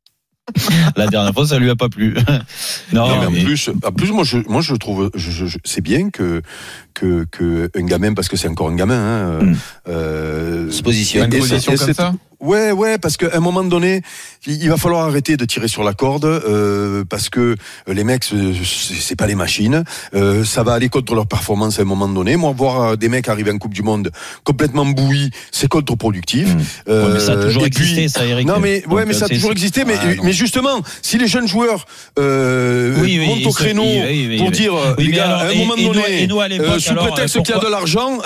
La dernière fois, ça lui a pas plu. Non, mais en plus, moi, je trouve, c'est bien que un gamin, parce que c'est encore un gamin, se positionne. Une position comme ça. Ouais, parce qu'à un moment donné, il va falloir arrêter de tirer sur la corde, parce que les mecs, c'est pas des machines. Ça va aller contre leur performance à un moment donné. Moi, voir des mecs arriver en Coupe du Monde complètement bouillis, c'est contre-productif. Mais ça a toujours existé, ça, Eric. Non, mais mais ça a toujours existé. Mais justement, si les jeunes joueurs montent au créneau pour dire, les gars, à un moment donné, sous prétexte qu'il y a de l'argent,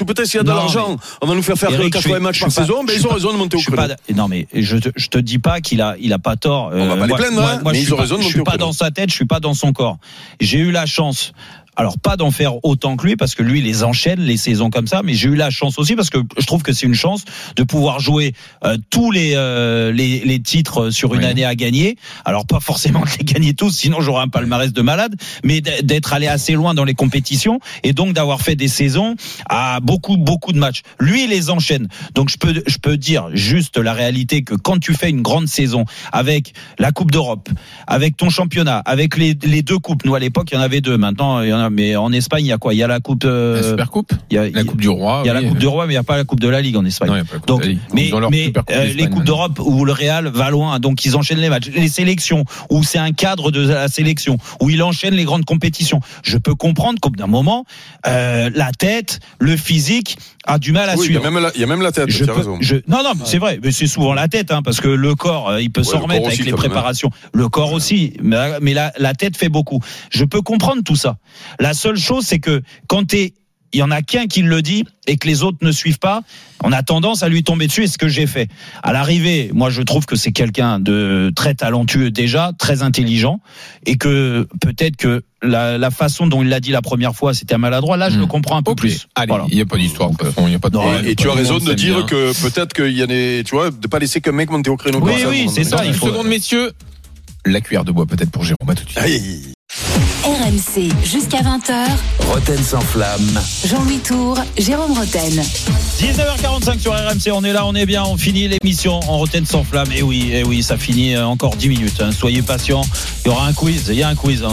on va nous faire 80 matchs par saison, ils ont raison de monter au créneau. Non, mais je te dis pas qu'il a pas tort. On va pas les plaindre, moi, je suis pas dans sa tête, je suis pas dans son corps. J'ai eu la chance. Alors pas d'en faire autant que lui, parce que lui il les enchaîne les saisons comme ça, mais j'ai eu la chance aussi, parce que je trouve que c'est une chance de pouvoir jouer tous les titres sur une année à gagner. Alors pas forcément de les gagner tous, sinon j'aurais un palmarès de malade, mais d'être allé assez loin dans les compétitions et donc d'avoir fait des saisons à beaucoup de matchs. Lui il les enchaîne. Donc je peux dire juste la réalité, que quand tu fais une grande saison avec la Coupe d'Europe, avec ton championnat, avec les deux coupes, nous à l'époque il y en avait deux, maintenant il y en a. Mais en Espagne, il y a quoi? Il y a la coupe, la Super Coupe, la Coupe du Roi. Il y a la Coupe du Roi, mais il n'y a pas la Coupe de la Ligue en Espagne. Non, il y a pas la coupe de la Ligue. Mais les coupes d'Europe où le Real va loin, donc ils enchaînent les matchs, les sélections où c'est un cadre de la sélection où il enchaîne les grandes compétitions. Je peux comprendre qu'au bout d'un moment, la tête, le physique a du mal à suivre. Il y a même la tête. Non, c'est vrai, mais c'est souvent la tête, parce que le corps, il peut s'en remettre avec les préparations. Le corps aussi, mais la tête fait beaucoup. Je peux comprendre tout ça. La seule chose, c'est que quand il y en a qu'un qui le dit et que les autres ne suivent pas, on a tendance à lui tomber dessus, et ce que j'ai fait. À l'arrivée, moi je trouve que c'est quelqu'un de très talentueux déjà, très intelligent, et que peut-être que la façon dont il l'a dit la première fois, c'était maladroit. Là, je le comprends un peu plus. Allez, il n'y a pas d'histoire. De toute façon, il n'y a pas de. Et tu as raison de dire que peut-être qu'il y en a, tu vois, de pas laisser qu'un mec monter au créneau. Oui, c'est ça. Une seconde, messieurs. La cuillère de bois peut-être pour Jérôme. À tout de suite. RMC jusqu'à 20h. Roten sans flamme. Jean-Louis Tour, Jérôme Roten. 19h45 sur RMC, on est là, on est bien, on finit l'émission en Roten sans flamme. Et oui, ça finit encore 10 minutes. Soyez patients, il y aura un quiz. Il y a un quiz.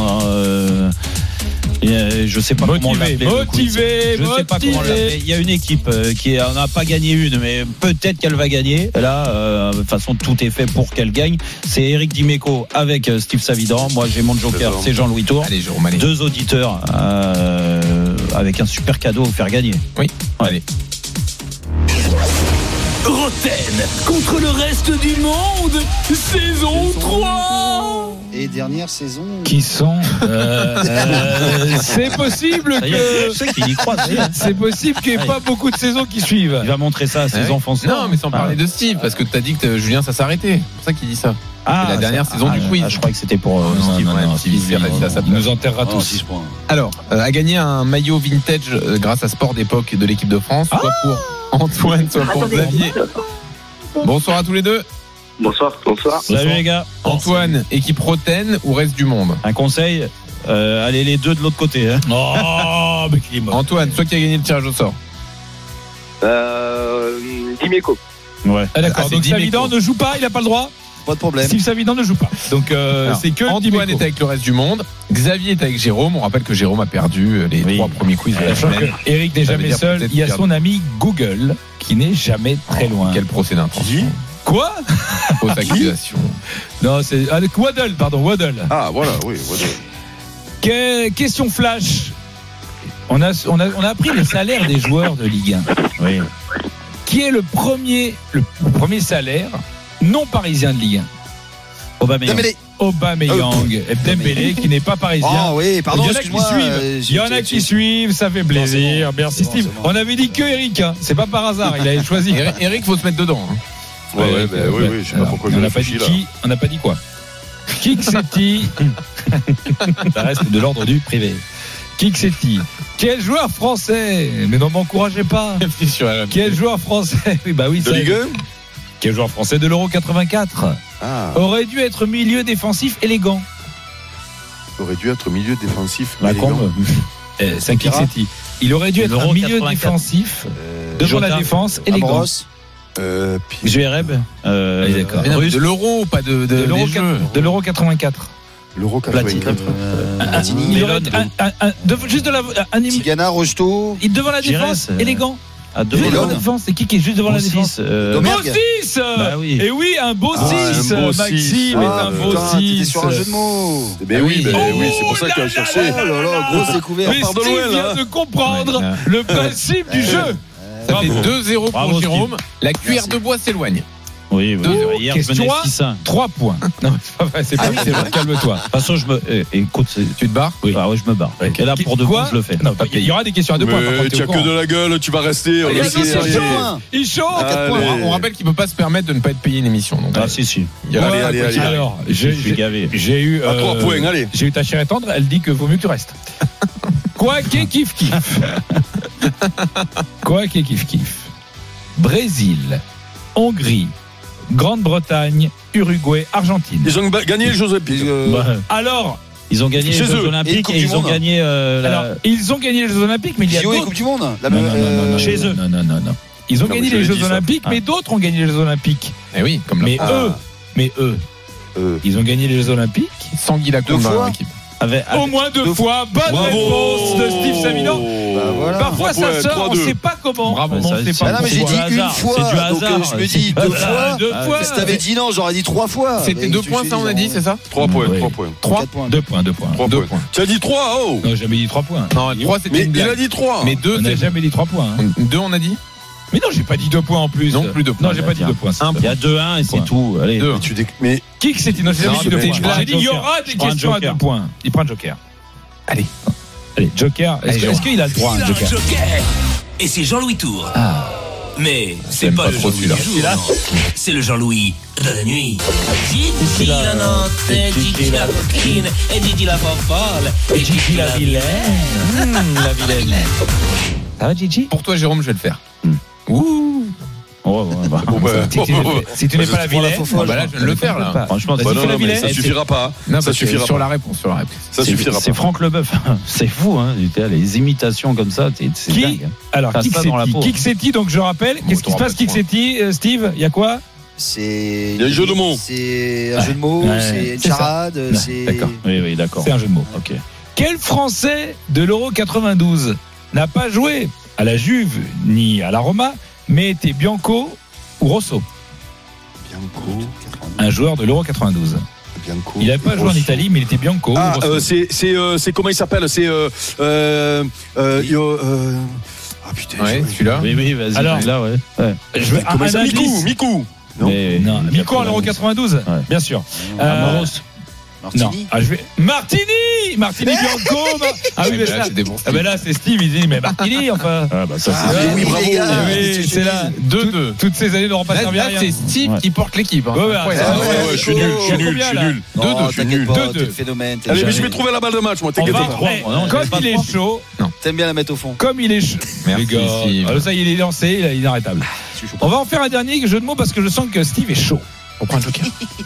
Je sais pas comment l'appeler. Motivé. Sais pas comment l'appeler. Il y a une équipe qui n'a pas gagné une, mais peut-être qu'elle va gagner. Là, de toute façon, tout est fait pour qu'elle gagne. C'est Eric Dimeco avec Steve Savidan. Moi, j'ai mon joker, c'est Jean-Louis Tour. Allez, Jérôme, allez. 2 auditeurs avec un super cadeau à vous faire gagner. Oui. Allez. Roten contre le reste du monde, saison 3. Et dernière saison. Qui sont c'est possible que je sais qu'il y croit. C'est possible qu'il n'y ait pas beaucoup de saisons qui suivent. Il va montrer ça à ses enfants. Non, mais sans parler de Steve, parce que t'as dit que Julien ça s'arrêtait. C'est pour ça qu'il dit ça. C'est la dernière saison du quiz. Je crois que c'était pour Steve. Il nous enterrera tous. Alors, a gagné un maillot vintage grâce à Sport d'époque de l'équipe de France, soit pour Antoine, soit pour Xavier. Bonsoir à tous les deux. Bonsoir. Salut les gars. Antoine, équipe Roten ou reste du monde? Un conseil, allez les deux de l'autre côté. Hein. Oh, mais qui est mort. Antoine, toi qui as gagné le tirage au sort. Dimeco. Ouais. Ah, d'accord. Donc Savidan ne joue pas, il n'a pas le droit. Pas de problème. Steve Savidan ne joue pas. Donc c'est que Antoine Dimeco. est avec le reste du monde. Xavier est avec Jérôme. On rappelle que Jérôme a perdu les 3 premiers quiz de la semaine. Eric n'est jamais seul. Il y a son ami Google qui n'est jamais très loin. Quel procès d'intention. Quoi? Fausse accusation. Non, c'est Waddle, pardon, Waddle. Ah voilà, oui, Waddle. Question flash. On a appris les salaires des joueurs de Ligue 1. Oui. Qui est le premier salaire non parisien de Ligue 1? Aubameyang. Dembélé qui n'est pas parisien. Ah oui, pardon, Il y en a qui suivent, ça fait plaisir. Merci Steve. On avait dit que Eric, hein. C'est pas par hasard, il avait choisi. Eric, faut se mettre dedans. Hein. Oui, je sais pas pourquoi je réfléchis là. On n'a pas dit quoi? Kiksetti. Ça reste de l'ordre du privé. Kiksetti. Quel joueur français? Mais ne m'encouragez pas. Quel joueur français? Oui, de Ligue 1? Quel joueur français de l'Euro 84 aurait dû être milieu défensif élégant? Aurait dû être milieu défensif élégant. C'est Kiksetti. Il aurait dû être un milieu défensif devant la défense élégant. Jéreb, d'accord. De l'Euro, pas de l'Euro 84. L'Euro 84. Juste de la Tigana, Rocheteau. Devant la défense, élégant. Devant la défense, c'est qui est juste devant la défense? Beau 6. Et oui, un beau 6. Maxime est un beau 6. T'étais sur un jeu de mots. Oui, c'est pour ça qu'il a cherché. Oh là là, grosse découverte. Mais Steve vient de comprendre le principe du jeu. Ça fait 2-0 pour Jérôme. La cuillère de bois s'éloigne. Oui. Hier, question 3 points. Non, c'est pas vrai. Calme-toi. De toute façon, écoute, tu te barres? Oui. Je me barre. Et là, pour de bon, je le fais. Non, il y aura des questions à 2 points. Tu as que de la gueule, tu vas rester. Il chaud. On rappelle qu'il ne peut pas se permettre de ne pas être payé une émission. Si. Allez. Alors, je suis gavé. J'ai eu. À 3 points, allez. J'ai eu ta chère et tendre, elle dit que vaut mieux que tu restes. Quoi qu'il kiff. Brésil, Hongrie, Grande-Bretagne, Uruguay, Argentine. Ils ont gagné les Jeux Olympiques. Alors, ils ont gagné les Jeux Olympiques et ils ont gagné. Ils ont gagné les Jeux Olympiques, mais il y a d'autres. Coupe du Monde. Non. Chez eux. Non. Ils ont gagné les Jeux Olympiques, mais d'autres ont gagné les Jeux Olympiques. Oui, comme mais eux, ils ont gagné les Jeux Olympiques. Sans Guy Lacombe dans l'équipe. Au moins 2 fois. Bonne réponse de Steve Savidan. Parfois ça sort, on ne sait pas comment. Bravo. Mais j'ai dit une fois. C'est du hasard. Donc je me dis 2 fois. Si t'avais dit non, j'aurais dit 3 fois. C'était 2 points, ça on a dit, c'est ça? 3 points. 2 points. 3 points. Tu as dit 3, oh. Non, j'ai jamais dit 3 points. Non, 3 c'était une blague. Il a dit 3. Mais 2, on n'a jamais dit 3 points. 2 on a dit? Mais non, j'ai pas dit 2 points en plus. Non, plus 2 points. Non, j'ai pas dit 2 points. Il y a 2-1 et c'est tout. Allez. Mais qui que c'était? Non, j'ai jamais dit 2 points. J'ai dit il y aura des questions à 2 points. Il prend un joker. Allez, Joker. Est-ce qu'il a le droit, un Joker? Et c'est Jean-Louis Tour. Mais c'est pas le Jean-Louis du jour. C'est le Jean-Louis de la nuit. Gigi la notte, Gigi la coquine, et Gigi la folle, et Gigi la vilaine. La vilaine. Ça va, Gigi? Pour toi, Jérôme, je vais le faire. Ouh. Si tu n'es pas la vilaine, là je vais le faire là. Franchement, ça suffira pas. Ça suffira sur la réponse. Ça suffira pas. C'est Franck Leboeuf. C'est fou, hein. Les imitations comme ça, c'est dingue. Alors, Kiksetti, donc je rappelle, qu'est-ce qui se passe, Kiksetti, Steve? Il y a quoi? C'est un jeu de mots. C'est un jeu de mots, c'est une charade. D'accord. Oui, d'accord. C'est un jeu de mots. Ok. Quel Français de l'Euro 92 n'a pas joué à la Juve ni à la Roma, mais était Bianco ou Rosso? Bianco. Un joueur de l'Euro 92. Bianco. Il n'avait pas joué en Italie, mais il était Bianco. C'est comment il s'appelle? C'est putain. Ouais, celui-là. Oui, vas-y. Alors, là, ouais. Je vais Mikou. Non, Mikou en l'Euro 92, bien sûr. Amoros. Martini. Martini Bianco. Ah oui, mais là, c'est Steve, il dit, mais Martini, enfin. Ah, bah ça, c'est. Oui, bravo. Oui, c'est là. 2-2. Toutes ces années n'auront pas servi à rien. C'est Steve qui porte l'équipe. Ouais, je suis nul. 2-2. Phénomène. Allez, mais je vais trouver la balle de match, moi. T'inquiète pas. Comme il est chaud. T'aimes bien la mettre au fond. Comme il est chaud. Merci. Alors ça, il est lancé, il est inarrêtable. On va en faire un dernier jeu de mots parce que je sens que Steve est chaud. On prend un joker.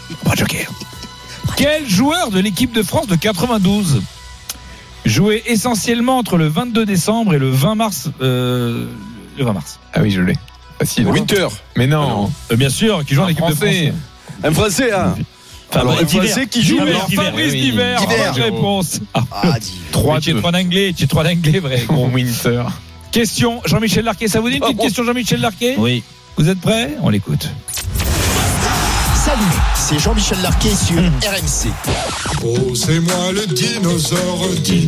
Quel joueur de l'équipe de France de 92 jouait essentiellement entre le 22 décembre et le 20 mars Ah oui, je l'ai. Facile. Winter. Mais non. Bien sûr, qui joue en équipe de France. Un Français, hein. Alors, un Français qui joue. Fabrice Divers. Bonne réponse. 3. Tu es trop d'anglais, vrai. Gros Winter. Question, Jean-Michel Larquet, ça vous dit une petite question, Jean-Michel Larquet? Oui. Vous êtes prêts? On l'écoute. Salut, c'est Jean-Michel Larquet sur RMC. Oh, c'est moi le dinosaure.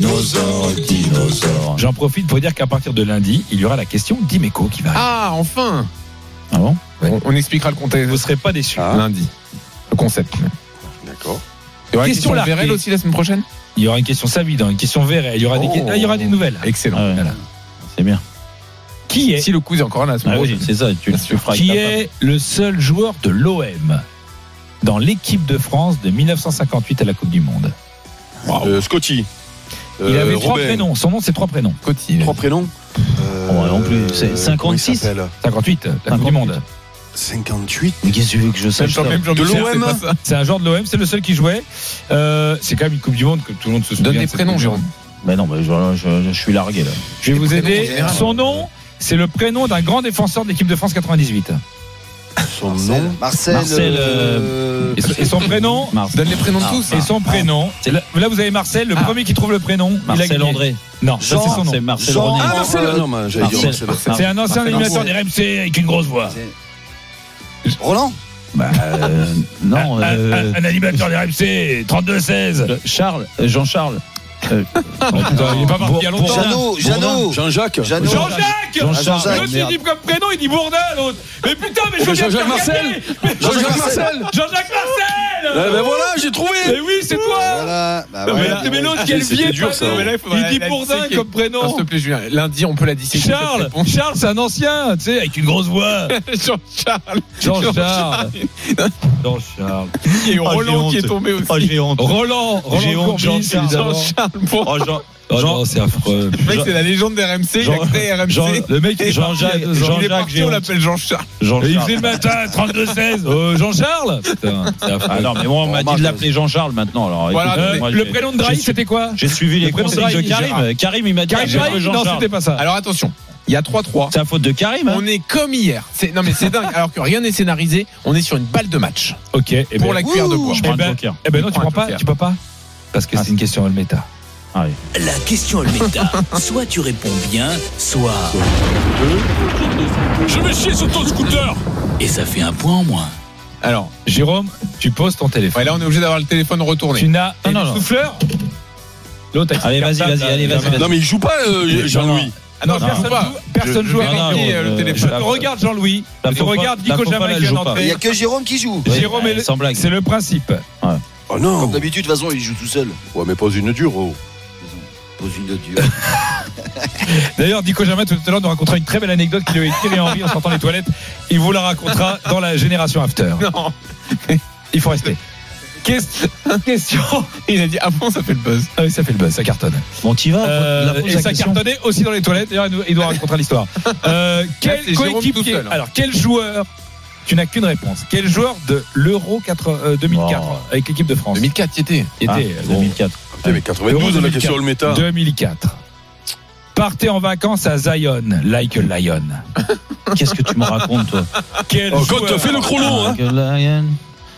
J'en profite pour dire qu'à partir de lundi, il y aura la question d'Imeco qui va arriver. Ah, enfin. Ah bon? On expliquera le contexte. Vous ne serez pas déçus. Lundi. Le concept. D'accord. Il y aura une question Vérel aussi la semaine prochaine? Il y aura une question Savidan, une question Vérel. Il y aura des nouvelles. Excellent. Voilà. C'est bien. Qui est, si le coup est encore là, oui, c'est ça, tu feras. Qui est le seul joueur de l'OM dans l'équipe de France de 1958 à la Coupe du Monde? Scotty. Il avait 3 prénoms. Son nom, c'est 3 prénoms. Scotty. 3 prénoms. Non plus. C'est 56. 58. La Coupe du Monde. 58. Mais qu'est-ce que tu veux que je sache? De l'OM. C'est un joueur de l'OM. C'est le seul qui jouait. C'est quand même une Coupe du Monde que tout le monde se souvient. Donne des prénoms, Jérôme. Ben non, je suis largué là. Je vais vous aider. Son nom, c'est le prénom d'un grand défenseur de l'équipe de France 98. Son nom, Marcel. Et son prénom, donne les prénoms de tous. Et son prénom. Là, vous avez Marcel, le premier qui trouve le prénom. Marcel André. Non, ça c'est son nom. C'est Marcel René. Ah, Marcel. Non, j'allais dire Marcel. C'est un ancien animateur des RMC avec une grosse voix. Roland. Non. Un animateur des RMC, 32-16. Jean-Charles. Il n'est pas parti il y a longtemps. Jeannot. Jean-Jacques. L'autre, il dit comme prénom, il dit Bourdin, l'autre. Mais putain, mais Jean-Jacques Marcel. Jean-Jacques Marcel. Ben voilà, j'ai trouvé. Mais oui, c'est toi. Mais l'autre, quel biais. Il dit Bourdin comme prénom. S'il te plaît, Julien. Lundi, on peut la disséquer. Charles, c'est un ancien, tu sais, avec une grosse voix. Jean-Charles. Il y a eu Roland qui est tombé aussi. J'ai honte. Roland Jean-Charles. Jean, c'est affreux. Le mec, c'est la légende d'RMC. Il a créé RMC. Le mec, Jean-Jacques, on l'appelle Jean-Charles. Il faisait le matin, 32-16. Jean-Charles. Putain, c'est affreux. Ah non, mais moi, on m'a dit de l'appeler Jean-Charles maintenant. Alors, le prénom de Drahi, c'était quoi? J'ai suivi les conseils de Karim. Karim, il m'a dit Jean-Charles. Non, c'était pas ça. Alors attention. Il y a 3-3. C'est la faute de Karim. On est comme hier. Non mais c'est dingue. Alors que rien n'est scénarisé, on est sur une balle de match. Ok. Pour la cuillère de bois. Je prends un joker. Eh ben non, tu peux pas. Parce que c'est une question Olmeta. La question Olmeta. Soit tu réponds bien, soit. Je vais chier sur ton scooter. Et ça fait un point en moins. Alors, Jérôme, tu poses ton téléphone. Ouais, là, on est obligé d'avoir le téléphone retourné. Tu n'as un souffleur. L'autre, allez, vas-y. Non, mais il joue pas, Jean-Louis. Ah non, personne joue avec le téléphone. Je regarde Jean-Louis. Je regarde Nico Jamin qui vient d'entrer. Il n'y a que Jérôme qui joue. Jérôme, c'est le principe. Oh non. Comme d'habitude, de toute façon, il joue tout seul. Ouais, mais pose une dure. Pose une dure. D'ailleurs, Nico Jamin, tout à l'heure, nous racontera une très belle anecdote qu'il a eu avec Thierry Henry en sortant les toilettes. Il vous la racontera dans la génération after. Non. Il faut rester. Question. Il a dit ah bon, ça fait le buzz. Ah oui, ça fait le buzz, ça cartonne. Bon, t'y vas. Et ça cartonnait aussi dans les toilettes. D'ailleurs, il doit raconter l'histoire. Quel coéquipier? Alors, quel joueur? Tu n'as qu'une réponse. Quel joueur de l'Euro 2004 avec l'équipe de France? 2004, qui était 2004. Mais 92 la question Olmeta. 2004. Partez en vacances à Zion, like a lion. Qu'est-ce que tu me racontes, toi? Quand tu fais le chrono, hein.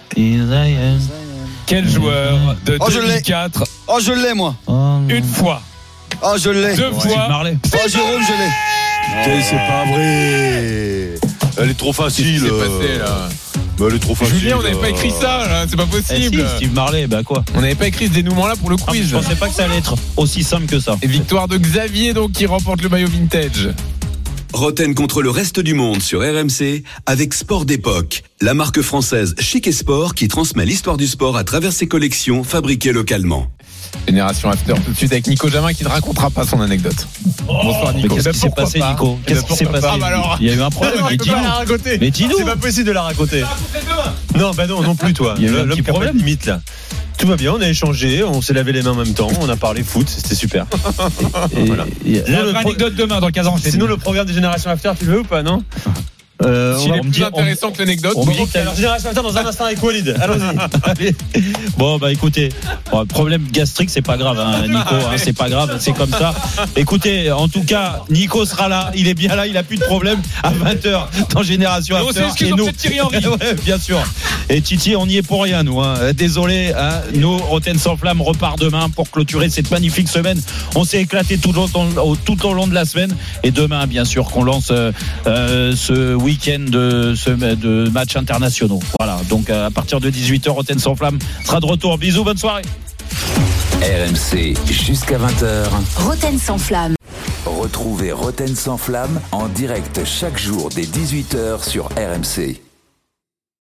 Quel joueur de 2004? Oh, je l'ai, moi. Une fois. Oh, je l'ai. 2 fois. Oh, Jérôme, je l'ai. C'est pas vrai. Elle est trop facile. Qu'est-ce qui s'est passé, là? Mais elle est trop facile. Julien, on n'avait pas écrit ça, là. C'est pas possible. Steve Marley, quoi? On n'avait pas écrit ce dénouement-là pour le quiz. Je pensais pas que ça allait être aussi simple que ça. Et victoire de Xavier, donc, qui remporte le maillot vintage. Roten contre le reste du monde sur RMC avec Sport d'époque, la marque française Chic et Sport qui transmet l'histoire du sport à travers ses collections fabriquées localement. Génération After tout de suite avec Nico Jamin qui ne racontera pas son anecdote. Bonsoir Nico. Qu'est-ce qui s'est passé, Nico? Qu'est-ce qui s'est passé? Il y a eu un problème. Mais dis-nous. C'est pas possible de la raconter. Non, bah non plus toi. Il y a eu un petit problème limite là. Tout va bien, on a échangé, on s'est lavé les mains en même temps, on a parlé foot, c'était super. Voilà. La vraie anecdote demain dans 15 ans. Sinon le programme des Générations After, tu le veux ou pas, non? S'il est plus intéressant que l'anecdote. Alors Génération After dans un instant avec Walid. Allons-y. Bon bah écoutez, problème gastrique c'est pas grave hein, Nico, hein, c'est pas grave, c'est comme ça. Écoutez, en tout cas, Nico sera là, il est bien là, il a plus de problème à 20h dans Génération After. Et nous, Thierry Henry. Ouais, bien sûr. Et Titi, on n'y est pour rien nous hein. Désolé hein. Nous, Roten sans flamme repart demain pour clôturer cette magnifique semaine. On s'est éclaté tout au long de la semaine et demain bien sûr qu'on lance ce week-end de matchs internationaux. Voilà, donc à partir de 18h, Roten sans flamme sera de retour. Bisous, bonne soirée. RMC jusqu'à 20h. Roten sans flamme. Retrouvez Roten sans flamme en direct chaque jour dès 18h sur RMC.